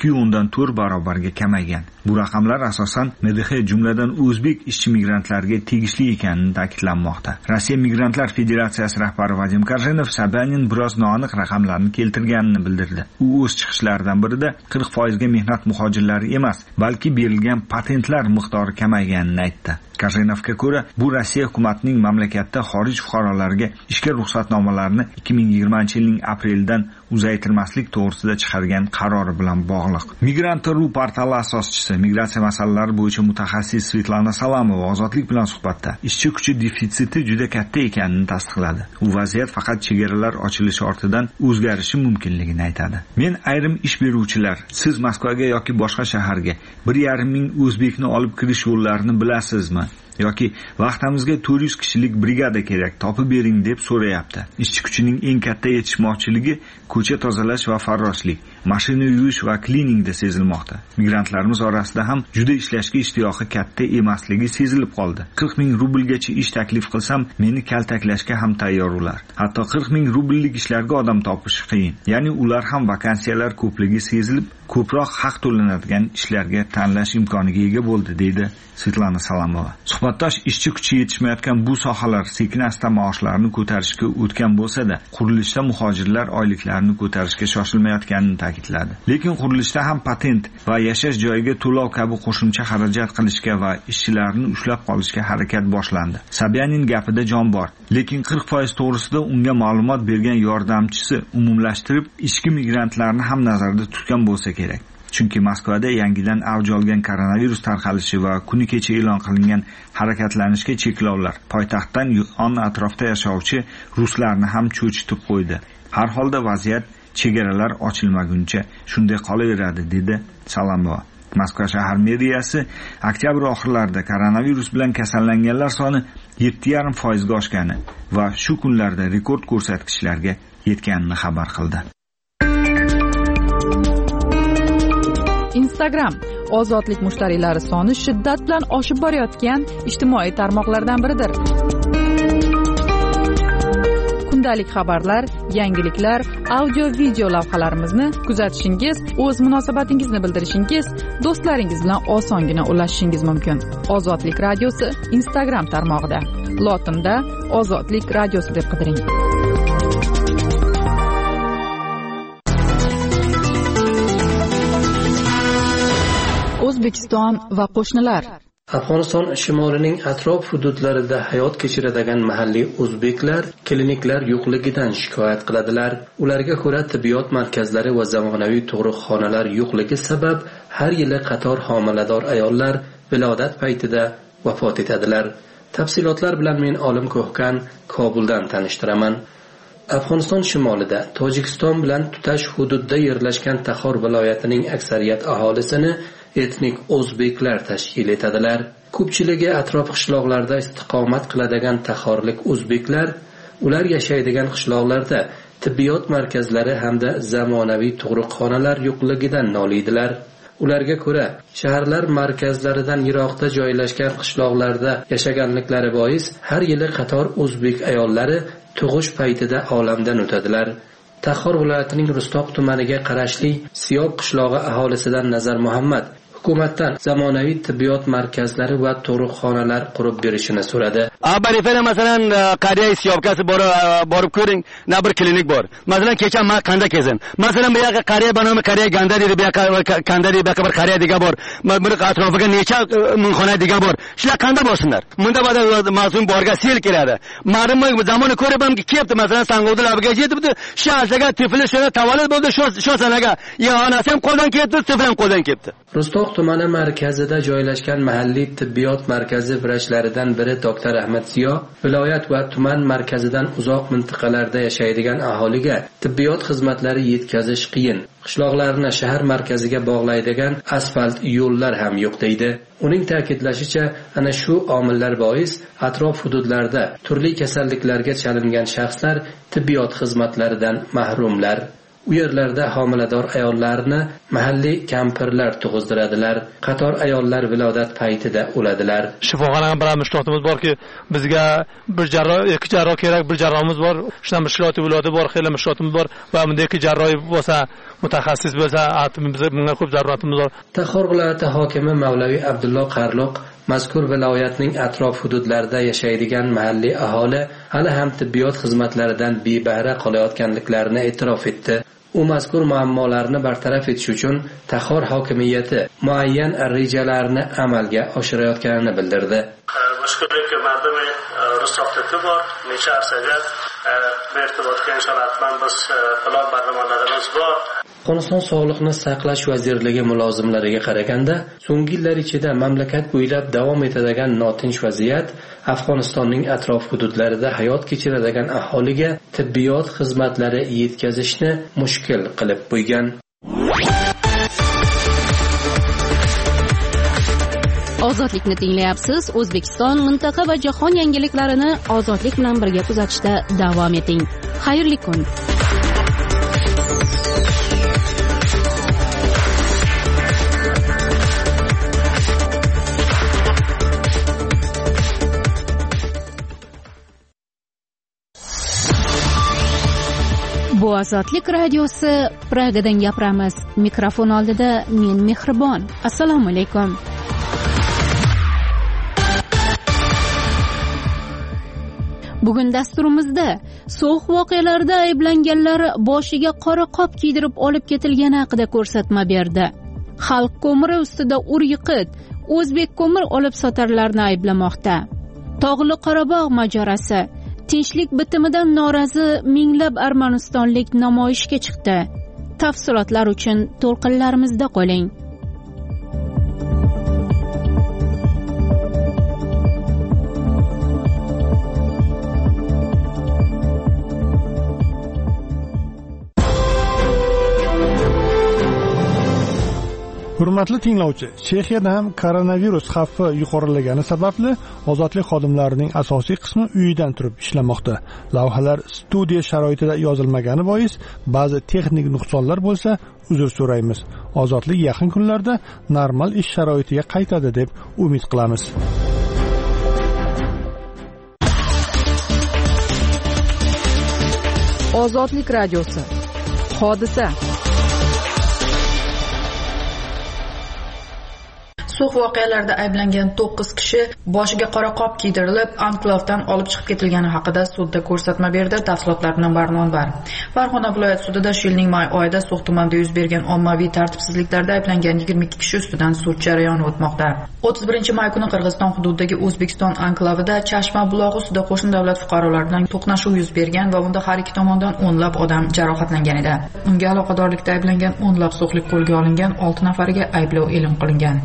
2.4 barobarga kamaygan. Bu raqamlar asosan MDH jumladan o'zbek ishchi migrantlarga tegishli ekanini ta'kidlanmoqda. Rossiya Migrantlar Federatsiyasi rahbari Vadim Karjenov Sobyanin biroz noaniq raqamlarni keltirganini bildirdi. U o'z chiqishlaridan birida 40% ga mehnat muhojirlari emas, balki berilgan patentlar miqdori kamayganini aytdi. Karjenovga ko'ra, bu Rossiya hukumatining mamlakatda xorij fuqarolariga ishga ruxsatnomalarni 2020-yilning aprelidan uzaytirmaslik to'g'risida chiqargan qarori bilan bog'liq. Migrant.ru portali asoschisi, migratsiya masalalari bo'yicha mutaxassis Svetlana Salamova Ozodlik bilan suhbatda ishchi kuchi defitsiti juda katta ekanini tasdiqladi. U vaziyat faqat chegaralar ochilishi ortidan o'zgarishi mumkinligini aytadi. Men ayrim ish beruvchilar, siz Moskvaga yoki boshqa shaharga 1,5 ming o'zbekni olib kirish yo'llarini bilasizmi? yoki vaqtimizga 400 kishilik brigada kerak, topib bering deb so'rayapti. Ishchi kuchining eng katta yetishmovchiligi ko'cha tozalash va farroshlik, mashina yuvish va kliningda sezilmoqda. Migrantlarimiz orasida ham juda ishlashga ishtiyoqi katta emasligi sezilib qoldi. 40 ming rublgacha ish taklif qilsam, meni kaltaklashga ham tayyor ular. Hatto 40 ming rubllik ishlarga odam topish qiyin. Ya'ni ular ham vakansiyalar ko'pligi sezilib, ko'proq haq to'lanadigan ishlarga tanlash imkoniga ega bo'ldi, deydi Svetlana Salamova. Suhbatdosh ishchi kuchi yetishmayotgan bu sohalar sekin-asta maoshlarni ko'tarishga o'tgan bo'lsa-da, qurilishda muhojirlar oyliklarini ko'tarishga shoshilmayotganini ta'kidladi. Lekin qurilishda ham patent va yashash joyiga to'lov kabi qo'shimcha xarajat qilishga va ishchilarni ushlab qolishga harakat boshlandi. Sobyanin gapida jon bor, lekin 40% to'g'risida unga ma'lumot bergan yordamchisi umumlashtirib, ishchi migrantlarni ham nazarda tutgan bo'lsa kerak. Chunki Moskvada yangidan avj olgan koronavirus tarqalishi va kuni kecha e'lon qilingan harakatlanishga cheklovlar poytaxtdan yon atrofda yashovchi ruslarni ham cho'chitib qo'ydi. Har holda vaziyat chegaralar ochilmaguncha shunday qolaveradi, dedi Salamova. Moskva shahar meriyasi oktyabr oxirlarida koronavirus bilan kasallanganlar soni 7,5% ga oshgani va shu kunlarda rekord ko'rsatkichlarga yetganini xabar qildi. Instagram ozodlik mushtariylari soni shiddat bilan oshib borayotgan ijtimoiy tarmoqlardan biridir. Kundalik xabarlar, yangiliklar, audio-video lavhalarimizni kuzatishingiz, o'z munosabatingizni bildirishingiz, do'stlaringiz bilan osongina ulashishingiz mumkin. Ozodlik radiosi Instagram tarmog'ida. Lotinda Ozodlik radiosi deb qidiring. O'zbekiston va qo'shnilar. Afg'oniston shimolining atrof hududlarida hayot kechiradigan mahalliy o'zbeklar kliniklar yo'qligidan shikoyat qiladilar. Ularga ko'ra tibbiyot markazlari va zamonaviy tug'ruqxonalar yo'qligi sabab har yili qator homilador ayollar vilodat paytida vafot etadilar. Tafsilotlar bilan men Olim Ko'hkan Kobuldan tanishtiraman. Afg'oniston shimolida Tojikiston bilan tutash hududda yerlashgan Taxor viloyatining aksariyat aholisini etnik o'zbeklar tashkil etadilar. Ko'pchiligi atrof qishloqlarda istiqomat qiladigan taxorlik o'zbeklar, ular yashaydigan qishloqlarda tibbiyot markazlari hamda zamonaviy tug'ruqxonalar yo'qligidan noliydilar. Ularga ko'ra, shaharlar markazlaridan yiroqda joylashgan qishloqlarda yashaganliklari bois har yili qator o'zbek ayollari tug'ish paytida olamdan o'tadilar. Taxor viloyatining Rustoq tumaniga qarashli Siyob qishlog'i aholisidan Nazar Muhammad hukumatdan zamonaviy tibbiyot markazlari va tug'ruqxonalar qurib berishini so'radi. Abarifera masalan qariya Siyobkasi borib ko'ring, na bir klinik bor. Masalan kecha men qanda kezdim. Masalan bu yoqqa qariya banomi qariya Gandari bu yoqqa Kandari bu yoqqa bir qariya diga bor. Bir atrofiga necha mingxona diga bor. Shular qanda bo'lsinlar. Bunda bada mas'ul borga sel keladi. Ma'lum zamonni ko'ribamki, kelibdi masalan Sangovda labiga yetibdi. Shu asaga tifli shuna tavallud bo'ldi, shu sanaga. Ya onasi ham qo'ldan ketdi, tifli ham qo'ldan ketdi. Rustoq tumani markazida joylashgan mahalliy tibbiyot markazi vrachlaridan biri doktor Ahmad Ziyo viloyat va tuman markazidan uzoq mintaqalarda yashaydigan aholiga tibbiyot xizmatlari yetkazish qiyin. Qishloqlarni shahar markaziga bog'laydigan asfalt yo'llar ham yo'q deydi. Uning ta'kidlashicha, ana shu omillar bois atrof hududlarda turli kasalliklarga chalingan shaxslar tibbiyot xizmatlaridan mahrumlar. U yerlarda homilador ayollarni mahalliy kampirlar tug'izdiradilar. Qator ayollar vilodat paytida o'ladilar. Shifoxonaga biramiz shtatimiz borki, bizga bir jarroh, ikki jarroh kerak, bir jarrohimiz bor. Shundan shtat viloyati bor, xeyli shtatimiz bor va bunda ikki jarroh bo'lsa, mutaxassis bo'lsa, bunga ko'p zaruratimiz bor. Taxor viloyati hokimi Mavlaviy Abdulloh Qarloq mazkur viloyatning atrof hududlarida yashaydigan mahalliy aholi hali ham tibbiyot xizmatlaridan bebahra qolayotganliklarini e'tirof etdi. U mazkur muammolarni bartaraf etish uchun Taxor hokimiyati muayyan rejalarni amalga oshirayotganini bildirdi. Mushkullikka mardumi Rustoqda bor, necha arsaga bertibotga insholatman biz plan barnamolarimiz bor. Afg'oniston Sog'liqni saqlash vazirligi mulozimlariga qaraganda, so'nggi yillar ichida mamlakat bo'ylab davom etadigan notinch vaziyat Afg'onistonning atrof hududlarida hayot kechiradigan aholiga tibbiyot xizmatlari yetkazishni mushkul qilib qo'ygan. Ozodlikni tinglayapsiz. O'zbekiston, mintaqa va jahon yangiliklarini ozodlik bilan birga kuzatishda davom eting. Xayrli kun. Bu Ozodlik radiosi, Pragadan gapiramiz. Mikrofon oldida men Mehribon. Assalomu alaykum. Bugun dasturimizda so'x voqealarida ayblanganlar boshiga qora qop kiydirib olib ketilgani haqida ko'rsatma berdi. Xalq ko'miri ustida ur-yiqit o'zbek ko'mir olib sotarlarini ayblamoqda. Tog'li Qorabog' mojarosi. Tinchlik bitimidan norozi minglab armanistonlik namoyishga chiqdi. Tafsilotlar uchun to'lqinlarimizda qoling. Hurmatli tinglovchi, Chexiyada ham koronavirus xavfi yuqorilagani sababli ozodlik xodimlarining asosiy qismi uyidan turib ishlamoqda. Lavhalar studiya sharoitida yozilmagani bois ba'zi texnik nuqsonlar bo'lsa, uzr so'raymiz. Ozodlik yaqin kunlarda normal ish sharoitiga qaytadi deb umid qilamiz. Ozodlik radiosi. Hodisa. So'x voqealarida ayblangan 9 kishi boshiga qora qop kiydirilib, anklavdan olib chiqib ketilgani haqida sudda ko'rsatma berdi. Tafsilotlar bilan Barmonbar. Farg'ona viloyat sudida shu yilning may oyida So'x tumanida yuz bergan ommaviy tartibsizliklarda ayblangan 22 kishi ustidan sud jarayoni o'tmoqda. 31-may kuni Qirg'iziston hududidagi O'zbekiston anklavida Chashma bulog'i ustida qo'shni davlat fuqarolari bilan to'qnashuv yuz bergan va unda har ikki tomondan o'nlab odam jarohatlangan edi. Unga aloqadorlikda ayblangan o'nlab so'xlik qo'lga olingan, 6 nafariga ayblov e'lon qilingan. Shu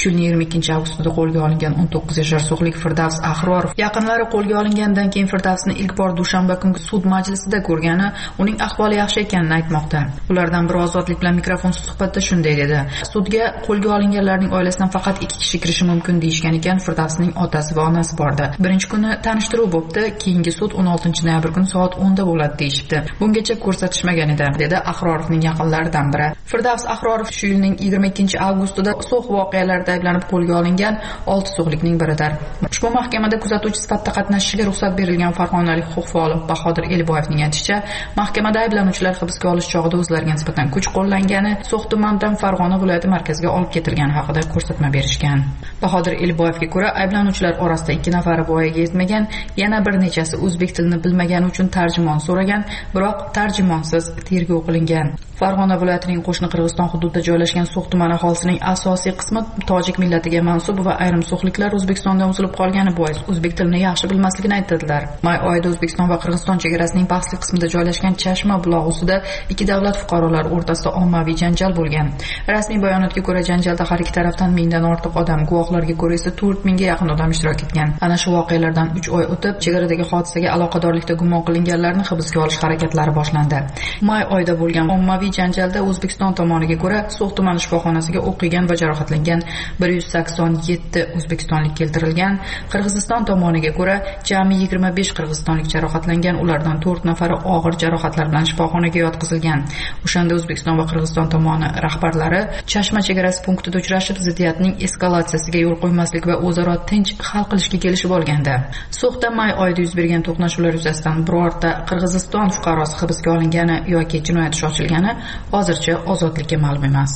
yilning 22-avgustida qo'lga olingan 19 yashar so'xlik Firdavs Ahrorov yaqinlari qo'lga olingandan keyin Firdavsni ilk bor dushanba kungi sud majlisida ko'rgani, uning ahvoli yaxshi ekanini aytmoqda. Ulardan biri Ozodlik bilan mikrofon suhbatda shunday dedi: "Sudga qo'lga olinganlarning oilasidan faqat 2 kishi kirishi mumkin deyishgan ekan. Firdavsning otasi va onasi bordi. Birinchi kuni tanishtiruv bo'libdi, keyingi sud 16 noyabr kuni soat 10 da bo'ladi deyishibdi. Bungacha ko'rsatishmagan edi", dedi Ahrorovning yaqinlaridan biri. Firdavs Ahrorov shu yilning 22-avgustida so'x voqealarida ayblanib qo'lga olingan 6 so'xlikning biridir. Ushbu mahkamada kuzatuvchi sifatida qatnashishiga ruxsat berilgan farg'onalik huquq faoli Bahodir Elboyevning aytishicha, mahkamada ayblanuvchilar hibsga olish chog'ida o'zlariga nisbatan kuch qo'llangani, So'x tumanidan Farg'ona viloyati markaziga olib ketilgani haqida ko'rsatma berishgan. Bahodir Elboyevga ko'ra, ayblanuvchilar orasida 2 nafari voyaga yetmagan, yana bir nechasi o'zbek tilini bilmagani uchun tarjimon so'ragan, biroq tarjimonsiz tergov qilingan. Farg'ona viloyatining qo'shni Qirg'iziston hududida joylashgan So'x tumani aholisining asosiy qismi tojik millatiga mansub va ayrim so'xliklar O'zbekistonda o'zilib qolgani bois o'zbek tilini yaxshi bilmasligini aytadilar. May oyida O'zbekiston va Qirg'iziston chegarasining bahsli qismida joylashgan Chashma bulog'usida 2 davlat fuqarolari o'rtasida ommaviy janjal bo'lgan. Rasmiy bayonotga ko'ra, janjalda har ikki tarafdan 1000 dan ortiq odam, guvohlarga ko'ra esa 4000 ga yaqin odam ishtirok etgan. Ana shu voqealardan 3 oy o'tib, chegaradagi hodisaga aloqadorlikda gumon qilinganlarni hibsga olish harakatlari boshlandi. May oyida bo'lgan ommaviy janjalda O'zbekiston tomoniga ko'ra So'x tumani shifoxonasiga o'q yegan va jarohatlangan 187 o'zbekistonlik keltirilgan. Qirg'iziston tomoniga ko'ra jami 25 qirg'izistonlik jarohatlangan, ulardan 4 nafari og'ir jarohatlar bilan shifoxonaga yotqizilgan. O'shanda O'zbekiston va Qirg'iziston tomoni rahbarlari Chashma chegarasi punktida uchrashib, ziddiyatning eskalatsiyasiga yo'l qo'ymaslik va o'zaro tinch hal qilishga kelishib olganda, So'xda may oyida yuz bergan to'qnashuvlar yuzasidan birorta Qirg'iziston fuqarosi hibsga olingani yoki jinoyat ishi ochilgani hozircha Ozodlikka ma'lum emas.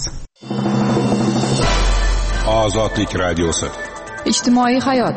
Ozodlik radiosi. Ijtimoiy hayot.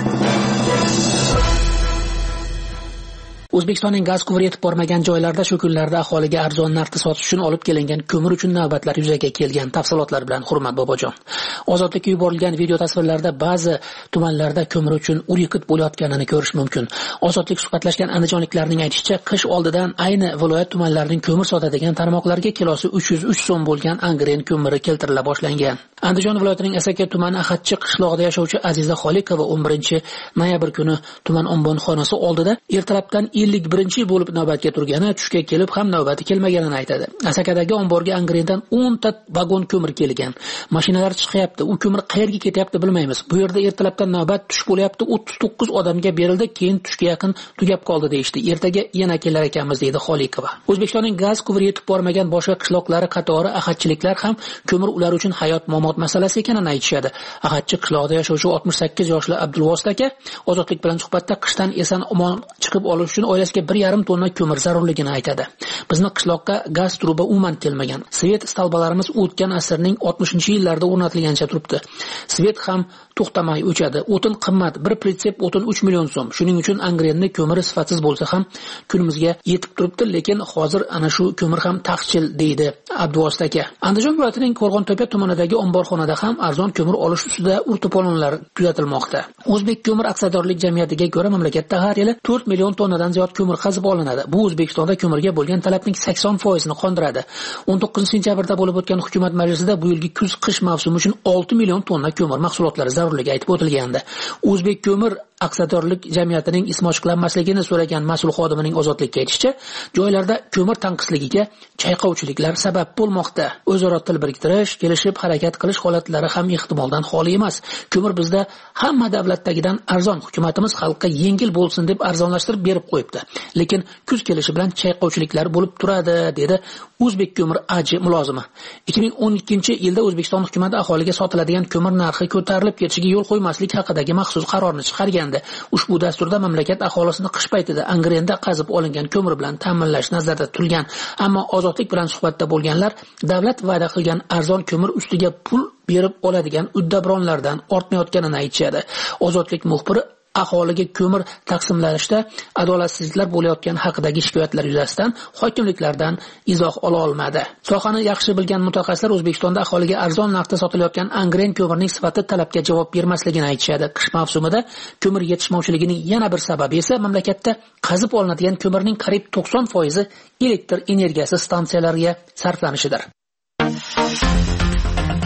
O'zbekistonning gaz quvuri yetib bormagan joylarda shu kunlarda aholiga arzon narxda sotish uchun olib kelingan ko'mir uchun navbatlar yuzaga kelgan. Tafsilotlar bilan Hurmat Bobojon. Ozodlikka yuborilgan video tasvirlarda ba'zi tumanlarda ko'mir uchun ur-yiqit bo'layotganini ko'rish mumkin. Ozodlik suhbatlashgan andijonliklarning aytishicha, qish oldidan ayni viloyat tumanlarining ko'mir sotadigan tarmoqlarga kilosi 303 so'm bo'lgan angren ko'miri keltirila boshlangan. Andijon viloyatining Asaka tumani Axatchi qishlog'ida yashovchi Aziza Xoliqova 11 noyabr kuni tuman ombonxonasi oldida ertalabdan 51 bo'lib navbatga turgani, tushga kelib ham navbati kelmaganini aytadi. Asakadagi omborga angrendan 10 ta vagon ko'mir kelgan. Mashinalar chiqyapti, u ko'mir qayerga ketyapti bilmaymiz. Bu yerda ertalabdan navbat tush bo'lyapti, 39 odamga berildi, keyin tushga yaqin tugab qoldi deyishdi. Ertaga yana kelar ekanmiz deydi Xoliqova. O'zbekistonning gaz quvuri yetib bormagan boshqa qishloqlari qatori axatchiliklar ham ko'mir ular uchun hayot-mamot masalasi ekanini aytishadi. Axatchi qishlog'ida yashovchi 68 yoshli Abdulvosit aka Ozodlik bilan suhbatda qishdan eson-omon chiqib olish uchun oilasiga 1,5 tonna ko'mir zarurligini aytadi. Bizni qishloqqa gaz truba umuman kelmagan. Svet stalbalarimiz o'tgan asrning 60-yillarida o'rnatilgancha turibdi. Svet ham to'xtamay o'chadi. O'tin qimmat, bir pritsep o'tin 3 million so'm. Shuning uchun angrenni ko'miri sifatsiz bo'lsa ham kunimizga yetib turibdi, lekin hozir ana shu ko'mir ham taqchil deydi Abduvosit aka. Andijon viloyatining Qo'rg'ontepa tumanidagi omborxonada ham arzon ko'mir olish ustida ur-to'polonlar kuzatilmoqda. O'zbek ko'mir aksiyadorlik jamiyatiga ko'ra mamlakatda har yili 4 million tonnadan ziyod ko'mir qazib olinadi. Bu O'zbekistonda ko'mirga bo'lgan talabning 80% ni qondiradi. 19-sentyabrda bo'lib o'tgan hukumat majlisida bu yilgi kuz-qish mavsumi uchun 6 million tonna ko'mir mahsulotlari zarurligi aytib o'tilgandi. O'zbek ko'mir aksiyadorlik jamiyatining ismi ochiqlanmasligini so'ragan mas'ul xodimining Ozodlikka aytishicha, joylarda ko'mir tanqisligiga chayqovchiliklar sabab bo'lmoqda. O'zaro til biriktirish, kelishib harakat qilish holatlari ham ehtimoldan xoli emas. Ko'mir bizda hamma davlatdagidan arzon, hukumatimiz xalqqa yengil bo'lsin deb arzonlashtirib berib qo'yibdi. Lekin kuz kelishi bilan chayqovchiliklar bo'lib turadi, dedi O'zbek ko'mir AJ mulozimi. 2012-yilda O'zbekiston hukumati aholiga sotiladigan ko'mir narxi ko'tarilib ketishiga yo'l qo'ymaslik haqidagi maxsus qarorni chiqargan. Ushbu dasturda mamlakat aholisini qish paytida angrenda qazib olingan ko'mir bilan ta'minlash nazarda tutilgan. Ammo Ozodlik bilan suhbatda bo'lganlar davlat va'da qilgan arzon ko'mir ustiga pul berib oladigan uddabronlardan ortmayotganini aytishadi. Ozodlik muxbiri aholiga ko'mir taqsimlanishda adolatsizliklar bo'layotgani haqidagi shikoyatlar yuzasidan hokimliklardan izoh ola olmadi. Sohani yaxshi bilgan mutaxassislar O'zbekistonda aholiga arzon narxda sotilayotgan angren ko'mirning sifati talabga javob bermasligini aytishadi. Qish mavsumida ko'mir yetishmovchiligining yana bir sababi esa mamlakatda qazib olinadigan ko'mirning qariyb 90% elektr energiyasi stansiyalariga sarflanishidir.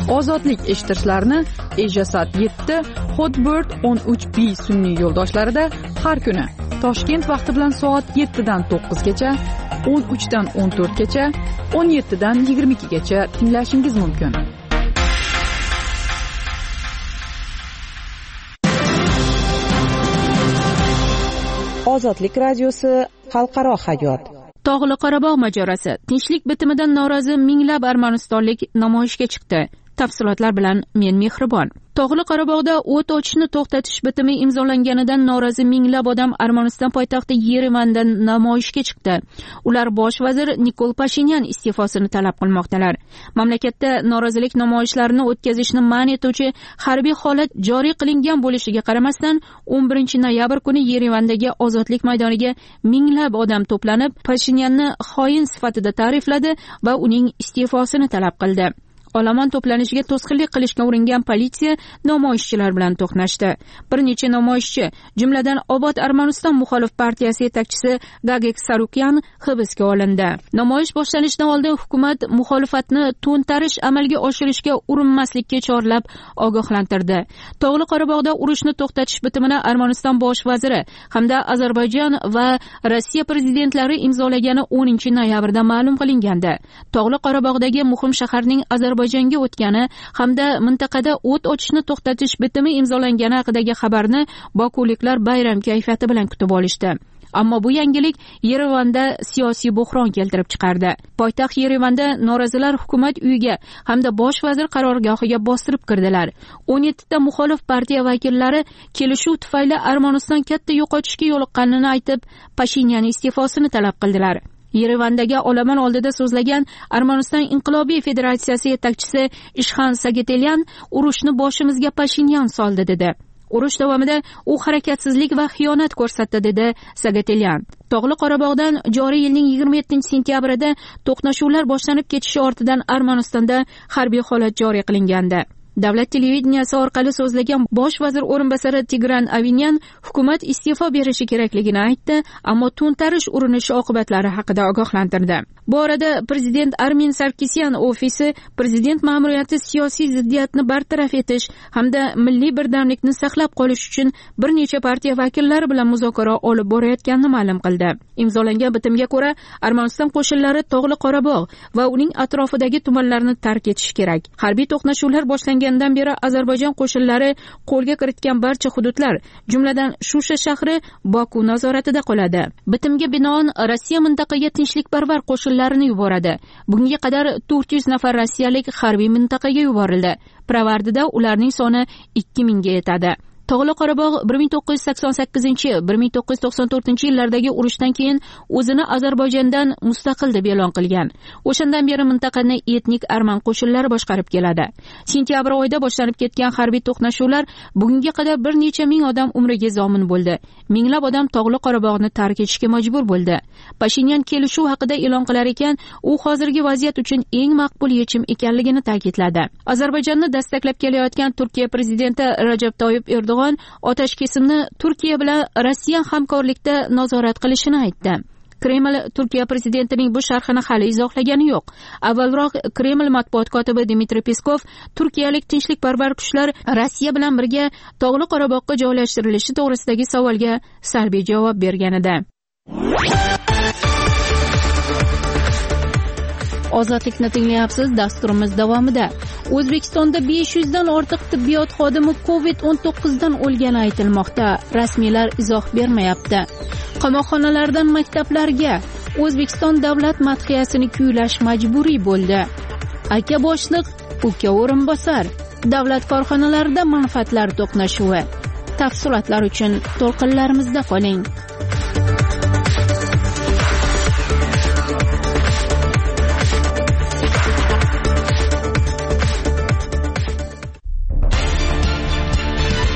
Ozodlik eshittirishlarni Ejasat 7, Hotbird 13B sun'iy yo'ldoshlarida har kuni Toshkent vaqti bilan soat 7 dan 9 gacha, 13 dan 14 gacha, 17 dan 22 gacha tinglashingiz mumkin. Ozodlik radiosi xalqaro hayot. Tog'li Qorabog' mojarosi. Tinchlik bitimidan norozi minglab armanistonlik namoyishga chiqdi. Tafsilotlar bilan men Mehribon. Tog'li Qorabog'da o't ochishni to'xtatish bitimi imzolanganidan norozi minglab odam Armaniston poytaxti Yerevandan namoyishga chiqdi. Ular bosh vazir Nikol Pashinyan iste'fosini talab qilmoqdalar. Mamlakatda norozilik namoyishlarini o'tkazishni man etuvchi harbiy holat joriy qilingan bo'lishiga qaramasdan 11 noyabr kuni Yerevandagi Ozodlik maydoniga minglab odam to'planib, Pashinyanni xoin sifatida ta'rifladi va uning iste'fosini talab qildi. Olomon to'planishiga to'sqinlik qilishga uringan politsiya namoyishchilar bilan to'qnashdi. Bir necha namoyishchi, jumladan Obod Armaniston muxolif partiyasi yetakchisi Gagek Sarukyan hibsga olindi. Namoyish boshlanishidan oldin hukumat muxolifatni to'ntarish amalga oshirishga urinmaslikka chorlab ogohlantirdi. Tog'li Qorabog'da urushni to'xtatish bitimini Armaniston bosh vaziri hamda Ozarbayjon va Rossiya prezidentlari imzolagani 10 noyabrda ma'lum qilingandi. Tog'li Qorabog'dagi muhim shaharning Ozarbayjonga o'tgani hamda mintaqada o't ochishni to'xtatish bitimi imzolangani haqidagi xabarni bokuliklar bayram kayfiyati bilan kutib olishdi. Ammo bu yangilik Yerevanda siyosiy buhron keltirib chiqardi. Poytaxt Yerevanda norozilar hukumat uyiga hamda bosh vazir qarorgohiga bostirib kirdilar. 17 ta muxolif partiya vakillari kelishuv tufayli Armaniston katta yo'qotishga yo'liqqanini aytib, Pashinyan iste'fosini talab qildilar. Yerevandagi olomon oldida so'zlagan Armaniston Inqilobiy Federatsiyasi yetakchisi Ishxan Sagetelyan urushni boshimizga Pashinyan soldi dedi. Urush davomida u harakatsizlik va xiyonat ko'rsatdi dedi Sagetelyan. Tog'li Qorabog'dan joriy yilning 27-sentyabrida to'qnashuvlar boshlanib ketishi ortidan Armanistonda harbiy holat joriy qilingandi. Davlat televideniyasi orqali so'zlagan bosh vazir o'rinbosari Tigran Avinyan hukumat iste'fo berishi kerakligini aytdi, ammo to'ntarish urinishi oqibatlari haqida ogohlantirdi. Bu orada prezident Armin Sarkisyan ofisi prezident ma'muriyati siyosiy ziddiyatni bartaraf etish hamda milliy birdamlikni saqlab qolish uchun bir necha partiya vakillari bilan muzokara olib borayotganini ma'lum qildi. Imzolangan bitimga ko'ra, Armaniston qo'shinlari Tog'li Qorabog' va uning atrofidagi tumanlarni tark etishi kerak. Harbiy to'qnashuvlar boshlangandan beri Ozarbayjon qo'shinlari qo'lga kiritgan barcha hududlar, jumladan Shusha shahri Boku nazoratida qoladi. Bitimga binoan Rossiya mintaqaga tinchlikparvar qo'shinlarini yuboradi. Bunga qadar 400 nafar rossiyalik harbiy mintaqaga yuborildi. Pravardida ularning soni 2000 ga yetadi. Tog'li Qorabog' 1988-1994 yillardagi urushdan keyin o'zini Ozarbayjondan mustaqil deb e'lon qilgan. O'shandan beri mintaqani etnik arman qo'shinlari boshqarib keladi. Sentyabr oyida boshlanib ketgan harbiy to'qnashuvlar bugunga qadar bir necha ming odam umriga zomin bo'ldi. Minglab odam Tog'li Qorabog'ni tark etishga majbur bo'ldi. Pashinyan kelishuv haqida e'lon qilar ekan, u hozirgi vaziyat uchun eng maqbul yechim ekanligini ta'kidladi. Ozarbayjonni dastaklab kelayotgan Turkiya prezidenti Rajab Toyyib Erdo'g'on otashkesimni Turkiya bilan Rossiya hamkorlikda nazorat qilishini aytdi. Kreml Turkiya prezidentining bu sharhini hali izohlagani yo'q. Avvalroq Kreml matbuot kotibi Dmitriy Peskov turkiyalik tinchlikparvar kuchlar Rossiya bilan birga Tog'li Qorabog'ga joylashtirilishi to'g'risidagi savolga salbiy javob bergan edi. Ozodlikni tinglayapsiz. Dasturimiz davomida O'zbekistonda 500 dan ortiq tibbiyot xodimi COVID-19 dan o'lgani aytilmoqda. Rasmiylar izoh bermayapti. Qamoqxonalardan maktablarga O'zbekiston davlat madhiyasini kuylash majburiy bo'ldi. Aka boshliq, uka o'rinbosar, davlat korxonalarida manfaatlar to'qnashuvi. Tafsilotlar uchun to'lqinlarimizda qoling.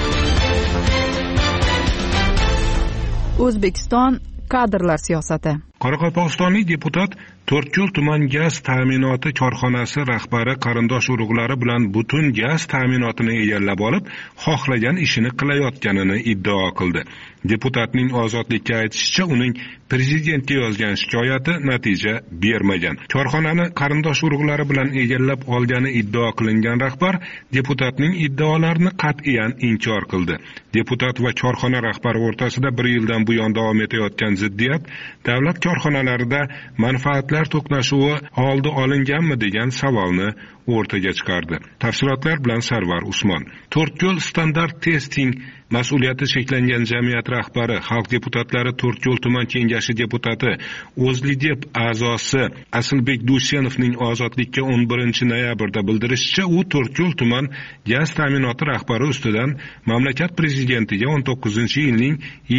O'zbekiston kadrlar siyosati. Qoraqalpog'istonlik deputat To'rtko'l tuman gaz ta'minoti korxonasi rahbari qarindosh urug'lari bilan butun gaz ta'minotini egallab olib, xohlagan ishini qilayotganini iddao qildi. Deputatning Ozodlikka aytishicha, uning prezidentga yozgan shikoyati natija bermagan. Korxonani qarindosh urug'lari bilan egallab olgani iddao qilingan rahbar deputatning iddaolarini qat'iyan inkor qildi. Deputat va korxona rahbari o'rtasida 1 yildan buyon davom etayotgan ziddiyat davlat korxonalarida manfaatlar to'qnashuvi oldi olinganmi degan savolni o'rtaga chiqardi. Tafsilotlar bilan Sarvar Usmon. To'rtko'l Standart Testing mas'uliyati cheklangan jamiyat rahbari, xalq deputatlari To'rtko'l tuman kengashi deputati, O'zlidep a'zosi Asilbek Dusyanovning Ozodlikka 11-noyabrda bildirishicha, u To'rtko'l tuman gaz ta'minoti rahbari ustidan mamlakat prezidentiga 19-yilning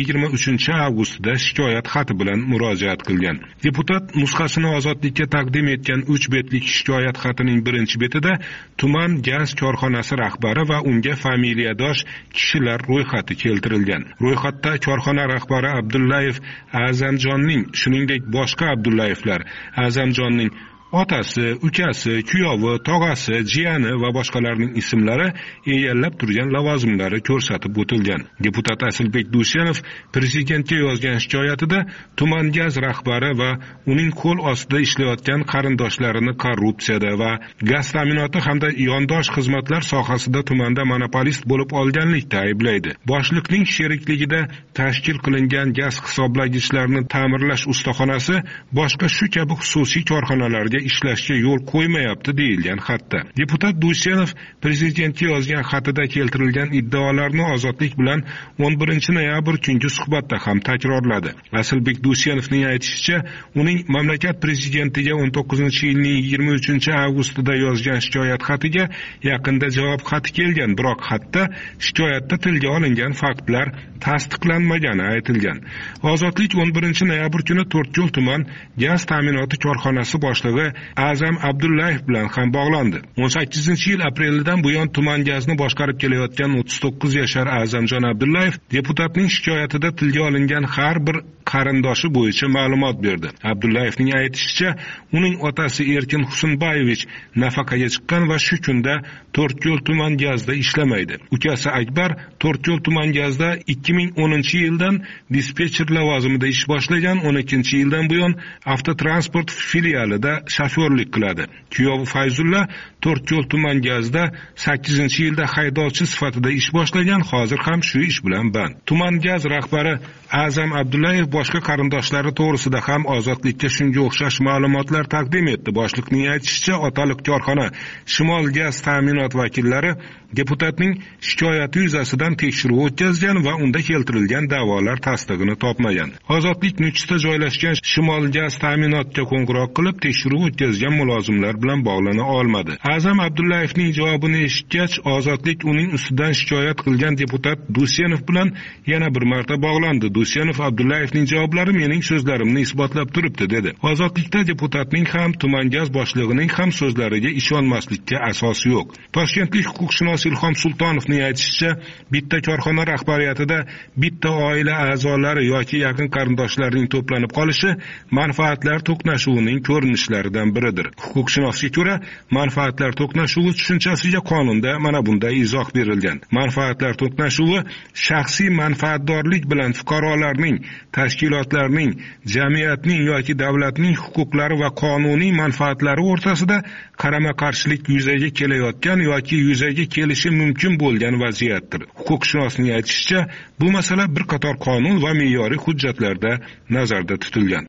23-avgustida shikoyat xati bilan murojaat qilgan. Deputat nusxasini Ozodlikka taqdim etgan 3 betlik shikoyat xatining birinchi betida tuman gaz korxonasi rahbari va unga familiyadosh kishilar ro'yxati keltirilgan. Ro'yxatda korxona rahbari Abdullayev A'zamjonning, shuningdek boshqa Abdullayevlar, A'zamjonning otasi, ukasi, kuyovi, tog'asi, jiyani va boshqalarning ismlari egallab turgan lavozimlari ko'rsatib o'tilgan. Deputat Asilbek Dusyanov prezidentga yozgan shikoyatida tuman gaz rahbari va uning qo'l ostida ishlayotgan qarindoshlarini korrupsiyada va gaz ta'minoti hamda yondosh xizmatlar sohasida tumanda monopolist bo'lib olganlikda ayblaydi. Boshliqning sherikligida tashkil qilingan gaz hisoblagichlarni ta'mirlash ustaxonasi boshqa shu kabi xususiy korxonalarga ishlashga yo'l qo'ymayapti deyilgan xatda. Deputat Dusyanov prezidentga yozgan xatida keltirilgan iddaolarni Ozodlik bilan 11-noyabr kungi suhbatda ham takrorladi. Asilbek Dusyanovning aytishicha, uning mamlakat prezidentiga 19-yilning 23-avgustida yozgan shikoyat xatiga yaqinda javob xati kelgan, biroq xatda shikoyatda tilga olingan faktlar tasdiqlanmagani aytilgan. Ozodlik 11-noyabr kuni To'rtko'l tuman gaz ta'minoti korxonasi boshlig'i A'zam Abdullayev bilan ham bog'landi. 18-yil aprelidan buyon tuman gazni boshqarib kelayotgan 39 yashar A'zamjon Abdullayev deputatning shikoyatida tilga olingan har bir qarindoshi bo'yicha ma'lumot berdi. Abdullayevning aytishicha, uning otasi Erkin Husanbayevich nafaqaga chiqqan va shu kunda To'rtko'l tuman gazda ishlamaydi. Ukasi Akbar To'rtko'l tuman gazda 2010-yildan dispetcher lavozimida ish boshlagan, 12-yildan buyon avtotransport filialida shofyorlik qiladi. Kuyovi Fayzulla To'rtko'l tuman gazda 8-yilda haydovchi sifatida ish boshlagan, hozir ham shu ish bilan band. Tuman gaz rahbari A'zam Abdullayev boshqa qarindoshlari to'g'risida ham Ozodlikka shunga o'xshash ma'lumotlar taqdim etdi. Boshliqning aytishicha, otaliq korxona Shimol gaz ta'minot vakillari deputatning shikoyati yuzasidan tekshiruv o'tkazgan va unda keltirilgan da'volar tasdig'ini topmagan. Ozodlik Nukusda joylashgan Shimol gaz ta'minotga qo'ng'iroq qilib tekshiruv o'tkazgan mulozimlar bilan bog'lana olmadi. A'zam Abdullayevning javobini eshitgach, Ozodlik uning ustidan shikoyat qilgan deputat Dusyanov bilan yana bir marta bog'landi. Dusyanov Abdullayevning javoblari mening so'zlarimni isbotlab turibdi dedi. Ozodlikda deputatning ham tuman gaz boshlig'ining ham so'zlariga ishonmaslikka asos yo'q. Toshkentlik huquqshunos Ilhom Sultonovning aytishicha, bitta korxona rahbariyatida bitta oila a'zolari yoki yaqin qarindoshlarining to'planib qolishi manfaatlar to'qnashuvining ko'rinishlaridan biridir. Huquqshunosga ko'ra, manfaatlar to'qnashuvi tushunchasiga qonunda mana bunday izoh berilgan. Manfaatlar to'qnashuvi shaxsiy manfaatdorlik bilan fuqarolarning, tashkilotlarning, jamiyatning yoki davlatning huquqlari va qonuniy manfaatlari o'rtasida qarama-qarshilik yuzaga kelayotgan yoki yuzaga kelishi mumkin bo'lgan vaziyatdir. Huquqshunosning aytishicha, bu masala bir qator qonun va me'yoriy hujjatlarda nazarda tutilgan.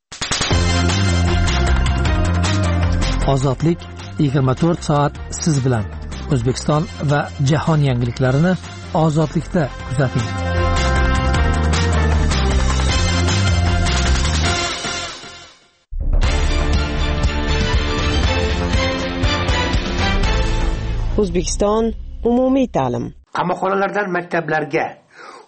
Ozodlik 24 soat siz bilan. O'zbekiston va jahon yangiliklarini Ozodlikda kuzating. O'zbekiston umumiy ta'lim. Qamoqxonalardan maktablarga,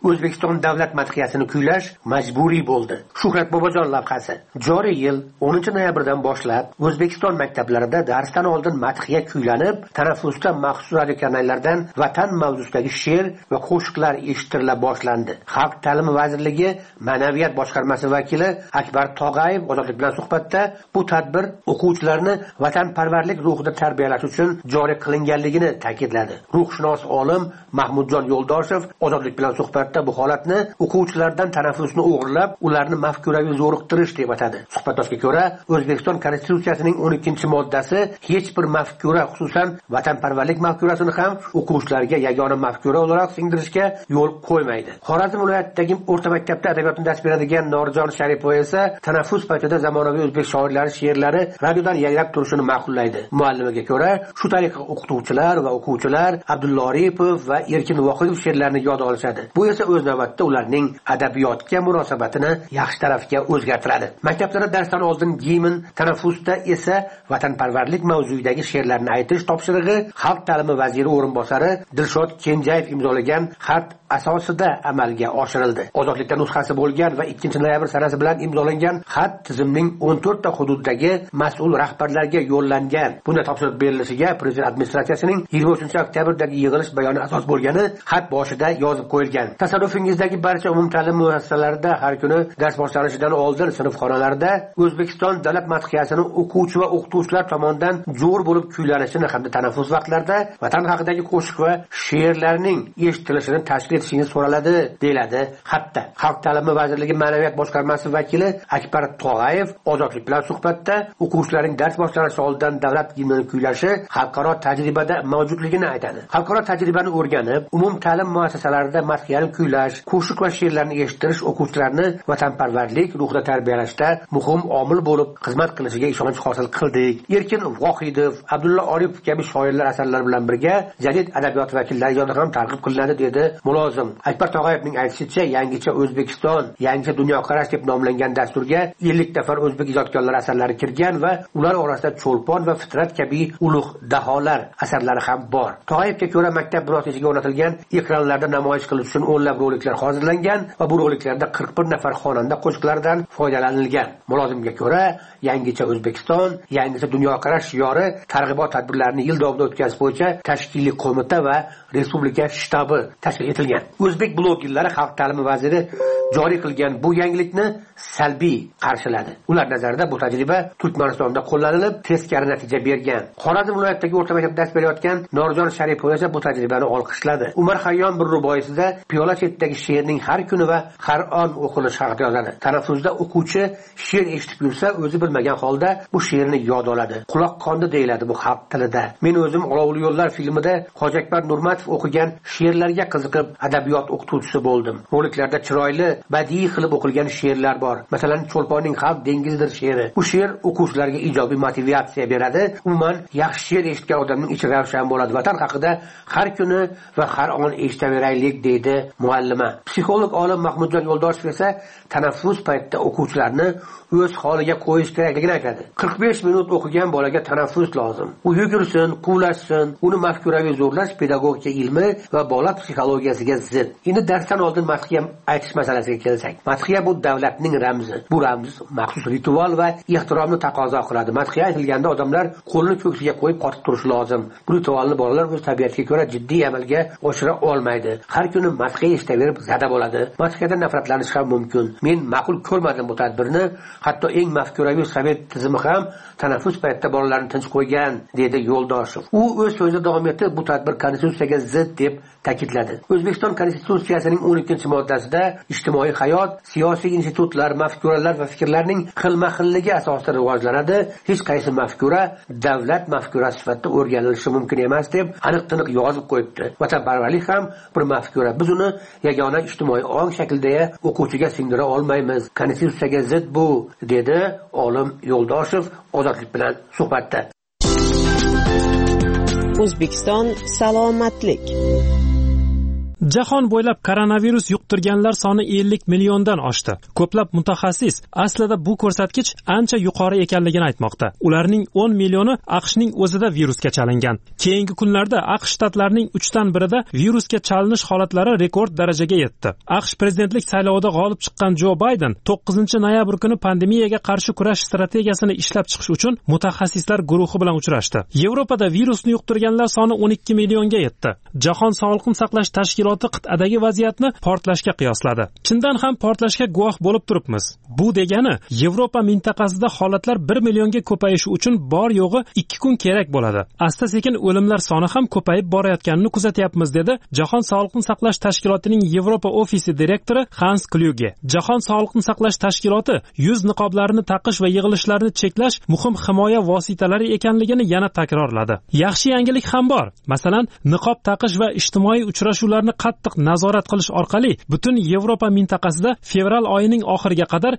O'zbekiston davlat madhiyasini kuylash majburiy bo'ldi. Shuhrat Bobojon lavhasi. Joriy yil 10-noyabrdan boshlab O'zbekiston maktablarida darsdan oldin madhiya kuylanib, tanaffusda maxsus radiokanallardan vatan mavzusidagi she'r va qo'shiqlar eshittirila boshlandi. Xalq ta'limi vazirligi ma'naviyat boshqarmasi vakili Akbar Tog'ayev Ozodlik bilan suhbatda bu tadbir o'quvchilarni vatanparvarlik ruhida tarbiyalash uchun joriy qilinganligini ta'kidladi. Ruhshunos olim Mahmudjon Yo'ldoshev Ozodlik bilan suhbatda bu holatni o'quvchilardan tanaffusni o'g'irlab, ularni mafkuraviy zo'riqtirish deb atadi. Suhbatdoshga ko'ra, O'zbekiston Konstitutsiyasining 12-moddasi hech bir mafkura, xususan vatanparvarlik mafkurasini ham o'quvchilarga yagona mafkura o'laroq singdirishga yo'l qo'ymaydi. Xorazm viloyatidagi o'rta maktabda adabiyotni dars beradigan Norjon Sharipova esa tanaffus paytida zamonaviy o'zbek shoirlari she'rlari radiodan yangrab turishini ma'qullaydi. Muallimiga ko'ra, shu tariqa o'qituvchilar va o'quvchilar Abdulla Oripov va Erkin Vohidov she'rlarini yod olishadi. Bu esa o'z navbatida ularning adabiyotga munosabatini yaxshi tarafga o'zgartiradi. Maktablarda darsdan oldin gimn, tanaffusda esa vatanparvarlik mavzuidagi she'rlarni aytish topshirig'i Xalq ta'limi vaziri o'rinbosari Dilshod Kenjayev imzolagan xat asosida amalga oshirildi. Ozodlikda nusxasi bo'lgan va 2-noyabr sanasi bilan imzolangan xat tizimning 14 ta hududdagi mas'ul rahbarlarga yo'llangan. Bunda topshiriq berilishiga prezident administratsiyasining 23-oktyabrdagi yig'ilish bayoni asos bo'lgani xat boshida yozib qo'yilgan. Tasarrufingizdagi barcha umumta'lim muassasalarida har kuni dars boshlanishidan oldin sinfxonalarda O'zbekiston davlat madhiyasini o'quvchi va o'qituvchilar tomonidan jo'r bo'lib kuylanishini hamda tanaffus vaqtlarida vatan haqidagi qo'shiq va she'rlarning eshitilishini tashkil etishingiz so'raladi, deyiladi xatda. Xalq ta'limi vazirligi ma'naviyat boshqarmasi vakili Akbar Tog'ayev Ozodlik bilan suhbatda o'quvchilarning dars boshlanishi oldidan davlat gimnini kuylashi xalqaro tajribada mavjudligini aytadi. Xalqaro tajribani o'rganib, umum ta'lim muassasalarida madhiyani kuylash, qo'shiq va she'rlarni eshittirish o'quvchilarni vatanparvarlik ruhida tarbiyalashda muhim omil bo'lib xizmat qilishiga ishonch hosil qildik. Erkin Vohidov, Abdulla Oripov kabi shoirlar asarlari bilan birga jadid adabiyot vakillari yoniga ham targ'ib qilinadi, dedi mulozim. Akbar Tog'ayevning aytishicha, yangicha O'zbekiston, yangicha dunyoqarash deb nomlangan dasturga 50 nafar o'zbek ijodkorlari asarlari kirgan va ular orasida Cho'lpon va Fitrat kabi ulug' daholar asarlari ham bor. Tog'ayevga ko'ra, maktab binosida o'rnatilgan ekranlarda namoyish qilish uchun o'nlab roliklar hozirlangan va bu roliklarda 41 nafar xonanda qo'shiqlaridan foydalanilgan. Mulozimga ko'ra, yangicha O'zbekiston, yangicha dunyoqarash shiori targ'ibot tadbirlarini yil davomida o'tkazish bo'yicha tashkiliy qo'mita va respublika shtabi tashkil etilgan. O'zbek blogerlari Xalq ta'limi vaziri joriy qilgan bu yangilikni salbiy qarshiladi. Ular nazarida bu tajriba Turkmanistonda qo'llanilib, teskari natija bergan. Xorazm viloyatidagi o'rta maktabda dars berayotgan Norjon Sharipova esa bu tajribani olqishladi. Umar Xayyom bir ruboyisida piyola chetidagi she'rning har kuni va har on o'qilishi haqida yozadi. Tanaffusda o'quvchi she'r eshitib yursa, o'zi bilmagan holda bu she'rni yod oladi. Quloq qondi deyiladi bu xalq tilida. Men o'zim Olovli yo'llar filmida Hojiakbar Nurmatov o'qigan she'rlarga qiziqib, adabiyot o'qituvchisi bo'ldim. Roliklarda chiroyli, badiiy qilib o'qilgan she'rlar bor. Masalan, Cho'lponning Xalq dengizdir she'ri. Bu she'r o'quvchilarga ijobiy motivatsiya beradi. Umuman, yaxshi she'r eshitgan odamning ichi ravshan bo'ladi. Vatan haqida har kuni va har on eshitaveraylik, deydi muallima. Psixolog olim Mahmudjon Yo'ldoshev esa tanaffus paytida o'quvchilarni o'z holiga qo'yish kerakligini aytadi. 45 minut o'qigan bolaga tanaffus lozim. U yugursin, quvlashsin. Uni mafkuraviy zo'rlash pedagogika ilmi va bola psixologiyasiga zid. Endi darsdan oldin madhiya aytish masalasiga kelsak. Madhiya bu davlatning ramzi. Bu ramz maxsus ritual va ehtiromni taqozo qiladi. Madhiya aytilganda odamlar qo'lini ko'ksiga qo'yib qotib turishi lozim. Bu ritualni bolalar o'z tabiatiga ko'ra jiddiy amalga oshira olmaydi. Har kuni madhiya eshitaverib zada bo'ladi. Madhiyadan nafratlanish ham mumkin. Men ma'qul ko'rmadim bu tadbirni. Hatto eng mafkuraviy sovet tizimi ham tanaffus paytida bolalarni tinch qo'ygan, dedi Yo'ldoshev. U o'z so'zida davom etib, bu tadbir konstitutsiyaga zid deb ta'kidladi. O'zbekiston Konstitutsiyasining 12-moddasida ijtimoiy hayot, siyosiy institutlar, mafkuralar va fikrlarning xilma-xilligi asosida rivojlanadi. Hech qaysi mafkura davlat mafkurasi sifatida o'rganilishi mumkin emas deb aniq-tiniq yozib qo'yibdi. Vatanparvarlik ham bir mafkura. Biz uni yagona ijtimoiy ong shaklda o'quvchiga singdira olmaymiz. Konstitutsiyaga zid bu, dedi olim Yo'ldoshev Ozodlik bilan suhbatda. O'zbekiston salomatlik. Jahon bo'ylab koronavirus yuqtirganlar soni 50 milliondan oshdi. Ko'plab mutaxassis aslida bu ko'rsatkich ancha yuqori ekanligini aytmoqda. Ularning 10 millioni AQShning o'zida virusga chalingan. Keyingi kunlarda AQSh shtatlarining 3dan birida virusga chalinish holatlari rekord darajaga yetdi. AQSh prezidentlik saylovida g'olib chiqqan Jo Bayden 9-noyabr kuni pandemiyaga qarshi kurash strategiyasini ishlab chiqish uchun mutaxassislar guruhi bilan uchrashdi. Yevropada virusni yuqtirganlar soni 12 millionga yetdi. Jahon sog'liqni saqlash tashkiloti qit'adagi vaziyatni portlashga qiyosladi. Chindan ham portlashga guvoh bo'lib turibmiz. Bu degani Yevropa mintaqasida holatlar 1 millionga ko'payishi uchun bor yo'g'i 2 kun kerak bo'ladi. Asta-sekin o'limlar soni ham ko'payib borayotganini kuzatyapmiz, dedi Jahon sog'liqni saqlash tashkilotining Yevropa ofisi direktori Hans Kluge. Jahon sog'liqni saqlash tashkiloti yuz niqoblarini taqish va yig'ilishlarni cheklash muhim himoya vositalari ekanligini yana takrorladi. Yaxshi yangilik ham bor. Masalan, niqob taqish va ijtimoiy uchrashuvlarni qattiq nazorat qilish orqali butun Yevropa mintaqasida fevral oyining oxiriga qadar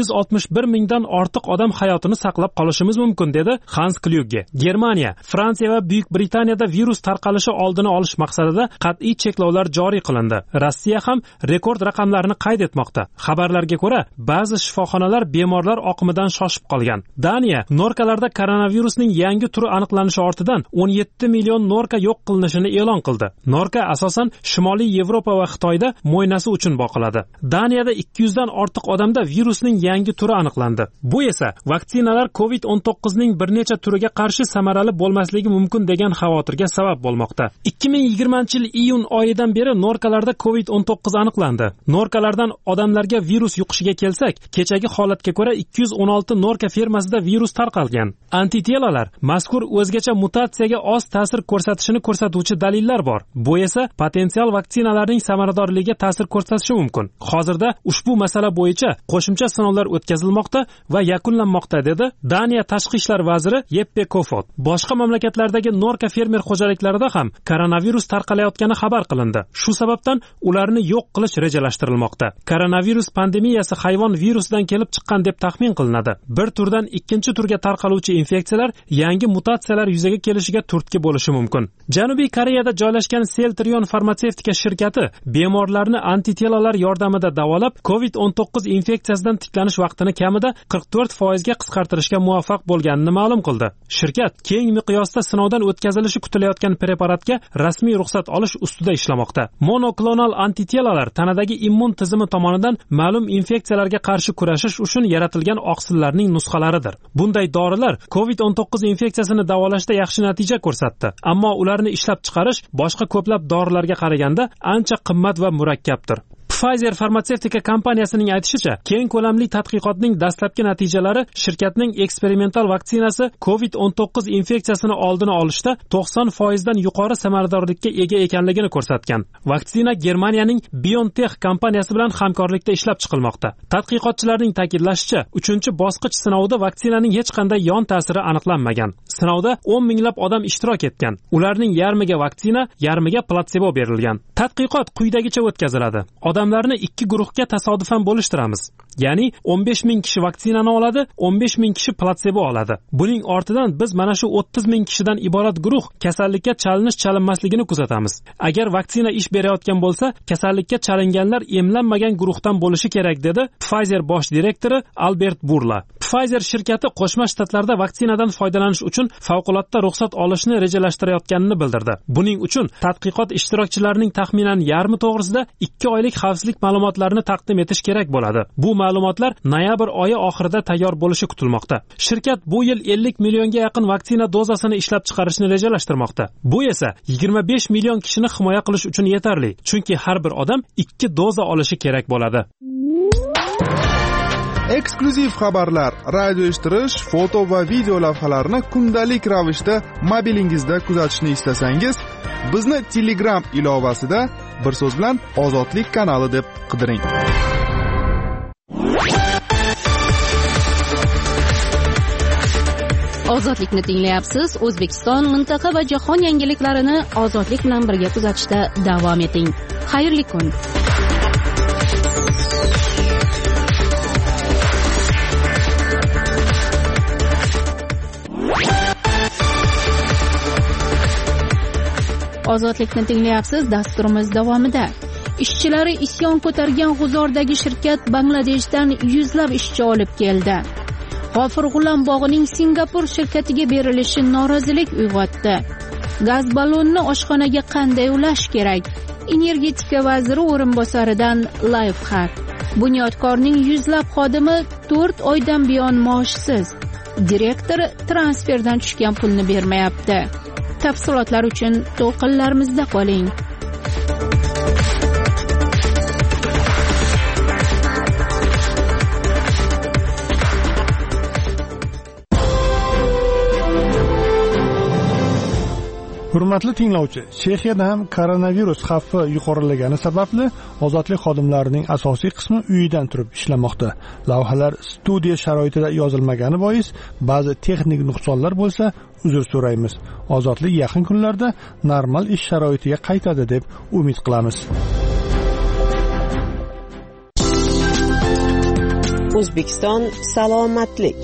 261 mingdan ortiq odam hayotini saqlab qolishimiz mumkin, dedi Hans Kluge. Germaniya, Fransiya va Buyuk Britaniyada virus tarqalishi oldini olish maqsadida qat'iy cheklovlar joriy qilindi. Rossiya ham rekord raqamlarni qayd etmoqda. Xabarlarga ko'ra, ba'zi shifoxonalar bemorlar oqimidan shoshib qolgan. Daniya norkalarda koronavirusning yangi turi aniqlanishi ortidan 17 million norka yo'q qilinishini e'lon qildi. Norka asosan Shimoliy Yevropa va Xitoyda mo'ynasi uchun boqiladi. Daniyada 200 dan ortiq odamda virusning yangi turi aniqlandi. Bu esa vaksinalar COVID-19 ning bir necha turiga qarshi samarali bo'lmasligi mumkin degan xavotirga sabab bo'lmoqda. 2020-yil iyun oyidan beri norkalarda COVID-19 aniqlandi. Norkalardan odamlarga virus yuqishiga kelsak, kechagi holatga ko'ra 216 norka fermasida virus tarqalgan. Antitelalar mazkur o'zgacha mutatsiyaga oz ta'sir ko'rsatishini ko'rsatuvchi dalillar bor. Bu esa potensial vaksinalarning samaradorligiga ta'sir ko'rsatishi mumkin. Hozirda ushbu masala bo'yicha qo'shimcha sinovlar o'tkazilmoqda va yakunlanmoqda, dedi Daniya tashqi ishlar vaziri Jeppe Kofod. Boshqa mamlakatlardagi norka fermer xo'jaliklarida ham koronavirus tarqalayotgani xabar qilindi. Shu sababdan ularni yo'q qilish rejalashtirilmoqda. Koronavirus pandemiyasi hayvon virusidan kelib chiqqan deb taxmin qilinadi. Bir turdan ikkinchi turga tarqaluvchi infeksiyalar yangi mutatsiyalar yuzaga kelishiga turtki bo'lishi mumkin. Janubiy Koreyada joylashgan Celtrion farmatsevtika shirkati bemorlarni antitelalar yordamida davolab COVID-19 infeksiyasidan tiklanish vaqtini kamida 44% ga qisqartirishga muvaffaq bo'lganini ma'lum qildi. Shirkat keng miqyosda sinovdan o'tkazilishi kutilayotgan preparatga rasmiy ruxsat olish ustida ishlamoqda. Monoklonal antitelalar tanadagi immun tizimi tomonidan ma'lum infeksiyalarga qarshi kurashish uchun yaratilgan oqsillarning nusxalaridir. Bunday dorilar COVID-19 infeksiyasini davolashda yaxshi natija ko'rsatdi, ammo ularni ishlab chiqarish boshqa ko'plab dorilarga qaraganda ancha qimmat va murakkabdir. Pfizer farmatsevtika kompaniyasining aytishicha, keng ko'lamli tadqiqotning dastlabki natijalari shirkatning eksperimental vaksinasi COVID-19 infeksiyasini oldini olishda 90% dan yuqori samaradorlikka ega ekanligini ko'rsatgan. Vaksina Germaniyaning BioNTech kompaniyasi bilan hamkorlikda ishlab chiqilmoqda. Tadqiqotchilarning ta'kidlashicha, 3-bosqich sinovida vaksinaning hech qanday yon ta'siri aniqlanmagan. Sinovda 10 minglab odam ishtirok etgan. Ularning yarmiga vaksina, yarmiga platsebo berilgan. Tadqiqot quyidagicha o'tkaziladi. Odamlarni 2 guruhga tasodifan bo'lishtiramiz. Ya'ni 15 ming kishi vaksinani oladi, 15 ming kishi platsebo oladi. Buning ortidan biz mana shu 30 ming kishidan iborat guruh kasallikka chalinmasligini kuzatamiz. Agar vaksina ish berayotgan bo'lsa, kasallikka chalinganlar emlanmagan guruhdan bo'lishi kerak, dedi Pfizer bosh direktori Albert Burla. Pfizer shirkati Qo'shma Shtatlarda vaksinadan foydalanish uchun favqulodda ruxsat olishni rejalashtirayotganini bildirdi. Buning uchun tadqiqot ishtirokchilarining taxminan yarmi to'g'risida 2 oylik xavfsizlik ma'lumotlarini taqdim etish kerak bo'ladi. Bu ma'lumotlar noyabr oyi oxirida tayyor bo'lishi kutilmoqda. Shirkat bu yil 50 millionga yaqin vaksina dozasini ishlab chiqarishni rejalashtirmoqda. Bu esa 25 million kishini himoya qilish uchun yetarli, chunki har bir odam 2 doza olishi kerak bo'ladi. Eksklyuziv xabarlar, radio eshittirish, foto va video lavhalarni kundalik ravishda mobilingizda kuzatishni istasangiz, bizni Telegram ilovasida bir so'z bilan Ozodlik kanali deb qidiring. Ozodlikni tinglayapsiz. O'zbekiston, mintaqa va jahon yangiliklarini Ozodlik bilan birga kuzatishda davom eting. Xayrli kun. ozodlikni tinglayapsiz. Dasturimiz davomida ishchilari isyon ko'targan G'uzordagi shirkat Bangladeshdan yuzlab ishchi olib keldi. G'ofur G'ulom bog'ining Singapur shirkatiga berilishi norozilik uyg'otdi. Gaz ballonni oshxonaga qanday ulash kerak? Energetika vaziri o'rinbosaridan layfxak. Bunyodkorning yuzlab xodimi 4 oydan buyon maoshsiz. Direktor transferdan tushgan pulni bermayapti. Tafsilotlar uchun to'lqinlarimizda qoling. Hurmatli tinglovchi, Chexiyada ham koronavirus xavfi yuqorilagani sababli ozodlik xodimlarining asosiy qismi uyidan turib ishlamoqda. Lavhalar studiya sharoitida yozilmagani bois ba'zi texnik nuqsonlar bo'lsa, uzr so'raymiz. Ozodlik yaqin kunlarda normal ish sharoitiga qaytadi deb umid qilamiz. O'zbekiston salomatlik.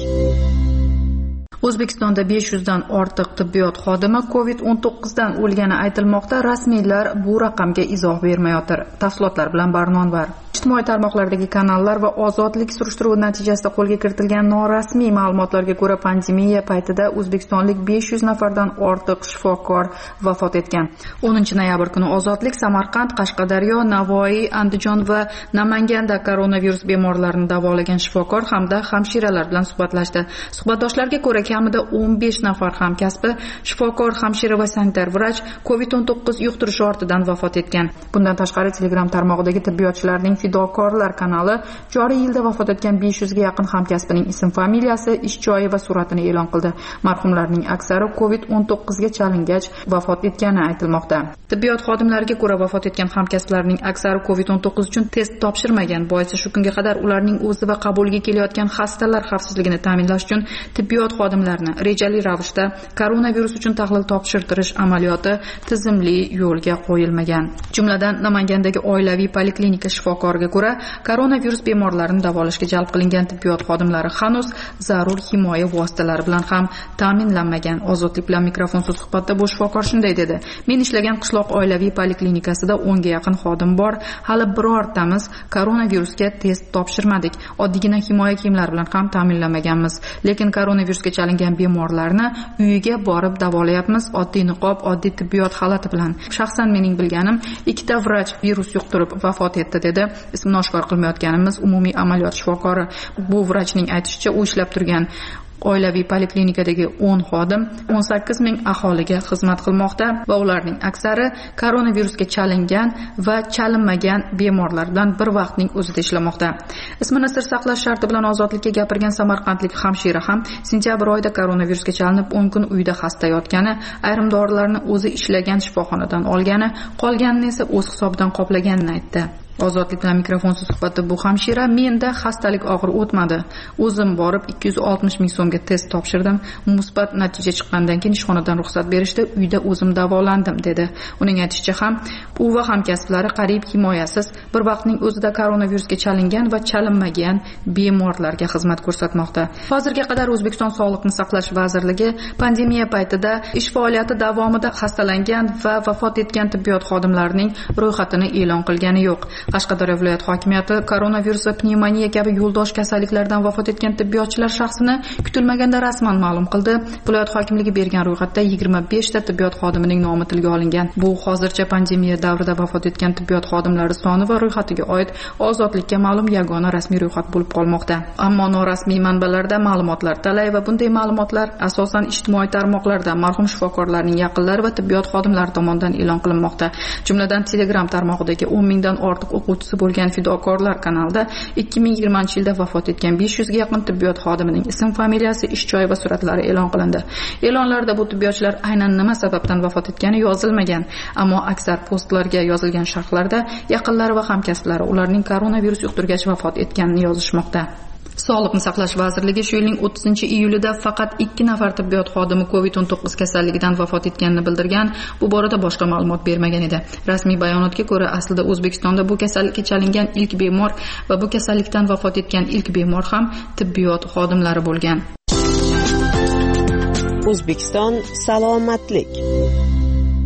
O'zbekistonda 500 dan ortiq tibbiyot xodimi COVID-19 dan o'lgani aytilmoqda. Rasmiylar bu raqamga izoh bermayotir. Tafsilotlar bilan Barnonvar. Ijtimoiy tarmoqlardagi kanallar va ozodlik surishtiruvi natijasida qo'lga kiritilgan norasmiy ma'lumotlarga ko'ra, pandemiya paytida o'zbekistonlik 500 nafardan ortiq shifokor vafot etgan. 10 noyabr kuni Ozodlik Samarqand, Qashqadaryo, Navoiy, Andijon va Namanganda koronavirus bemorlarini davolagan shifokor hamda hamshiralar bilan suhbatlashdi. Suhbatdoshlarga ko'ra, kamida 15 nafar hamkasbi shifokor, hamshira va sanitar vrach COVID-19 yuqtirishi ortidan vafot etgan. Bundan tashqari Telegram tarmog'idagi tibbiyotchilarning Fidokorlar kanali joriy yilda vafot etgan 500 ga yaqin hamkasbining ism, familiyasi, ish joyi va suratini e'lon qildi. Marhumlarning aksari COVID-19 ga chalingach vafot etgani aytilmoqda. Tibbiyot xodimlariga ko'ra, vafot etgan hamkasblarning aksari COVID-19 uchun test topshirmagan. Boisi shu kunga qadar ularning o'zi va qabulga kelayotgan xastalar xavfsizligini ta'minlash uchun tibbiyot xodimlarini rejali ravishda koronavirus uchun tahlil topshirtirish amaliyoti tizimli yo'lga qo'yilmagan. Jumladan, Namangandagi oilaviy poliklinika shifokoriga ko'ra, koronavirus bemorlarini davolashga jalb qilingan tibbiyot xodimlari hanuz zarur himoya vositalari bilan ham ta'minlanmagan. Ozodlik bilan mikrofonsiz suhbatda bu shifokor shunday dedi: "Men ishlagan qishloq oilaviy poliklinikasida 10 ga yaqin xodim bor. Hali birortamiz koronavirusga test topshirmadik. Oddiygina himoya kiyimlari bilan ham ta'minlanmaganmiz. Lekin koronavirusga chalingan bemorlarni uyiga borib davolayapmiz, oddiy niqob, oddiy tibbiyot xalati bilan. Shaxsan mening bilganim 2 ta vrach virus yuqtirib vafot etdi", dedi ismini oshkor qilmayotganimiz umumiy amaliyot shifokori. Bu vrachning aytishicha, u ishlab turgan oilaviy poliklinikadagi 10 xodim 18 ming aholiga xizmat qilmoqda va ularning aksari koronavirusga chalingan va chalinmagan bemorlardan bir vaqtning o'zida ishlamoqda. Ismini sir saqlash sharti bilan Ozodlikka gapirgan samarqandlik hamshira ham sentyabr oyida koronavirusga chalinib 10 kun uyda xasta yotgani, ayrim dorilarni o'zi ishlagan shifoxonadan olgani, qolganini esa o'z hisobidan qoplaganini aytdi. Ozodlik bilan mikrofonsiz suhbatda bu hamshira: "Menda xastalik og'ir o'tmadi. O'zim borib 260 ming so'mga test topshirdim. Musbat natija chiqqandan keyin ishxonadan ruxsat berishdi. Uyda o'zim davolandim", dedi. Uning aytishicha ham u va hamkasblari qariyb himoyasiz, bir vaqtning o'zida koronavirusga chalingan va chalinmagan bemorlarga xizmat ko'rsatmoqda. Hozirga qadar O'zbekiston Sog'liqni saqlash vazirligi pandemiya paytida ish faoliyati davomida xastalangan va vafot etgan tibbiyot xodimlarining ro'yxatini e'lon qilgani yo'q. Qashqadaryo viloyat hokimiyati koronavirus va pnevmoniya kabi yo'ldosh kasalliklardan vafot etgan tibbiyotchilar shaxsini kutilmaganda rasman ma'lum qildi. Viloyat hokimligi bergan ro'yxatda 25 ta tibbiyot xodimining nomi tilga olingan. Bu hozircha pandemiya davrida vafot etgan tibbiyot xodimlari soni va ro'yxatiga oid Ozodlikka ma'lum yagona rasmiy ro'yxat bo'lib qolmoqda. Ammo norasmiy manbalarda ma'lumotlar talay va bunday ma'lumotlar asosan ijtimoiy tarmoqlarda marhum shifokorlarning yaqinlari va tibbiyot xodimlari tomonidan e'lon qilinmoqda. Jumladan Telegram tarmog'idagi 10 mingdan ortiq o'quvchisi bo'lgan Fidokorlar kanalida 2020-yilda vafot etgan 500 ga yaqin tibbiyot xodimining ism, familiyasi, ish joyi va suratlari e'lon qilindi. E'lonlarda bu tibbiyotchilar aynan nima sababdan vafot etgani yozilmagan, ammo aksar postlarga yozilgan sharhlarda yaqinlari va hamkasblari ularning koronavirus yuqtirgach vafot etganini yozishmoqda. Sog'liqni saqlash vazirligi shu yilning 30-iyulida faqat 2 nafar tibbiyot xodimi COVID-19 kasalligidan vafot etganini bildirgan. Bu borada boshqa ma'lumot bermagan edi. Rasmiy bayonotga ko'ra, aslida O'zbekistonda bu kasallikka chalingan ilk bemor va bu kasallikdan vafot etgan ilk bemor ham tibbiyot xodimlari bo'lgan. O'zbekiston salomatlik.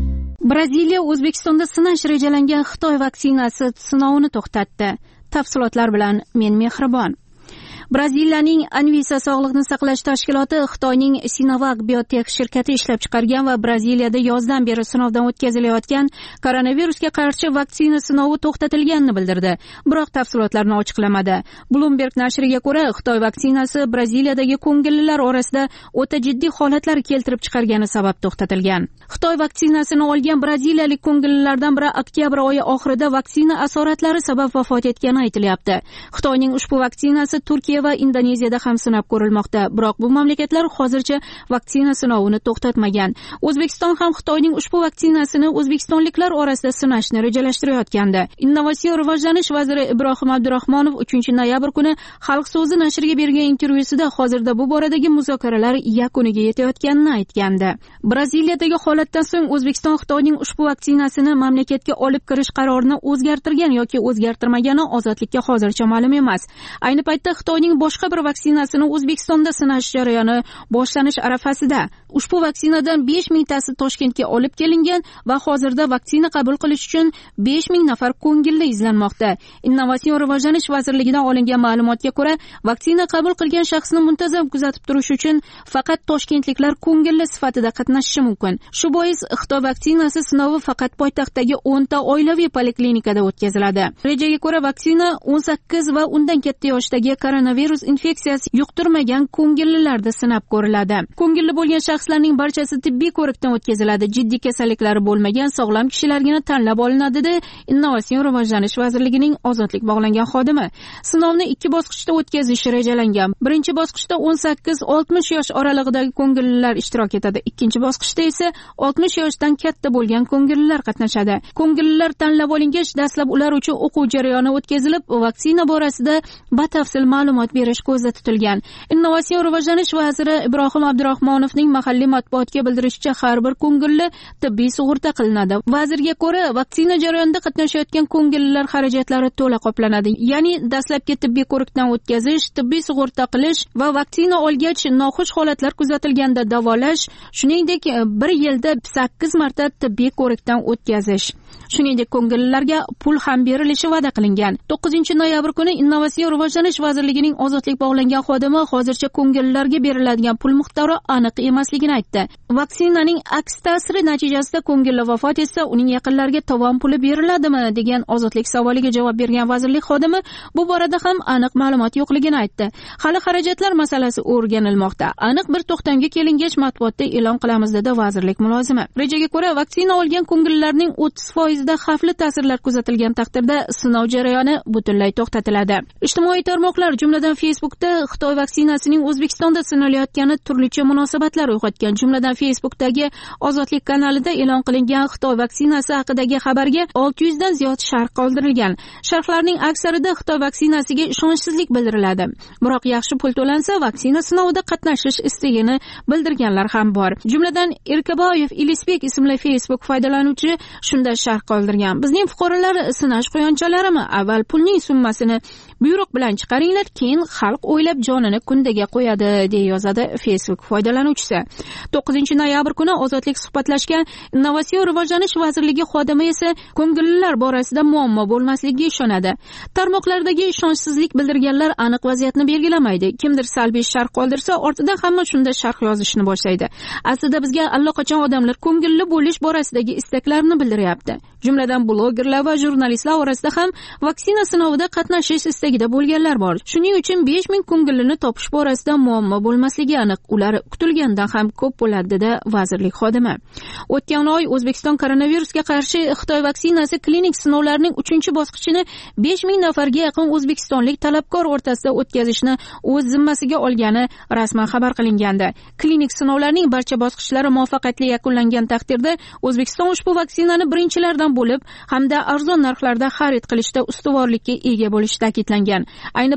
Braziliya O'zbekistonda sinash rejalangan Xitoy vaksinasi sinovini to'xtatdi. Tafsilotlar bilan men Mehribon. Braziliyaning Anvisa sog'liqni saqlash tashkiloti Xitoyning Sinovac Biotech shirkati ishlab chiqargan va Braziliyada yozdan beri sinovdan o'tkazilayotgan koronavirusga qarshi vaksina sinovi to'xtatilganini bildirdi. Biroq tafsilotlarni ochiqlamadi. Bloomberg nashriga ko'ra, Xitoy vaksinasi Braziliyadagi ko'ngillilar orasida o'ta jiddiy holatlar keltirib chiqargani sabab to'xtatilgan. Xitoy vaksinasini olgan braziliyalik ko'ngillilardan biri oktyabr oyi oxirida vaksina asoratlari sabab vafot etgani aytilyapti. Xitoyning ushbu vaksinasi Turkiya va Indoneziyada ham sinab ko'rilmoqda. Biroq bu mamlakatlar hozircha vaksina sinovini to'xtatmagan. O'zbekiston ham Xitoyning ushbu vaksinasini o'zbekistonliklar orasida sinashni rejalashtirayotgandi. Innovatsion rivojlanish vaziri Ibrohim Abdurahmonov 3-noyabr kuni Xalq so'zi nashriga bergan intervyusida hozirda bu boradagi muzokaralar yakuniga yetayotganini aytgandi. Braziliyadagi holatdan so'ng O'zbekiston Xitoyning ushbu vaksinasini mamlakatga olib kirish qarorini o'zgartirgan yoki o'zgartirmagani ozodlikka hozircha ma'lum emas. Ayni paytda Xitoyning boshqa bir vaksinasini O'zbekistonda sinash jarayoni boshlanish arafasida. Ushbu vaksinadan 5000 tasi Toshkentga olib kelingan va hozirda vaksina qabul qilish uchun 5000 nafar ko'ngilli izlanmoqda. Innovatsion rivojlanish vazirligidan olingan ma'lumotga ko'ra, vaksina qabul qilgan shaxsni muntazam kuzatib turish uchun faqat toshkentliklar ko'ngilli sifatida qatnashishi mumkin. Shu bois Xitoy vaksinasi sinovi faqat poytaxtdagi 10 ta oilaviy poliklinikada o'tkaziladi. Rejaga ko'ra vaksina 18 va undan katta yoshdagi koronavirus infeksiyasi yuqtirmagan ko'ngillilarda sinab ko'riladi. Ko'ngilli bo'lgan shaxslarning barchasi tibbiy ko'rikdan o'tkaziladi. Jiddiy kasalliklari bo'lmagan sog'lom kishilargina tanlab olinadi dedi Innovatsion rivojlanish vazirligining ozodlik bog'langan xodimi. Sinovni 2 bosqichda o'tkazish rejalangan. Birinchi bosqichda 18-60 yosh oralig'idagi ko'ngillilar ishtirok etadi. Ikkinchi bosqichda esa 60 yoshdan katta bo'lgan ko'ngillilar qatnashadi. Ko'ngillilar tanlab olingach, dastlab ular uchun o'quv jarayoni o'tkazilib, vaksina borasida batafsil ma'lumot berish ko'zda tutilgan. Innovatsion rivojlanish vaziri Ibrohim Abdurahmonovning mahalliy matbuotga bildirishicha, har bir ko'ngilli tibbiy sug'urta qilinadi. Vazirga ko'ra, vaksina jarayonida qatnashayotgan ko'ngillilar xarajatlari to'la qoplanadi. Ya'ni dastlabki tibbiy ko'rikdan o'tkazish, tibbiy sug'urta qilish va vaksina olgach noxush holatlar kuzatilganda davolash, shuningdek 1 yilda 8 marta tibbiy ko'rikdan o'tkazish. Shuningdek, ko'ngillilarga pul ham berilishi va'da qilingan. 9-noyabr kuni Innovatsion rivojlanish vazirligining ozodlik bog'langan xodimi hozircha ko'ngillilarga beriladigan pul miqdori aniq emasligini aytdi. Vaksinaning aks ta'siri natijasida ko'ngilli vafot etsa, uning yaqinlariga tovon puli beriladimi degan ozodlik savoliga javob bergan vazirlik xodimi bu borada ham aniq ma'lumot yo'qligini aytdi. Hali xarajatlar masalasi o'rganilmoqda. Aniq bir to'xtamga kelingach matbuotda e'lon qilamiz dedi vazirlik mulozimi. Rejaga ko'ra, vaksina olgan ko'ngillilarning 30% da xavfli ta'sirlar kuzatilgan taqdirda sinov jarayoni butunlay to'xtatiladi. Ijtimoiy tarmoqlar, jumladan Facebookda Xitoy vaksinasining O'zbekistonda sinalayotgani turlicha munosabatlar uyg'otgan. Jumladan Facebookdagi Ozodlik kanalida e'lon qilingan Xitoy vaksinasi haqidagi xabarga 600 dan ziyod sharh qoldirilgan. Sharhlarning aksarida Xitoy vaksinasiga ishonchsizlik bildiriladi. Biroq yaxshi pul to'lansa, vaksina sinovida qatnashish istagini bildirganlar ham bor. Jumladan Erkaboyev Ilisbek ismli Facebook foydalanuvchi shunda sharh qoldirgan. Bizning fuqarolar sinash quyonchalarimi? Avval pulning summasini buyruq bilan chiqaringlar, keyin xalq o'ylab jonini kundaga qo'yadi, deya yozadi Facebook foydalanuvchisi. 9-noyabr kuni ozodlik suhbatlashgan Innovatsion rivojlanish vazirligi xodimi esa ko'ngillilar borasida muammo bo'lmasligiga ishonadi. Tarmoqlardagi ishonchsizlik bildirganlar aniq vaziyatni belgilamaydi. Kimdir salbiy sharh qoldirsa, ortidan hamma shunda sharh yozishni boshlaydi. Aslida bizga allaqachon odamlar ko'ngilli bo'lish borasidagi istaklarini bildiryapti. Jumladan blogerlar va jurnalistlar orasida ham vaksina sinovida qatnashish istagida bo'lganlar bor. Shuning uchun 5000 ko'ngillini topish borasida muammo bo'lmasligi aniq. Ular kutilgandan ham ko'p bo'ladi dedi vazirlik xodimi. O'tgan oy O'zbekiston koronavirusga qarshi Xitoy vaksinasi klinik sinovlarining 3-bosqichini 5000 nafarga yaqin o'zbekistonlik talabgor o'rtasida o'tkazishni o'z zimmasiga olgani rasman xabar qilingandi. Klinik sinovlarning barcha bosqichlari muvaffaqiyatli yakunlangan taqdirda O'zbekiston ushbu vaksinani birinchilardan bo'lib hamda arzon narxlarda xarid qilishda ustuvorlikka ega bo'lishi ta'kidlangan. Ayni paytda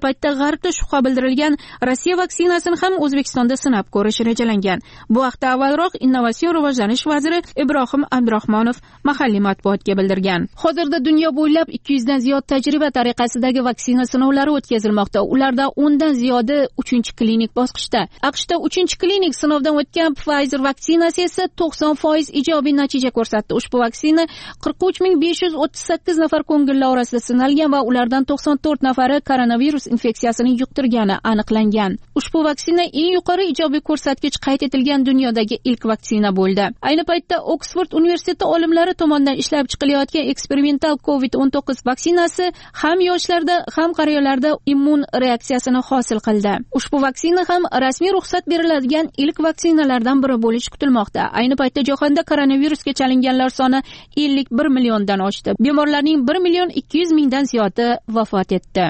G'arbda shubha bildirilgan Rossiya vaksinasini ham O'zbekistonda sinab ko'rish rejalangan. Bu haqda avvalroq Innovatsion rivojlanish vaziri Ibrohim Abdurahmonov mahalliy matbuotga bildirgan. Hozirda dunyo bo'ylab 200 dan ziyod tajriba tariqasidagi vaksina sinovlari o'tkazilmoqda. Ularda 10 dan ziyodi 3-klinik bosqichda. AQShda 3-klinik sinovdan o'tgan Pfizer vaksinasi esa 90% ijobiy natija ko'rsatdi. Ushbu vaksina 43538 nafar ko'ngilli orasida sinalgan va ulardan 94 nafari koronavirus infeksiyasini yuqtirgani aniqlangan. Ushbu vaksina eng yuqori ijobiy ko'rsatkich qayd etilgan dunyodagi ilk vaksina bo'ldi. Ayni paytda Oksford universiteti olimlari tomonidan ishlab chiqilayotgan eksperimental COVID-19 vaksinasi ham yoshlarda, ham qariyalarda immun reaksiyasini hosil qildi. Ushbu vaksina ham rasmiy ruxsat beriladigan ilk vaksinalardan biri bo'lishi kutilmoqda. Ayni paytda jahonda koronavirusga chalinganlar soni 51 milliondan oshdi. Bemorlarning 1.200.000 dan ziyodi vafot etdi.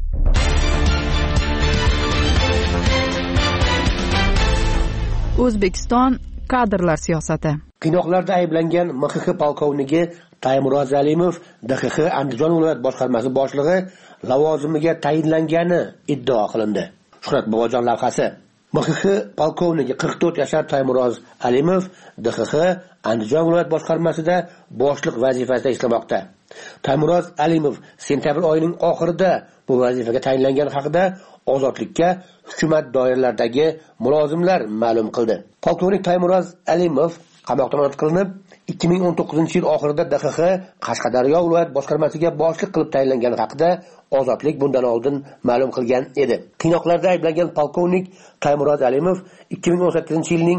O'zbekiston kadrlar siyosati. Qiynoqlarda ayblangan MXX polkovniki Taymuroz Alimov DXX Andijon viloyat boshqarmasi boshlig'i lavozimiga tayinlangani iddao qilindi. Shuhrat Bobojon lavhasi. MXX polkovniki 44 yashar Taymuroz Alimov DXX Andijon viloyat boshqarmasida boshliq vazifasida ishlamoqda. Taymuroz Alimov sentabr oyining oxirida bu vazifaga tayinlangani haqida Ozodlikka hukumat doiralaridagi mulozimlar ma'lum qildi. Polkovnik Taymuroz Alimov qamoqdan ozod qilinib, 2019-yil oxirida DXX Qashqadaryo viloyat boshqarmasiga boshliq qilib tayinlangani haqida Ozodlik bundan oldin ma'lum qilgan edi. Qiynoqlarda ayblangan polkovnik Taymuroz Alimov 2018-yilning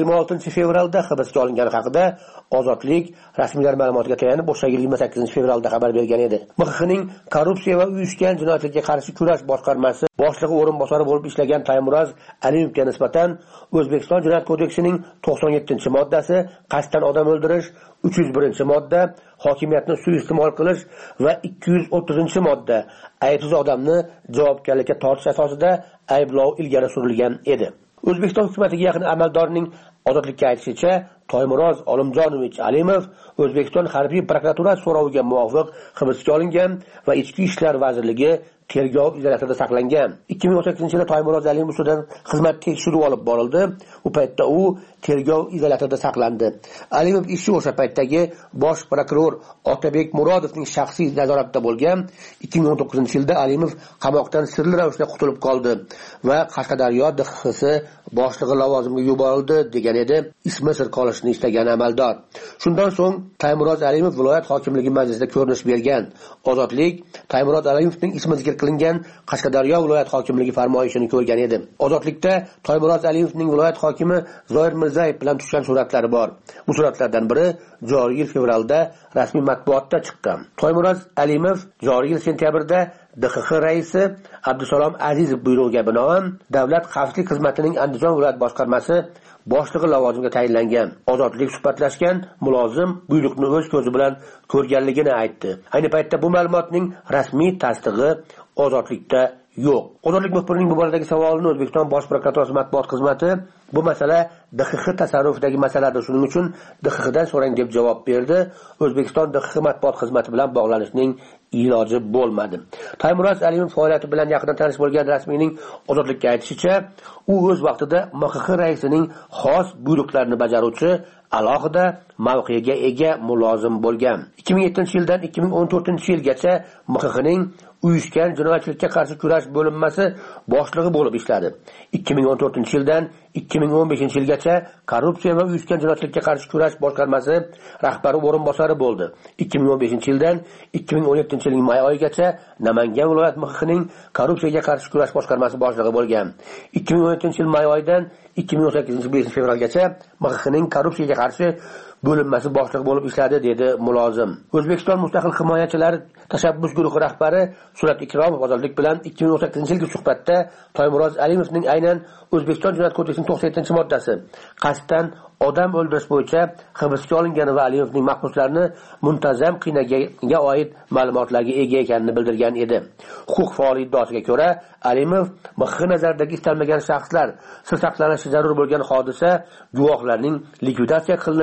26 fevralda hibsga olingani haqida Ozodlik rasmiylar ma'lumotiga tayanib o'sha yil 28 fevralda xabar bergan edi. MXXning korrupsiya va uyushgan jinoyatlarga qarshi kurash boshqarmasi boshlig'i o'rinbosari bo'lib ishlagan Taymuroz Alimovga nisbatan O'zbekiston Jinoyat kodeksining 97-moddasi qasddan odam o'ldirish, 301-modda hokimiyatni suiiste'mol qilish va 230-modda aybsiz odamni javobgarlikka tortish asosida ayblov ilgari surilgan edi. O'zbekiston hukumatiga yaqin amaldorning Ozodlikka aytishicha, Taymuroz Olimjonovich Alimov O'zbekiston harbiy prokuraturasi so'roviga muvofiq hibsga olingan va Ichki ishlar vazirligi tergov izolyatorida saqlangan. 2018-yilda Taymuroz Alimov ustidan xizmat tekshiruvi olib borildi. U paytda u tergov izolyatorida saqlandi. Alimov ishi o'sha paytdagi bosh prokuror Otabek Murodovning shaxsiy nazoratida bo'lgan. 2019-yilda Alimov qamoqdan sirli ravishda qutulib qoldi va Qashqadaryo DXXsi boshlig'i lavozimiga yuborildi degan edi ismi sir qolishni istagan amaldor. Shundan so'ng Taymuroz Alimov viloyat hokimligi majlisida ko'rinish bergan. Ozodlik Taymuroz Alimovning ismi zikr qilingan Qashqadaryo viloyat hokimligi farmoyishini ko'rgan edi. Ozodlikda Taymuroz Alimovning viloyat hokimi Zoir Mirzayev bilan tushgan suratlari bor. Bu suratlardan biri joriy yil fevralda rasmiy matbuotda chiqqan. Taymuroz Alimov joriy yil sentyabrda DXX raisi Abdusalom Azizov buyrug'iga binoan Davlat xavfsizlik xizmatining Andijon viloyat boshqarmasi boshlig'i lavozimiga tayinlangan. Ozodlik suhbatlashgan mulozim buyruqni o'z ko'zi bilan ko'rganligini aytdi. Ayni paytda bu ma'lumotning rasmiy tasdig'i Ozodlikda yo'q. Ozodlik muxbirining bu boradagi savolini O'zbekiston Bosh prokuraturasi matbuot xizmati bu masala DXX tasarrufidagi masaladir, shuning uchun DXXdan so'rang deb javob berdi. O'zbekiston DXX matbuot xizmati bilan bog'lanishning iloji bo'lmadi. Taymuroz Alimov faoliyati bilan yaqindan tanish bo'lgan rasmiyning Ozodlikka aytishicha, u o'z vaqtida MXX raisining xos buyruqlarini bajaruvchi alohida mavqega ega mulozim bo'lgan. 2007-yildan 2014-yilgacha MXXning uyushgan jinoyatchilikka qarshi kurash bo'linmasi boshlig'i bo'lib ishladi. 2014-yildan 2015-yilgacha korrupsiya va uyushgan jinoyatchilikka qarshi kurash boshqarmasi rahbari o'rinbosari bo'ldi. 2015-yildan 2017-yilning may oyigacha Namangan viloyat MXXning korrupsiyaga qarshi kurash boshqarmasi boshlig'i bo'lgan. 2017-yil may oyidan 2018-yil fevralgacha MXXning korrupsiyaga qarshi bo'linmasi boshlig'i bo'lib ishladi, dedi mulozim. O'zbekiston Mustaqil himoyachilari tashabbus guruhi rahbari Surat Ikromov Ozodlik bilan 2018-yilgi suhbatda Taymuroz Alimovning aynan O'zbekiston Jinoyat kodeksining 97-moddasi qasddan odam o'ldirish bo'yicha hibsga olingani va Alimovning mahbuslarni muntazam qiynagaga oid ma'lumotlarga ega ekanini bildirgan edi. Huquq faoli iddaosiga ko'ra, Alimov MXX nazaridagi istalmagan shaxslar sir saqlanishi zarur bo'lgan hodisa guvohlarning likvidatsiya qilinishi doirasida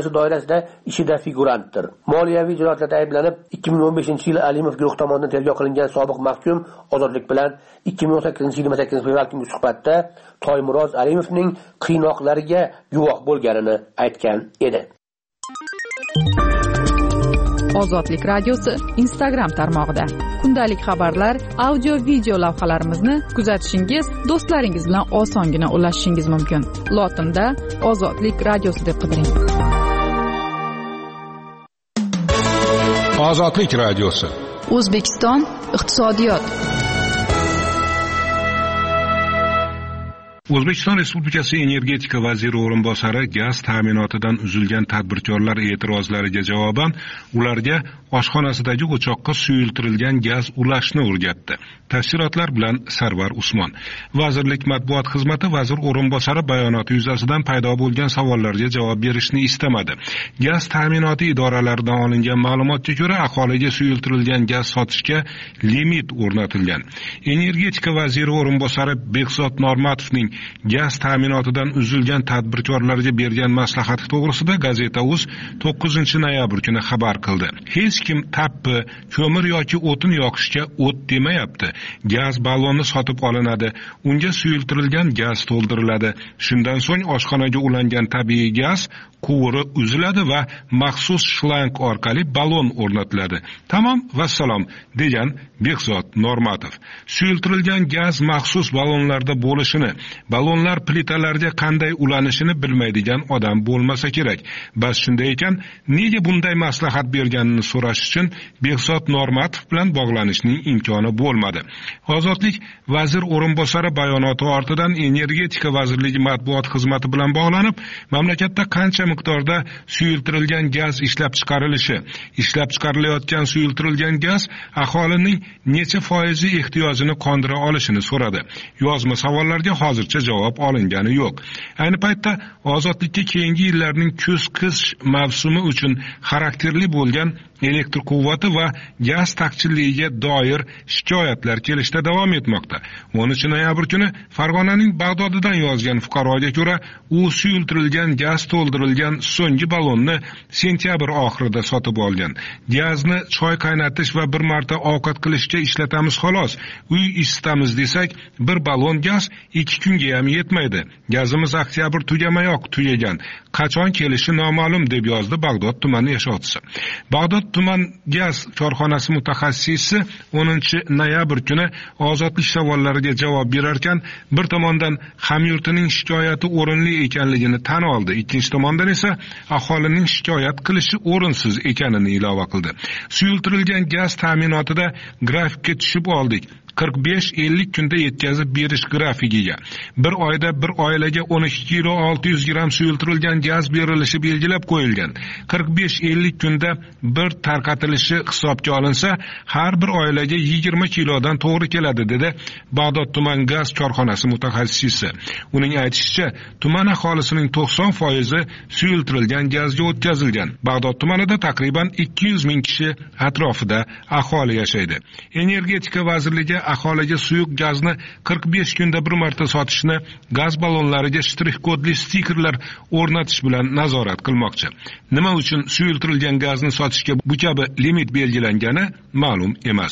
jinoyatida ishida figurantdir. Moliyaviy jinoyatlarda ayblanib 2015-yil Alimov guruh tomonidan tergov qilingan sobiq mahkum ozodlik bilan 2018-yil 28 kungi suhbatda Toymuroz Alimovning qiynoqlariga guvoh bo'lganini aytgan edi. Ozodlik radiosi Instagram tarmog'ida kundalik xabarlar, audio, video lavhalarimizni kuzatishingiz, do'stlaringiz bilan osongina ulashishingiz mumkin. Lotinda Ozodlik radiosi deb qidiring. Ozodlik radiosi. O'zbekiston iqtisodiyot. O'zbekiston Respublikasi energetika vaziri o'rinbosari gaz ta'minotidan uzilgan tadbirkorlar e'tirozlariga javoban ularga oshxonasidagi o'choqqa suyultirilgan gaz ulashni o'rgatdi. Tafsilotlar bilan Sarvar Usmon. Vazirlik matbuot xizmati vazir o'rinbosari bayonoti yuzasidan paydo bo'lgan savollarga javob berishni istamadi. Gaz ta'minoti idoralaridan olingan ma'lumotga ko'ra, aholiga suyultirilgan gaz sotishga limit o'rnatilgan. Energetika vaziri o'rinbosari Behzod Normatovning gaz ta'minotidan uzilgan tadbirkorlarga bergan maslahati to'g'risida Gazeta.uz 9-noyabr kuni xabar qildi. Hech kim tappi, ko'mir yoki o'tin yoqishga o't demayapti. Gaz balloni sotib olinadi, unga suyultirilgan gaz to'ldiriladi. Shundan so'ng oshxonaga ulangan tabiiy gaz quvuri uziladi va maxsus shlang orqali ballon o'rnatiladi. Tamom va salom, degan Behzod Normatov. Suyultirilgan gaz maxsus ballonlarda bo'lishini, ballonlar plitalarga qanday ulanishini bilmaydigan odam bo'lmasa kerak. Bas shunday ekan, nega bunday maslahat berganini so'rash uchun Behzod Normatov bilan bog'lanishning imkoni bo'lmadi. Ozodlik vazir o'rinbosari bayonoti ortidan Energetika vazirligi matbuot xizmati bilan bog'lanib, mamlakatda qancha miqdorda suyultirilgan gaz ishlab chiqarilayotgan suyultirilgan gaz aholining necha foizi ehtiyojini qondira olishini so'radi. Yozma savollarga hozircha javob olingani yo'q. Ayni paytda ozodlikka keyingi yillarning kuz-qish mavsumi uchun xarakterli bo'lgan elektr quvvati va gaz taqchilligiga doir shikoyatlar kelishda davom etmoqda. 13-noyabr kuni Farg'onaning Bag'dodidan yozgan fuqaroga ko'ra, u suyultirilgan gaz to'ldirilgan so'nggi ballonni sentyabr oxirida sotib olgan. Gazni choy qaynatish va bir marta ovqat qilishga ishlatamiz xolos. Uy isitamiz desak, bir ballon gaz 2 kunga ham yetmaydi. Gazimiz oktyabr tugamayoq tugagan. Qachon kelishi noma'lum, deb yozdi Bag'dod tumani yashovchisi. Bag'dod tuman gaz korxonasi mutaxassisi 10-noyabr kuni ozodlik savollariga javob berarkan, bir tomondan hamyurtining shikoyati o'rinli ekanligini tan oldi, ikkinchi tomondan esa aholining shikoyat qilishi o'rinsiz ekanini ilova qildi. Suyultirilgan gaz ta'minotida grafikka tushib oldik. 45-50 kunda yetkazib berish grafikiga. Bir oyda bir oilaga 12 kilo 600 gram suyultirilgan gaz berilishi belgilab qo'yilgan. 45-50 kunda bir tarqatilishi hisobga olinsa, har bir oilaga 20 kilodan to'g'ri keladi, dedi Bag'dod tuman gaz korxonasi mutaxassisi. Uning aytishicha, tuman aholisining 90% suyultirilgan gazga o'tkazilgan. Bag'dod tumanida taqriban 200 ming kishi atrofida aholi yashaydi. Energetika vazirligi aholiga suyuq gazni 45 kunda bir marta sotishni gaz ballonlariga shtrix kodli stikerlar o'rnatish bilan nazorat qilmoqchi. Nima uchun suyultirilgan gazni sotishga bu kabi limit belgilangani ma'lum emas.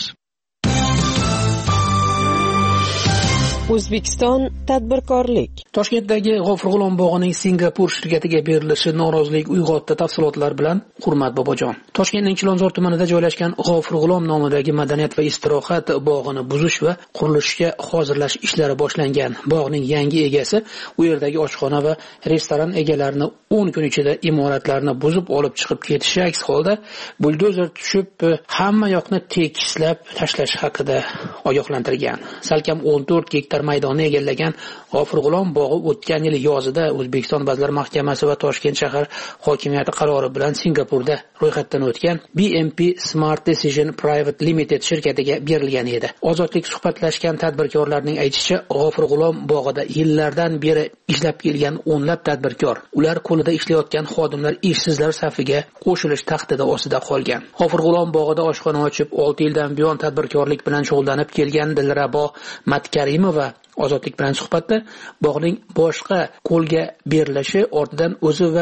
O'zbekiston tadbirkorlik. Toshkentdagi G'ofur G'ulom bog'ining Singapur shirkatiga berilishi norozilik uyg'otdi. Tafsilotlar bilan Hurmat Bobojon. Toshkentning Chilonzor tumanida joylashgan G'ofur G'ulom nomidagi madaniyat va istirohat bog'ini buzish va qurilishga hozirlash ishlari boshlangan. Bog'ning yangi egasi u yerdagi oshxona va restoran egalarini 10 kun ichida imoratlarni buzib olib chiqib ketishi aks holda buldozer tushib hamma yoqni tekislab tashlash haqida ogohlantirgan. Salkam 14 gektar maydonni egallagan G'ofur G'ulom bog'i o'tgan yil yozida O'zbekiston Vazirlar Mahkamasi va Toshkent shahar hokimiyati qarori bilan Singapurda ro'yxatdan o'tgan BMP Smart Decision Private Limited shirkatiga berilgan edi. Ozodlik suhbatlashgan tadbirkorlarning aytishicha, G'ofur G'ulom bog'ida yillardan beri ishlab kelgan o'nlab tadbirkor, ular qo'lida ishlayotgan xodimlar ishsizlar safiga qo'shilish tahdidi ostida qolgan. G'ofur G'ulom bog'ida oshxona ochib 6 yildan buyon tadbirkorlik bilan shug'ullanib kelgan Dilrabo Matkarimova Ozodlik bilan suhbatda bog'ning boshqa qo'lga berilishi ortidan o'zi va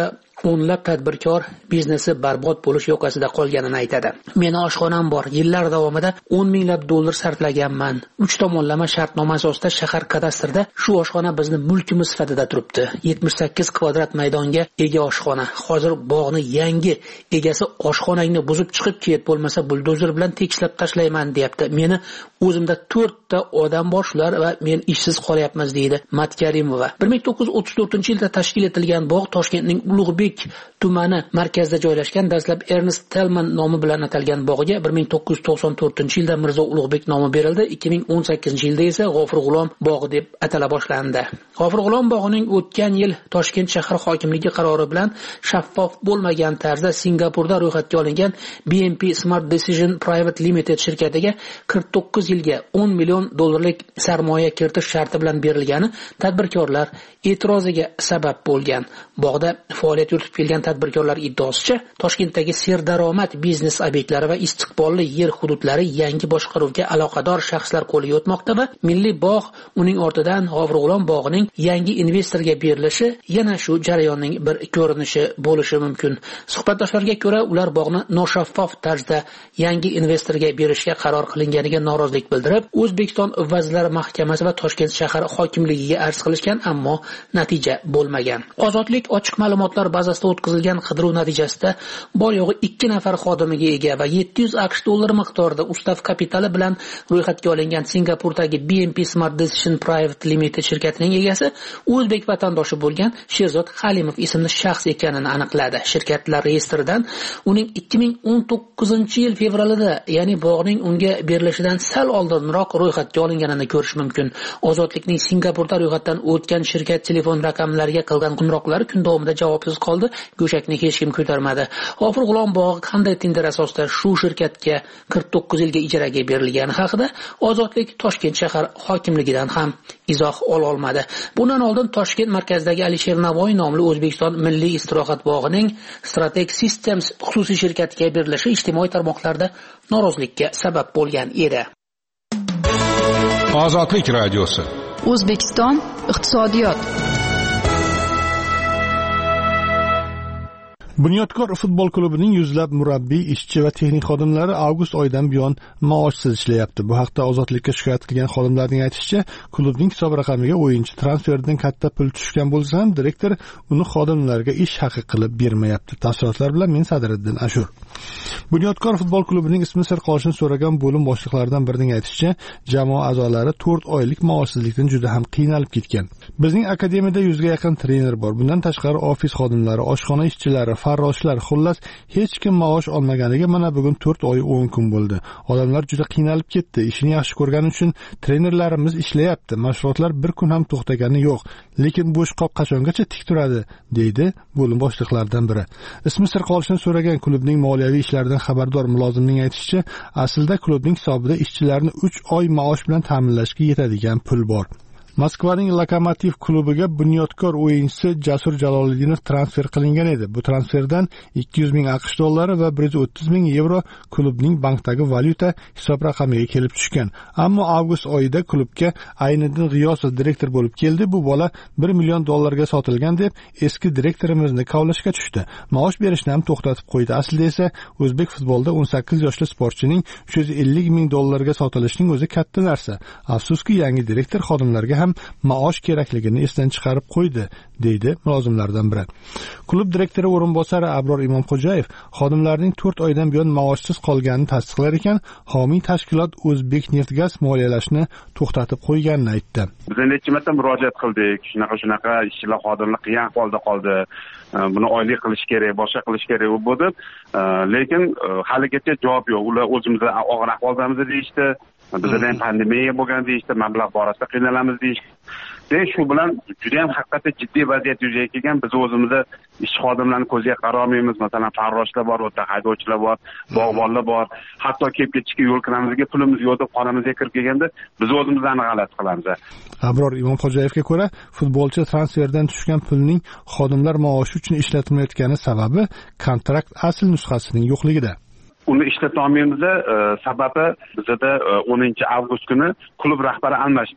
o'nlab tadbirkor biznesi barbod bo'lish yoqasida qolganini aytadi. Meni oshxonam bor. Yillar davomida 10 minglab dollar sarflaganman. 3 tomonlama shartnoma asosida shahar kadastrida shu oshxona bizni mulkimiz sifatida turibdi. 78 kvadrat maydonga ega oshxona. Hozir bog'ni yangi egasi oshxonangni buzib chiqib ket, bo'lmasa buldozer bilan tekislab tashlayman deyapti. Meni o'zimda 4 ta odam bor, shular va men ishsiz qolyapmiz deydi Matkarimova. 1934-yilda tashkil etilgan bog' Toshkentning Ulug'bek tumani markazida joylashgan. Dastlab Ernest Tellman nomi bilan atalgan bog'ga 1994-yilda Mirzo Ulug'bek nomi berildi. 2018-yilda esa G'ofur G'ulom bog'i deb atala boshlandi. G'ofur G'ulom bog'ining o'tgan yil Toshkent shahar hokimligi qarori bilan shaffof bo'lmagan tarzda Singapurda ro'yxatga olingan BNP Smart Decision Private Limited shirkatiga 49 yilga 10 million dollarlik sarmoya kiritish sharti bilan berilgani tadbirkorlar e'tiroziga sabab bo'lgan. Bog'da faoliyat yuritib kelgan tadbirkorlar iddaosicha, Toshkentdagi serdaromad biznes obyektlari va istiqbolli yer hududlari yangi boshqaruvga aloqador shaxslar qo'liga o'tmoqda va Milliy bog' uning ortidan G'ofur G'ulom bog'ining yangi investorga berilishi yana shu jarayonning bir ko'rinishi bo'lishi mumkin. Suhbatdoshlarga ko'ra, ular bog'ni noshaffof tarzda yangi investorga berishga qaror qilinganiga norozilik bildirib, O'zbekiston Vazirlar Mahkamasi va Toshkent shahar hokimligiga arz qilishgan, ammo natija bo'lmagan. Ozodlik ochiq ma'lumotlar bazasida o'tkazilgan qidiruv natijasida bor yo'g'i 2 nafar xodimiga ega va 700 AQSh dollari miqdorida ustav kapitali bilan ro'yxatga olingan Singapurdagi BNP Smart Decision Private Limited shirkatining egasi o'zbek vatandoshi bo'lgan Sherzod Halimov ismli shaxs ekanini aniqladi. Shirkatlar reyestridan uning 2019-yil fevralida, ya'ni bog'ning unga berilishidan sal oldinroq ro'yxatga olinganini ko'rish mumkin. Ozodlikning Singapurda ro'yxatdan o'tgan shirkat telefon raqamlariga qilgan qo'ng'iroqlari kun davomida javobsiz qoldi. Go'shakni hech kim ko'tarmadi. G'ofur G'ulom bog'i qanday tender asosida shu shirkatga 49 yilga ijaraga berilgani haqida Ozodlik Toshkent shahar hokimligidan ham izoh ola olmadi. Bundan oldin Toshkent markazidagi Alisher Navoiy nomli O'zbekiston Milliy istirohat bog'ining Strateg Systems xususiy shirkatiga berilishi ijtimoiy tarmoqlarda norozilikka sabab bo'lgan edi. Ozodlik radiosi. O'zbekiston iqtisodiyot. Bunyodkor futbol klubining yuzlab murabbiy, ishchi va texnik xodimlari avgust oyidan buyon maoshsiz ishlayapti. Bu haqda Ozodlikka shikoyat qilgan xodimlarning aytishicha, klubning hisob raqamiga o'yinchi transferidan katta pul tushgan bo'lsa ham direktor uni xodimlarga ish haqi qilib bermayapti. Tafsilotlar bilan men Sadriddin Ashur. Bunyodkor futbol klubining ismi sir qolishini so'ragan bo'lim boshliqlaridan birining aytishicha, jamoa a'zolari 4 oylik maoshsizlikdan juda ham qiynalib ketgan. Bizning akademiyada 100 ga yaqin trener bor. Bundan tashqari ofis xodimlari, oshxona ishchilari, farroshlar, xullas hech kim maosh olmaganiga mana bugun 4 oy 10 kun bo'ldi. Odamlar juda qiynalib ketdi. Ishini yaxshi ko'rgani uchun trenerlarimiz ishlayapti. Mashg'ulotlar bir kun ham to'xtagani yo'q. Lekin bo'sh qop qachongacha tik turadi, deydi bo'lim boshliqlaridan biri. Ismi sir qolishini so'ragan klubning moliyaviy ishlaridan xabardor mulozimning aytishicha, aslida klubning hisobida ishchilarni 3 oy maosh bilan ta'minlashga yetadigan pul bor. Moskvaning Lokomotiv klubiga bunyodkor o'yinchisi Jasur Jaloliddinov transfer qilingan edi. Bu transferdan 200 ming AQSh dollari va 130 ming yevro klubning bankdagi valyuta hisob raqamiga kelib tushgan. Ammo avgust oyida klubga Ayniddin G'iyosov direktor bo'lib keldi. Bu bola 1 million dollarga sotilgan deb eski direktorimizni kavlashga tushdi. Maosh berishni ham to'xtatib qo'ydi. Aslida esa o'zbek futbolida 18 yoshli sportchining 350 ming dollarga sotilishining o'zi katta narsa. Afsuski, yangi direktor xodimlarga ham maosh kerakligini esdan chiqarib qo'ydi, deydi mulozimlardan biri. Klub direktori o'rinbosari Abror Imomxo'jayev xodimlarning 4 oydan buyon maoshsiz qolganini tasdiqlar ekan, homiy tashkilot O'zbekneftgaz moliyalashni to'xtatib qo'yganini aytdi. Biz necha marta murojaat qildik, shunaqa ishchilar xodimlar qiyin ahvolda qoldi. Buni oylik qilish kerak, boshqa qilish kerak bo'ldi. Lekin haligacha javob yo'q. Ular o'zimizda og'ir ahvoldamiz deyishdi. Bizda ham pandemiya bo'lgan deyishdi, mablag' borasida qiynalamiz deyishdi. Shu bilan juda ham haqiqatda jiddiy vaziyat yuzaga kelgan. Biz o'zimizda ish xodimlarni ko'ziga qarolmaymiz. Masalan, farroshlar bor, o'ta haydovchilar bor, bog'bonlar bor. Hatto kelib ketishga yo'l kiramizga pulimiz yo'q deb qonimizga kirib kelganda biz o'zimizni g'alati qilamiz. Abror Imomxo'jayevga ko'ra, futbolchi transferdan tushgan pulning xodimlar maoshi uchun ishlatilmayotgani sababi kontrakt asl nusxasining yo'qligida. Uni ishlata olmaymiz. Sababi bizda 10 avgust kuni klub rahbari almashdi.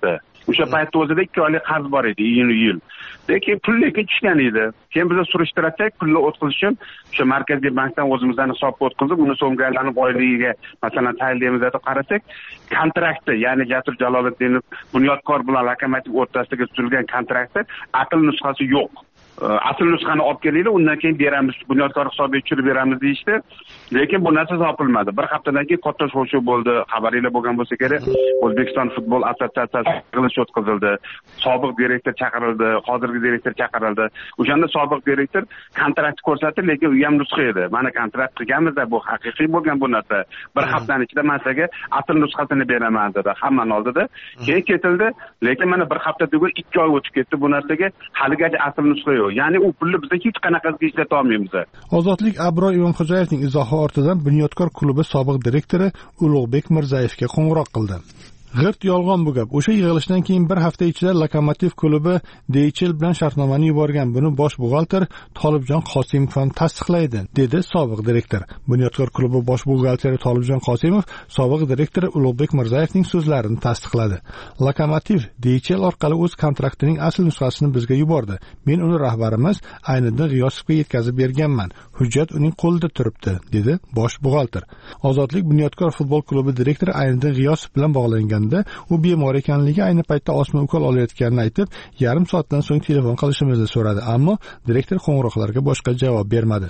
o'sha paytda o'zida 2 oylik qarz bor edi, iyun. Lekin pul tushgan edi. Keyin biz surishtirsak, pulni o'tkazish uchun o'sha Markaziy bankdan o'zimizdan hisobga o'tkazib, uni so'mga aylanib oyligiga masalan tayinlaymiz deb qarasak, kontraktda, ya'ni Jasur Jaloliddinov bunyodkor bilan Lokomotiv o'rtasidagi tuzilgan kontraktda asl nusxasi yo'q. Asl nusxani olib kelinglar, undan keyin beramiz, bunyodkor hisobiga tushirib beramiz deyishdi. Lekin bu narsa topilmadi. Bir haftadan keyin katta shov-shuv bo'ldi. Xabaringlar bo'lgan bo'lsa kerak, O'zbekiston futbol assotsiatsiyasi yig'ilish o'tkazildi. Sobiq direktor chaqirildi, hozirgi direktor chaqirildi. O'shanda sobiq direktor kontrakt ko'rsatdi, lekin u ham nusxa edi. Mana kontrakt qilganmiz-da, bu haqiqiy bo'lgan bu narsa. Bir haftaning ichida men sizga asl nusxasini beraman dedi. Hammani oldida. Keyin ketildi, lekin mana bir hafta tugul 2 oy o'tib ketdi bu narsaga. Haligacha asl nusxa yo'q. Ya'ni u pulni biz hech qanaqasiga ishlata olmaymiz. Ozodlik Abror Imomxo'jayevning izohi ortidan Bunyodkor klubi sobiq direktori Ulug'bek Mirzayevga qo'ng'iroq qildi. G'irt yolg'on bu gap. O'sha yig'ilishdan keyin bir hafta ichida Lokomotiv klubi DCL bilan shartnomani yuborgan. Buni bosh buxgalter Tolibjon Qosimov ham tasdiqlaydi, dedi sobiq direktor. Bunyodkor klubi bosh buxgalteri Tolibjon Qosimov sobiq direktori Ulug'bek Mirzayevning so'zlarini tasdiqladi. Lokomotiv DCL orqali o'z kontraktining asl nusxasini bizga yubordi. Men uni rahbarimiz Ayniddin G'iyosovga yetkazib berganman. Hujjat uning qo'lida turibdi, dedi bosh buxgalter. Ozodlik Bunyodkor futbol klubi direktori Ayniddin G'iyosov bilan bog'langan u bemor ekanligi, ayni paytda osma ukol olayotganini aytib, yarim soatdan so'ng telefon qilishimizni so'radi, ammo direktor qo'ng'iroqlarga boshqa javob bermadi.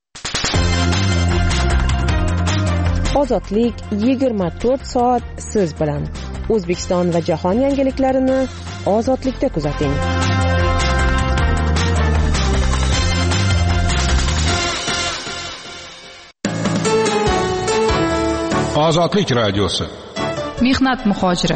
Ozodlik 24 soat siz bilan. O'zbekiston va jahon yangiliklarini Ozodlikda kuzating. Ozodlik radiosi. Mehnat muhojiri.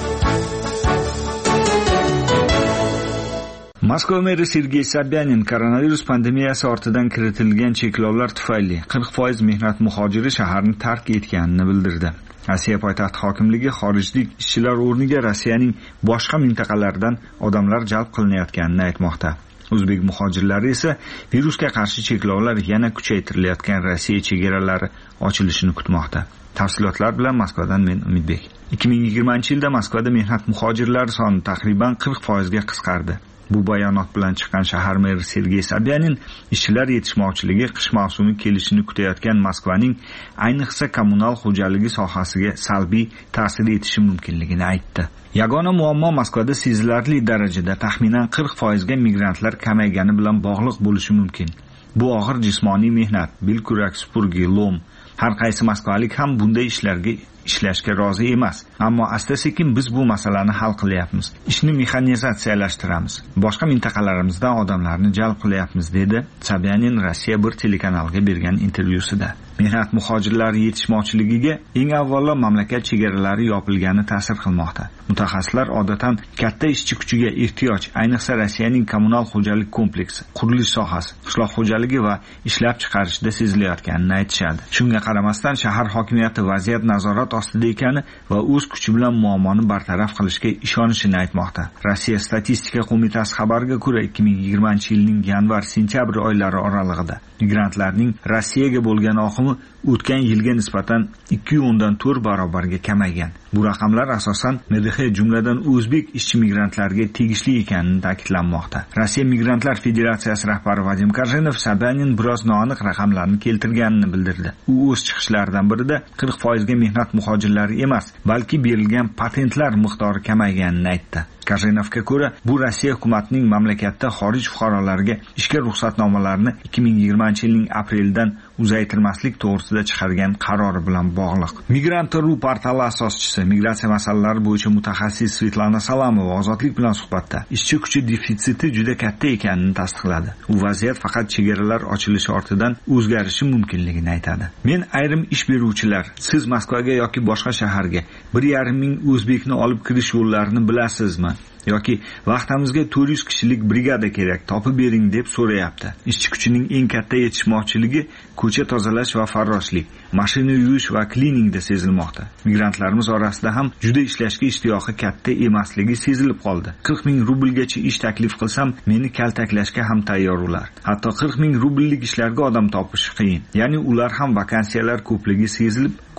Moskva meri Sergey Sobyanin koronavirus pandemiyasi ortidan kiritilgan cheklovlar tufayli 40% mehnat muhojiri shaharni tark etganini bildirdi. Rossiya poytaxti hokimligi xorijlik ishchilar o'rniga Rossiyaning boshqa mintaqalaridan odamlar jalb qilinayotganini aytmoqda. O'zbek muhojirlari esa virusga qarshi cheklovlar yana kuchaytirilayotgan Rossiya chegaralari ochilishini kutmoqda. Tafsilotlar bilan Moskvadan men Umidbek. 2020-yilda Moskvada mehnat muhojirlari soni taxriban 40% ga qisqardi. Bu bayonot bilan chiqqan shahar meri Sergey Sobyanin ishchilar yetishmovchiligi qish mavsumi kelishini kutayotgan Moskvaning ayniqsa kommunal xo'jaligi sohasiga salbiy ta'sir etishi mumkinligini aytdi. Yagona muammo Moskvada sezilarli darajada taxminan 40% ga migrantlar kamaygani bilan bog'liq bo'lishi mumkin. Bu og'ir jismoniy mehnat, bilkurak supurgi, lom. Har qaysi moskvalik ham bunday ishlarga ishlashga rozi emas. Ammo asta-sekin biz bu masalani hal qilyapmiz. Ishni mexanizatsiyalashtiramiz. Boshqa mintaqalarimizdan odamlarni jalb qilyapmiz, dedi Sobyanin Rossiya bir telekanaliga bergan intervyusida. Mehnat muhojirlari yetishmovchiligiga eng avvalo mamlakat chegaralari yopilgani ta'sir qilmoqda. Mutaxassislar odatan katta ishchi kuchiga ehtiyoj, ayniqsa Rossiyaning kommunal xo'jalik kompleksi, qurilish sohasi, qishloq xo'jaligi va ishlab chiqarishda sezilayotganini aytishadi. Shunga qaramasdan shahar hokimiyati vaziyat nazorat ostida ekani va o'z kuchi bilan muammoni bartaraf qilishga ishonishini aytmoqda. Rossiya statistika qo'mitasi xabariga ko'ra 2020-yilning yanvar-sentyabr oylari oralig'ida migrantlarning Rossiyaga bo'lgan oqimi o'tgan yilga nisbatan 2.4 barobarga kamaygan. Bu raqamlar asosan MDH jumladan o'zbek ishchi migrantlarga tegishli ekanini ta'kidlanmoqda. Rossiya Migrantlar Federatsiyasi rahbari Vadim Karjenov Sobyanin biroz noaniq raqamlarni keltirganini bildirdi. U o'z chiqishlaridan birida 40% ga mehnat muhojirlari emas, balki berilgan patentlar miqdori kamayganini aytdi. Karjenovga ko'ra, bu Rossiya hukumatining mamlakatda xorij fuqarolariga ishga ruxsatnomalarni 2020-yilning aprelidan uzaytirmaslik to'g'risida chiqargan qarori bilan bog'liq. Migrant.ru portali asoschisi, migratsiya masalalari bo'yicha mutaxassis Svetlana Salamova Ozodlik bilan suhbatda ishchi kuchi defitsiti juda katta ekanini tasdiqladi. U vaziyat faqat chegaralar ochilishi ortidan o'zgarishi mumkinligini aytadi. Men ayrim ish beruvchilar, siz Moskvaga yoki boshqa shaharga 1,5 ming o'zbekni olib kirish yo'llarini bilasizmi? yoki vaqtimizga 400 kishilik brigada kerak, topib bering deb so'rayapti. Ishchi kuchining eng katta yetishmovchiligi ko'cha tozalash va farroshlik, mashina yuvish va kliningda sezilmoqda. Migrantlarimiz orasida ham juda ishlashga ishtiyoqi katta emasligi sezilib qoldi. 40 ming rublgacha ish taklif qilsam, meni kaltaklashga ham tayyor ular. Hatto 40 ming rubllik ishlarga odam topish qiyin. Ya'ni ular ham vakansiyalar ko'pligi sezilib,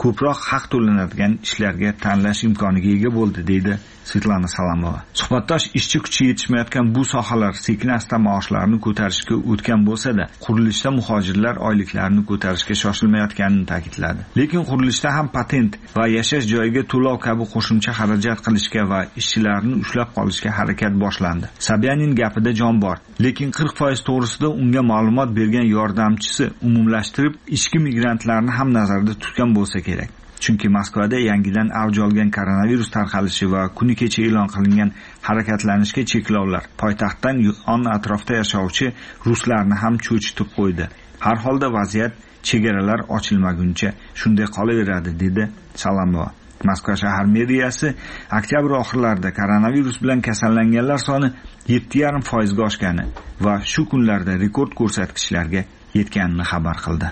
ko'proq haq to'lanadigan ishlarga tanlash imkoniga ega bo'ldi, deydi Svetlana Salamova. Suhbatdosh ishchi kuchi yetishmayotgan bu sohalar sekin-asta maoshlarni ko'tarishga o'tgan bo'lsa-da, qurilishda muhojirlar oyliklarini ko'tarishga shoshilmayotganini ta'kidladi. Lekin qurilishda ham patent va yashash joyiga to'lov kabi qo'shimcha xarajat qilishga va ishchilarni ushlab qolishga harakat boshlandi. Sabyanin gapida jon bor, lekin 40% to'g'risida unga ma'lumot bergan yordamchisi umumlashtirib ishchi migrantlarni ham nazarda tutgan bo'lsa kerak. Chunki Moskvada yangidan avj olgan koronavirus tarqalishi va kuni kecha e'lon qilingan harakatlanishga cheklovlar poytaxtdan yon atrofda yashovchi ruslarni ham cho'chitib qo'ydi. Har holda vaziyat chegaralar ochilmaguncha shunday qolaveradi, dedi Salamova. Moskva shahar meriyasi oktyabr oxirlarida koronavirus bilan kasallanganlar soni 7,5% ga oshgani va shu kunlarda rekord ko'rsatkichlarga yetganini xabar qildi.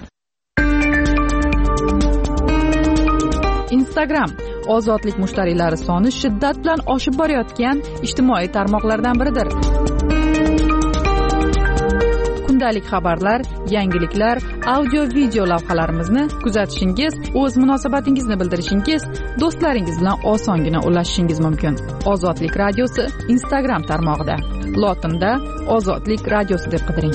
Instagram ozodlik mushtariylari soni shiddat bilan oshib borayotgan ijtimoiy tarmoqlardan biridir. Kundalik xabarlar, yangiliklar, audio-video lavhalarimizni kuzatishingiz, o'z munosabatingizni bildirishingiz, do'stlaringiz bilan osongina ulashishingiz mumkin. Ozodlik radiosi Instagram tarmog'ida. Lotinda Ozodlik radiosi deb qidiring.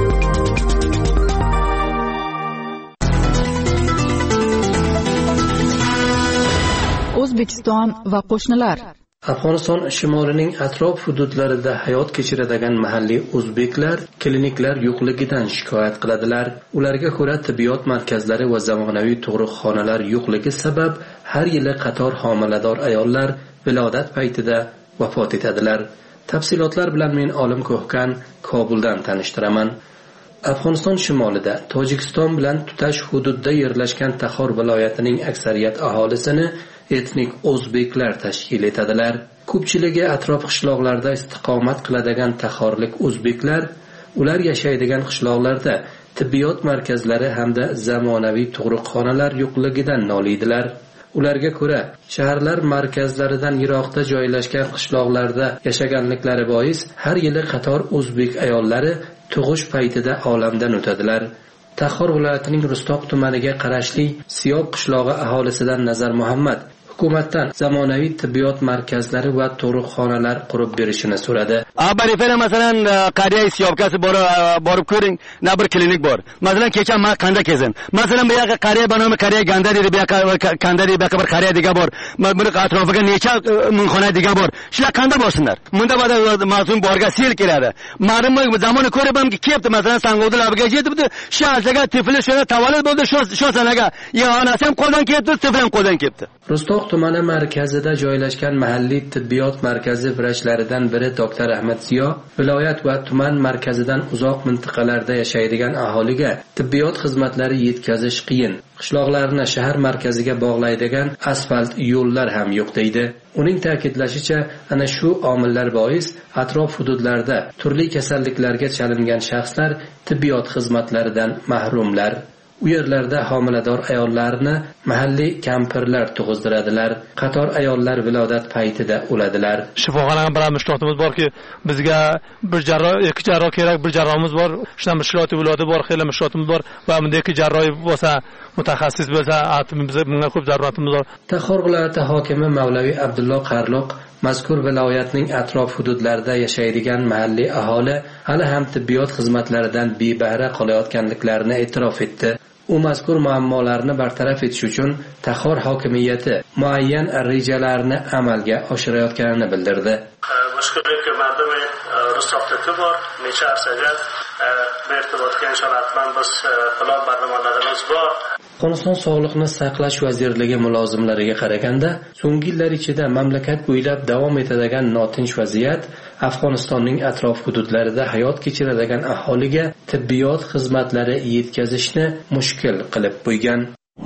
O'zbekiston va qo'shnilar. Afg'oniston shimolining atrof hududlarida hayot kechiradigan mahalliy o'zbeklar kliniklar yo'qligidan shikoyat qiladilar. Ularga ko'ra tibbiyot markazlari va zamonaviy tug'ruqxonalar yo'qligi sabab har yili qator homilador ayollar vilodat paytida vafot etadilar. Tafsilotlar bilan men Olim Ko'hkan Kobuldan tanishtiraman. Afg'oniston shimolida Tojikiston bilan tutash hududda yerlashgan Taxor viloyatining aksariyat aholisini etnik o'zbeklar tashkil etadilar. Ko'pchiligi atrof qishloqlarda istiqomat qiladigan taxorlik o'zbeklar, ular yashaydigan qishloqlarda tibbiyot markazlari hamda zamonaviy tug'ruqxonalar yo'qligidan noliydilar. Ularga ko'ra, shaharlar markazlaridan yiroqda joylashgan qishloqlarda yashaganliklari bois har yili qator o'zbek ayollari tug'ish paytida olamdan o'tadilar. Taxor viloyatining Rustoq tumaniga qarashli Siyob qishlog'i aholisidan Nazar Muhammad hukumatdan zamonaviy tibbiyot markazlari va tug'ruqxonalar qurib berishini so'radi. Barifera masalan qariya Siyobkasi borib ko'ring, na bir klinik bor. Masalan kecha men qanda kezdim. Masalan bu yoqqa qariya banomi qariya gandari bu yoqqa kandari bu yoqqa bir qariya diga bor. Buni atrofiga necha mingxona diga bor. Shular qanda borsinlar. Bunda mas'ul borga sel keladi. Ma'lum zamoni ko'ribamki, kelibdi masalan Sangovda labiga yetibdi. Shu asaga tifli shuna tavallud bo'ldi, shu sanaga. Onasi ham qo'ldan kelibdi, tifli ham qo'ldan kelibdi. Rustoq tumani markazida joylashgan mahalliy tibbiyot markazi vrachlaridan biri doktor Ahmad Ziyo viloyat va tuman markazidan uzoq mintaqalarda yashaydigan aholiga tibbiyot xizmatlari yetkazish qiyin. Qishloqlarni shahar markaziga bog'laydigan asfalt yo'llar ham yo'q deydi. Uning ta'kidlashicha, ana shu omillar bois atrof hududlarda turli kasalliklarga chalingan shaxslar tibbiyot xizmatlaridan mahrumlar. U yerlarda homilador ayollarni mahalliy kampirlar tug'izdiradilar. Qator ayollar vilodat paytida o'ladilar. Shifoxonaga bilan mushkulotimiz borki, bizga bir jarroh, ikki jarroh kerak, bir jarrohimiz bor. Shundan mushkuloti viloyati bor, xeyli mushkulotimiz bor va bunday ikki jarroh bo'lsa, mutaxassis bo'lsa, bizga bunga ko'p zaruratimiz bor. Taxor viloyati hokimi Mavlaviy Abdulloh Qarloq mazkur viloyatning atrof hududlarida yashaydigan mahalliy aholi hali ham tibbiyot xizmatlaridan bebahra qolayotganliklarini e'tirof etdi. U mazkur muammolarni bartaraf etish uchun Taxor hokimiyati muayyan rejalarni amalga oshirayotganini bildirdi. Mushkullikka mardum Rustoqda bor, necha arsaga bertibotga inshaalloh biz plan barnomalarimiz bor. Afg'oniston Sog'liqni saqlash vazirligi mulozimlariga qaraganda, so'nggi yillar ichida mamlakat bo'ylab davom etadigan notinch vaziyat Afg'onistonning atrof hududlarida hayot kechiradigan aholiga tibbiyot xizmatlari yetkazishni mushkul qilib qo'ygan.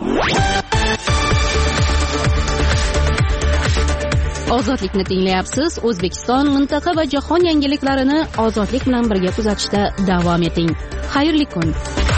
Ozodlikni tinglayapsiz. O'zbekiston, mintaqa va jahon yangiliklarini ozodlik bilan birga kuzatishda davom eting. Xayrli kun.